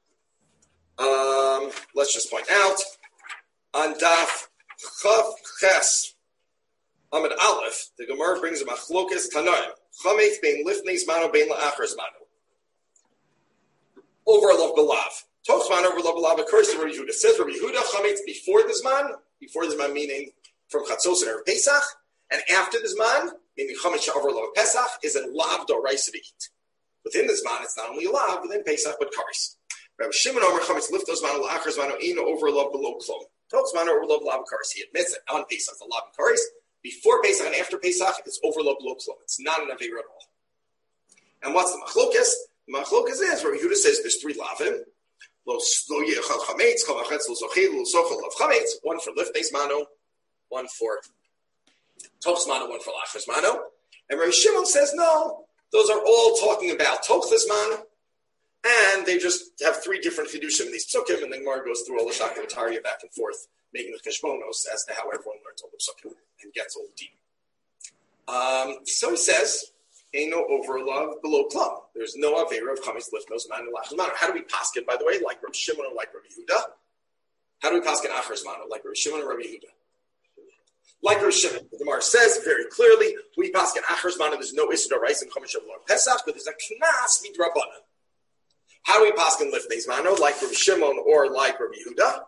Um, let's just point out, on Daf Chav Ches Amid Aleph, the Gemara brings a machlokas Tanoim. Chametz bein lifnei zmano bein la'achar zmano. Over love belav. Toch zman over love belav occurs to Rabbi Yehuda. Says Rabbi Yehuda, chametz before the zman, before the zman meaning from chatzos and Erev Pesach, and after the zman, meaning chametz over love Pesach, is a lav d'oraisa to eat. Within the zman, it's not only a lav, within Pesach, but karis. Rabbi Shimon Omer chametz liftos zmano la'achar zmano ino over love below klom. Toch zman over love belav karis. He admits that on Pesach, the lav and karis. Before Pesach and after Pesach, it's overload below klum. It's not an avera at all. And what's the machlokas? The machlokas is where Yehuda says there's three lavim. Lo yechal chametz, chol achetz, lo zochel, lo sochel of chametz. One for liftnei zmano, one for toch zmano, one for lachar zmano. And Rabbi Shimon says no. Those are all talking about toch zman And they just have three different chidushim in these psukim, and then Gemara goes through all the shakavataria back and forth, making the cheshbonos as to how everyone learns all the psukim and gets all the deep. Um, so he says, ain't no overlove below klum. There's no avera of chametz lifnos man and lachas mano. How do we paskin, by the way, like Rabbi Shimon or like Rabbi Yehuda? How do we paskin achars mano, like Rabbi Shimon or Rabbi Yehuda? Like Rabbi Shimon, the Gemara says very clearly, we paskin achars mano. There's no isra rice in chametz shavua pesach, but there's a knas midrabanan. How do we paskin lifnei mano, like Rabbi Shimon or like Rabbi Yehuda?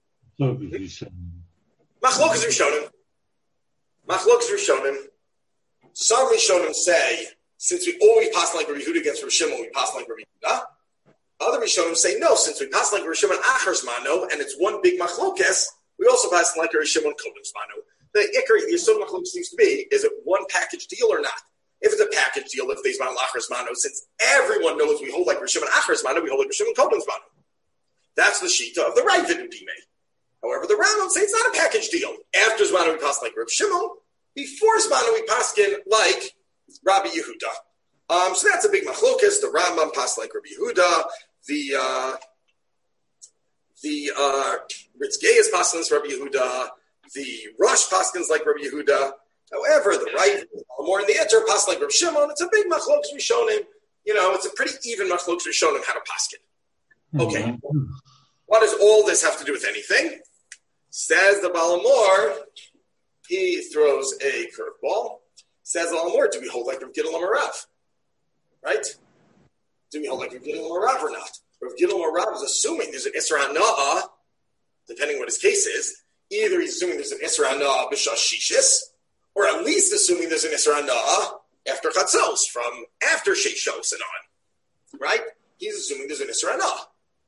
Machlokas rishonim. Machlokas rishonim. Some Rishonim say, since we always pass like Rabbi Yehuda against Rabbi Shimon, we pass like Rabbi Yehuda. Other Rishonim say, no, since we pass like Rabbi Shimon achars mano, and it's one big machlokes, we also pass like Rabbi Shimon kodem mano. The ikar, the yesod machlokes seems to be, is it one package deal or not? If it's a package deal, if there's mano achars mano, since everyone knows we hold like Rabbi Shimon achars mano, we hold like Rabbi Shimon kodem mano. That's the shita of the right vidudime. However, the Rambam say it's not a package deal. After Zmano, we pass like Rabbi Shimon. Before Zmano, we paskin like Rabbi Yehuda. Um, so that's a big machlokas. The Rambam passed like Rabbi Yehuda. The uh, the uh, Ritzgei is paskins Rabbi Yehuda. The Rosh paskins like Rabbi Yehuda. However, the right, more in the enter, pass like Rabbi Shimon. It's a big machlokas rishonim. You know, it's a pretty even machlokas rishonim how to paskin. Okay, mm-hmm. What does all this have to do with anything? Says the Balamor. He throws a curveball. Says a little more. Do we hold like Rav Gidol Amarav? Right? Do we hold like Rav Gidol Amarav or not? Rav Gidol Amarav is assuming there's an Isra Hana'ah, depending what his case is. Either he's assuming there's an Isra Hana'ah b'shas shishis, or at least assuming there's an Isra Hana'ah after chatzos, from after sheishos and on. Right? He's assuming there's an Isra Hana'ah.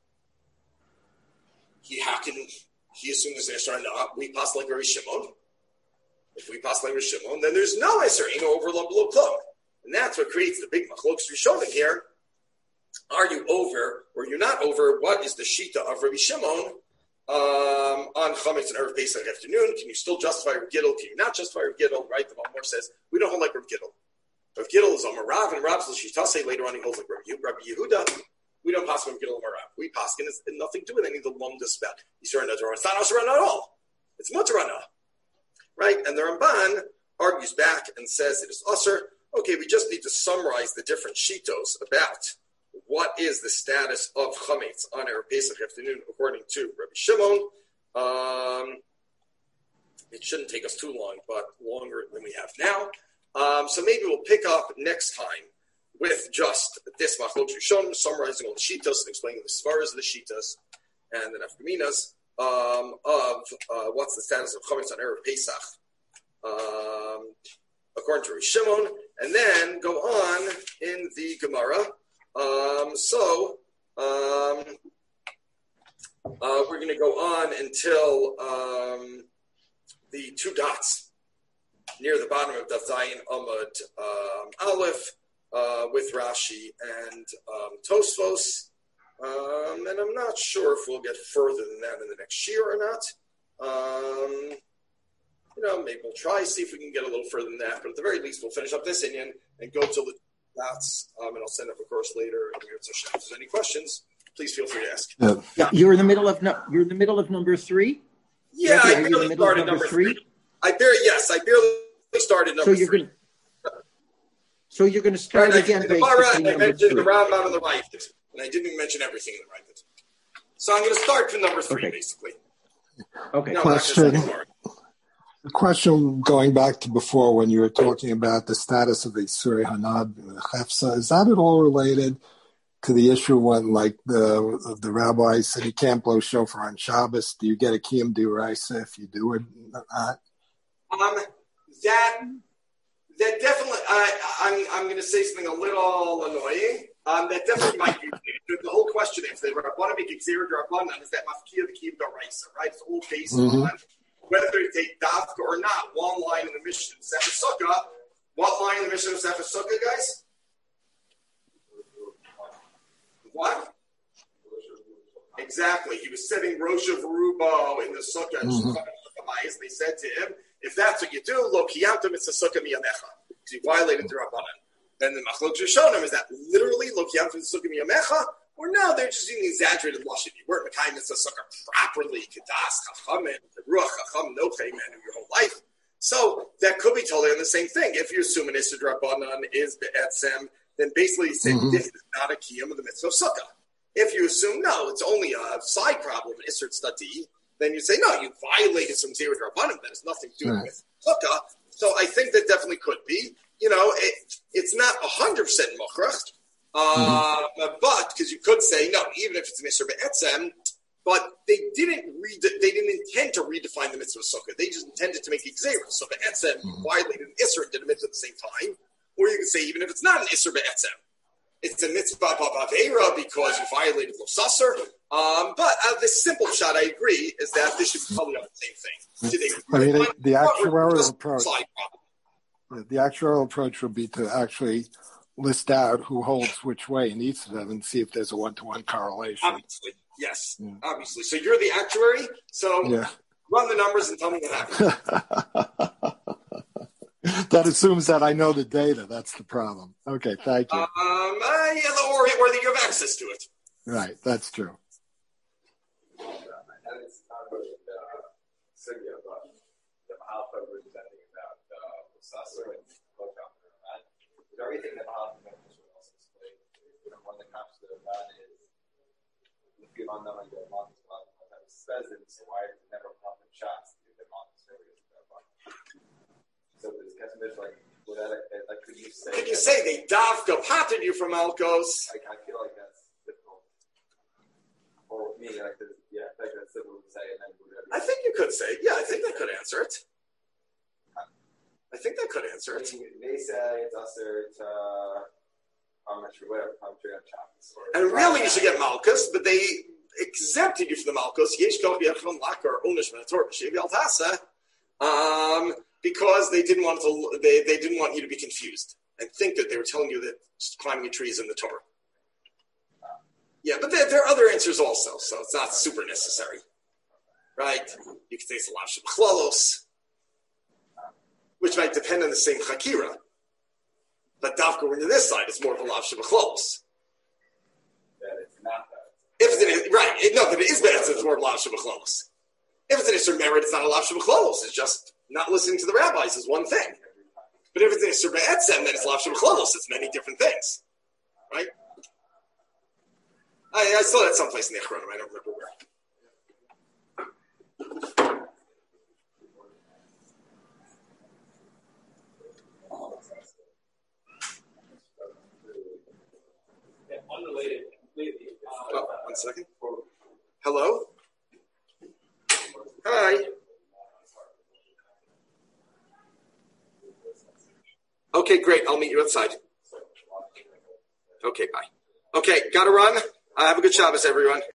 He how can he assume there's an Isra Hana'ah? We pass like Rabbi Shimon. If we pass like Rabbi Shimon, then there's no Eser, ain't no overlap below klum. And that's what creates the big machlokes Rishonim here. Are you over or you're not over? What is the shita of Rabbi Shimon um, on Chametz and Erev Pesach afternoon? Can you still justify Rav Gidol? Can you not justify Rav Gidol? Right? The Malmor says, we don't hold like Rav Gidol. Rav Gidol is on Rav, and Rav's l'shitase. Later on, he holds like Rabbi Yehuda. We don't pass Rav Gidol on Rav. We pass, and it's nothing to do with any of the lumdas about Yisrael and Torah. It's not Asher at all. It's Mutarana. Right? And the Ramban argues back and says it is Usr. Okay, we just need to summarize the different shitos about what is the status of Chametz on Erev Pesach afternoon according to Rabbi Shimon. Um, it shouldn't take us too long, but longer than we have now. Um, so maybe we'll pick up next time with just this Machlokes Rishonim, summarizing all the shitos and explaining the svaras of the shitos and the nafkaminas. Um, of uh, what's the status of Chametz on Erev Pesach, um, according to Rabbi Shimon, and then go on in the Gemara. Um, so um, uh, we're going to go on until um, the two dots near the bottom of Daf Zayin Amud um, Aleph uh, with Rashi and um, Tosfos. Um, and I'm not sure if we'll get further than that in the next year or not. Um, you know, maybe we'll try, see if we can get a little further than that. But at the very least, we'll finish up this Inyan and go to the dots. Um, and I'll send up a course later. And if there's any questions, please feel free to ask. Yeah. Yeah, you're in the middle of no, you're in the middle of number three. Yeah, Are I you barely started number, number three. three. I barely yes, I barely started number so you're three. Gonna, so you're going to start right, again. I, basically I number mentioned three. the Rambam and the right. And I didn't even mention everything in the right. So I'm going to start from number three, okay. basically. Okay. No, question. A question going back to before when you were talking about the status of the Surei Hanad and the Chefsa. Is that at all related to the issue when, like, the the rabbi said you can't blow shofar on Shabbos? Do you get a kiyum d'oraisa if you do it or not? Um, that that definitely. I, I'm I'm going to say something a little annoying. Um, that definitely might be the whole question. If they want to make Xer D'Rabbanan, is that mafkia the kiyum d'oraisa, right? It's all based mm-hmm. on whether they take dafka or not. One line in the Mishnah, Sefer Sukkah. What line in the Mishnah of Sefer Sukkah, guys? What? Exactly. He was setting Rosh of Rubo in the Sukkah. Mm-hmm. They said to him, if that's what you do, lo kiyantum, it's a Sukkah miyamecha. Because he violated the Rabbanan. Then the Machlokes Rishonim is that literally lo kiyantum, it's a Sukkah miyamecha, Or no, they're just using exaggerated lashon. You weren't Mekayim Mitzvah Sukkah properly, Kedas, Chachamim, Ruach, Chacham, Nochei Menu your whole life. So that could be totally on the same thing. If you assume an Issur Drabanan is Be'etzem, then basically you say mm-hmm. this is not a Kiyum of the Mitzvah of Sukkah. If you assume, no, it's only a side problem, Issur Tzadi, then you say, no, you violated some Zerah Drabanan that has nothing to do right. with Sukkah. So I think that definitely could be. You know, it, it's not one hundred percent Mochrach, uh, mm-hmm. but, because you could say, no, even if it's an Issur Be'etzem, but they didn't read. They didn't intend to redefine the mitzvah of sukkah. They just intended to make exeris. So be'etzem mm-hmm. violated an isser and did a mitzvah at the same time. Or you can say even if it's not an isser be'etzem, it's a mitzvah b'avera because you violated lo sasser. Um, but uh, the simple shot, I agree, is that this should be probably on the same thing. Did they, I mean, they, the actuarial approach. The actuarial approach would be to actually list out who holds which way in each of them and see if there's a one-to-one correlation. Obviously. Yes, yeah. Obviously. So you're the actuary, so yeah. Run the numbers and tell me what happened. That assumes that I know the data. That's the problem. Okay, thank you. Um, uh, yeah, or, or that you have access to it. Right, that's true. Everything that Mahalach also displayed, one of the comes to that is give on them and go along as well. That says it, so why is it never pumping shots to get them on the survey? So this customer's like, well, that, that could you say? Could you say they davka patted you from Alkos? Like, I feel like that's difficult. Or with me, like, yeah, I think that's difficult to say. And then whatever. I think you could say, yeah, I think that could answer it. I think that could answer it. They say it's usher to, I'm not sure, whatever, I'm sure I'm chopping. And really, you should get Malkus, but they exempted you from the Malkus, um, because they didn't want to. They, they didn't want you to be confused and think that they were telling you that climbing a tree is in the Torah. Yeah, but there, there are other answers also, so it's not super necessary, right? You can say it's a lav shebachlolos, which might depend on the same chakira. But dafka going to this side, it's more of a lav shebachlolos. That it's not that. If it's an, right, it, no, but it is better. It's more of lav shebachlolos. If it's an isser merit, it's not a lav shebachlolos. It's just not listening to the rabbis is one thing. But if it's an isser be'etzem, then it's lav shebachlolos. It's many different things, right? I, I saw that someplace in the Achronim. I don't remember where. Unrelated, completely. Uh, oh, one second. Hello? Hi. Okay, great. I'll meet you outside. Okay, bye. Okay, gotta run. Uh, have a good Shabbos, everyone.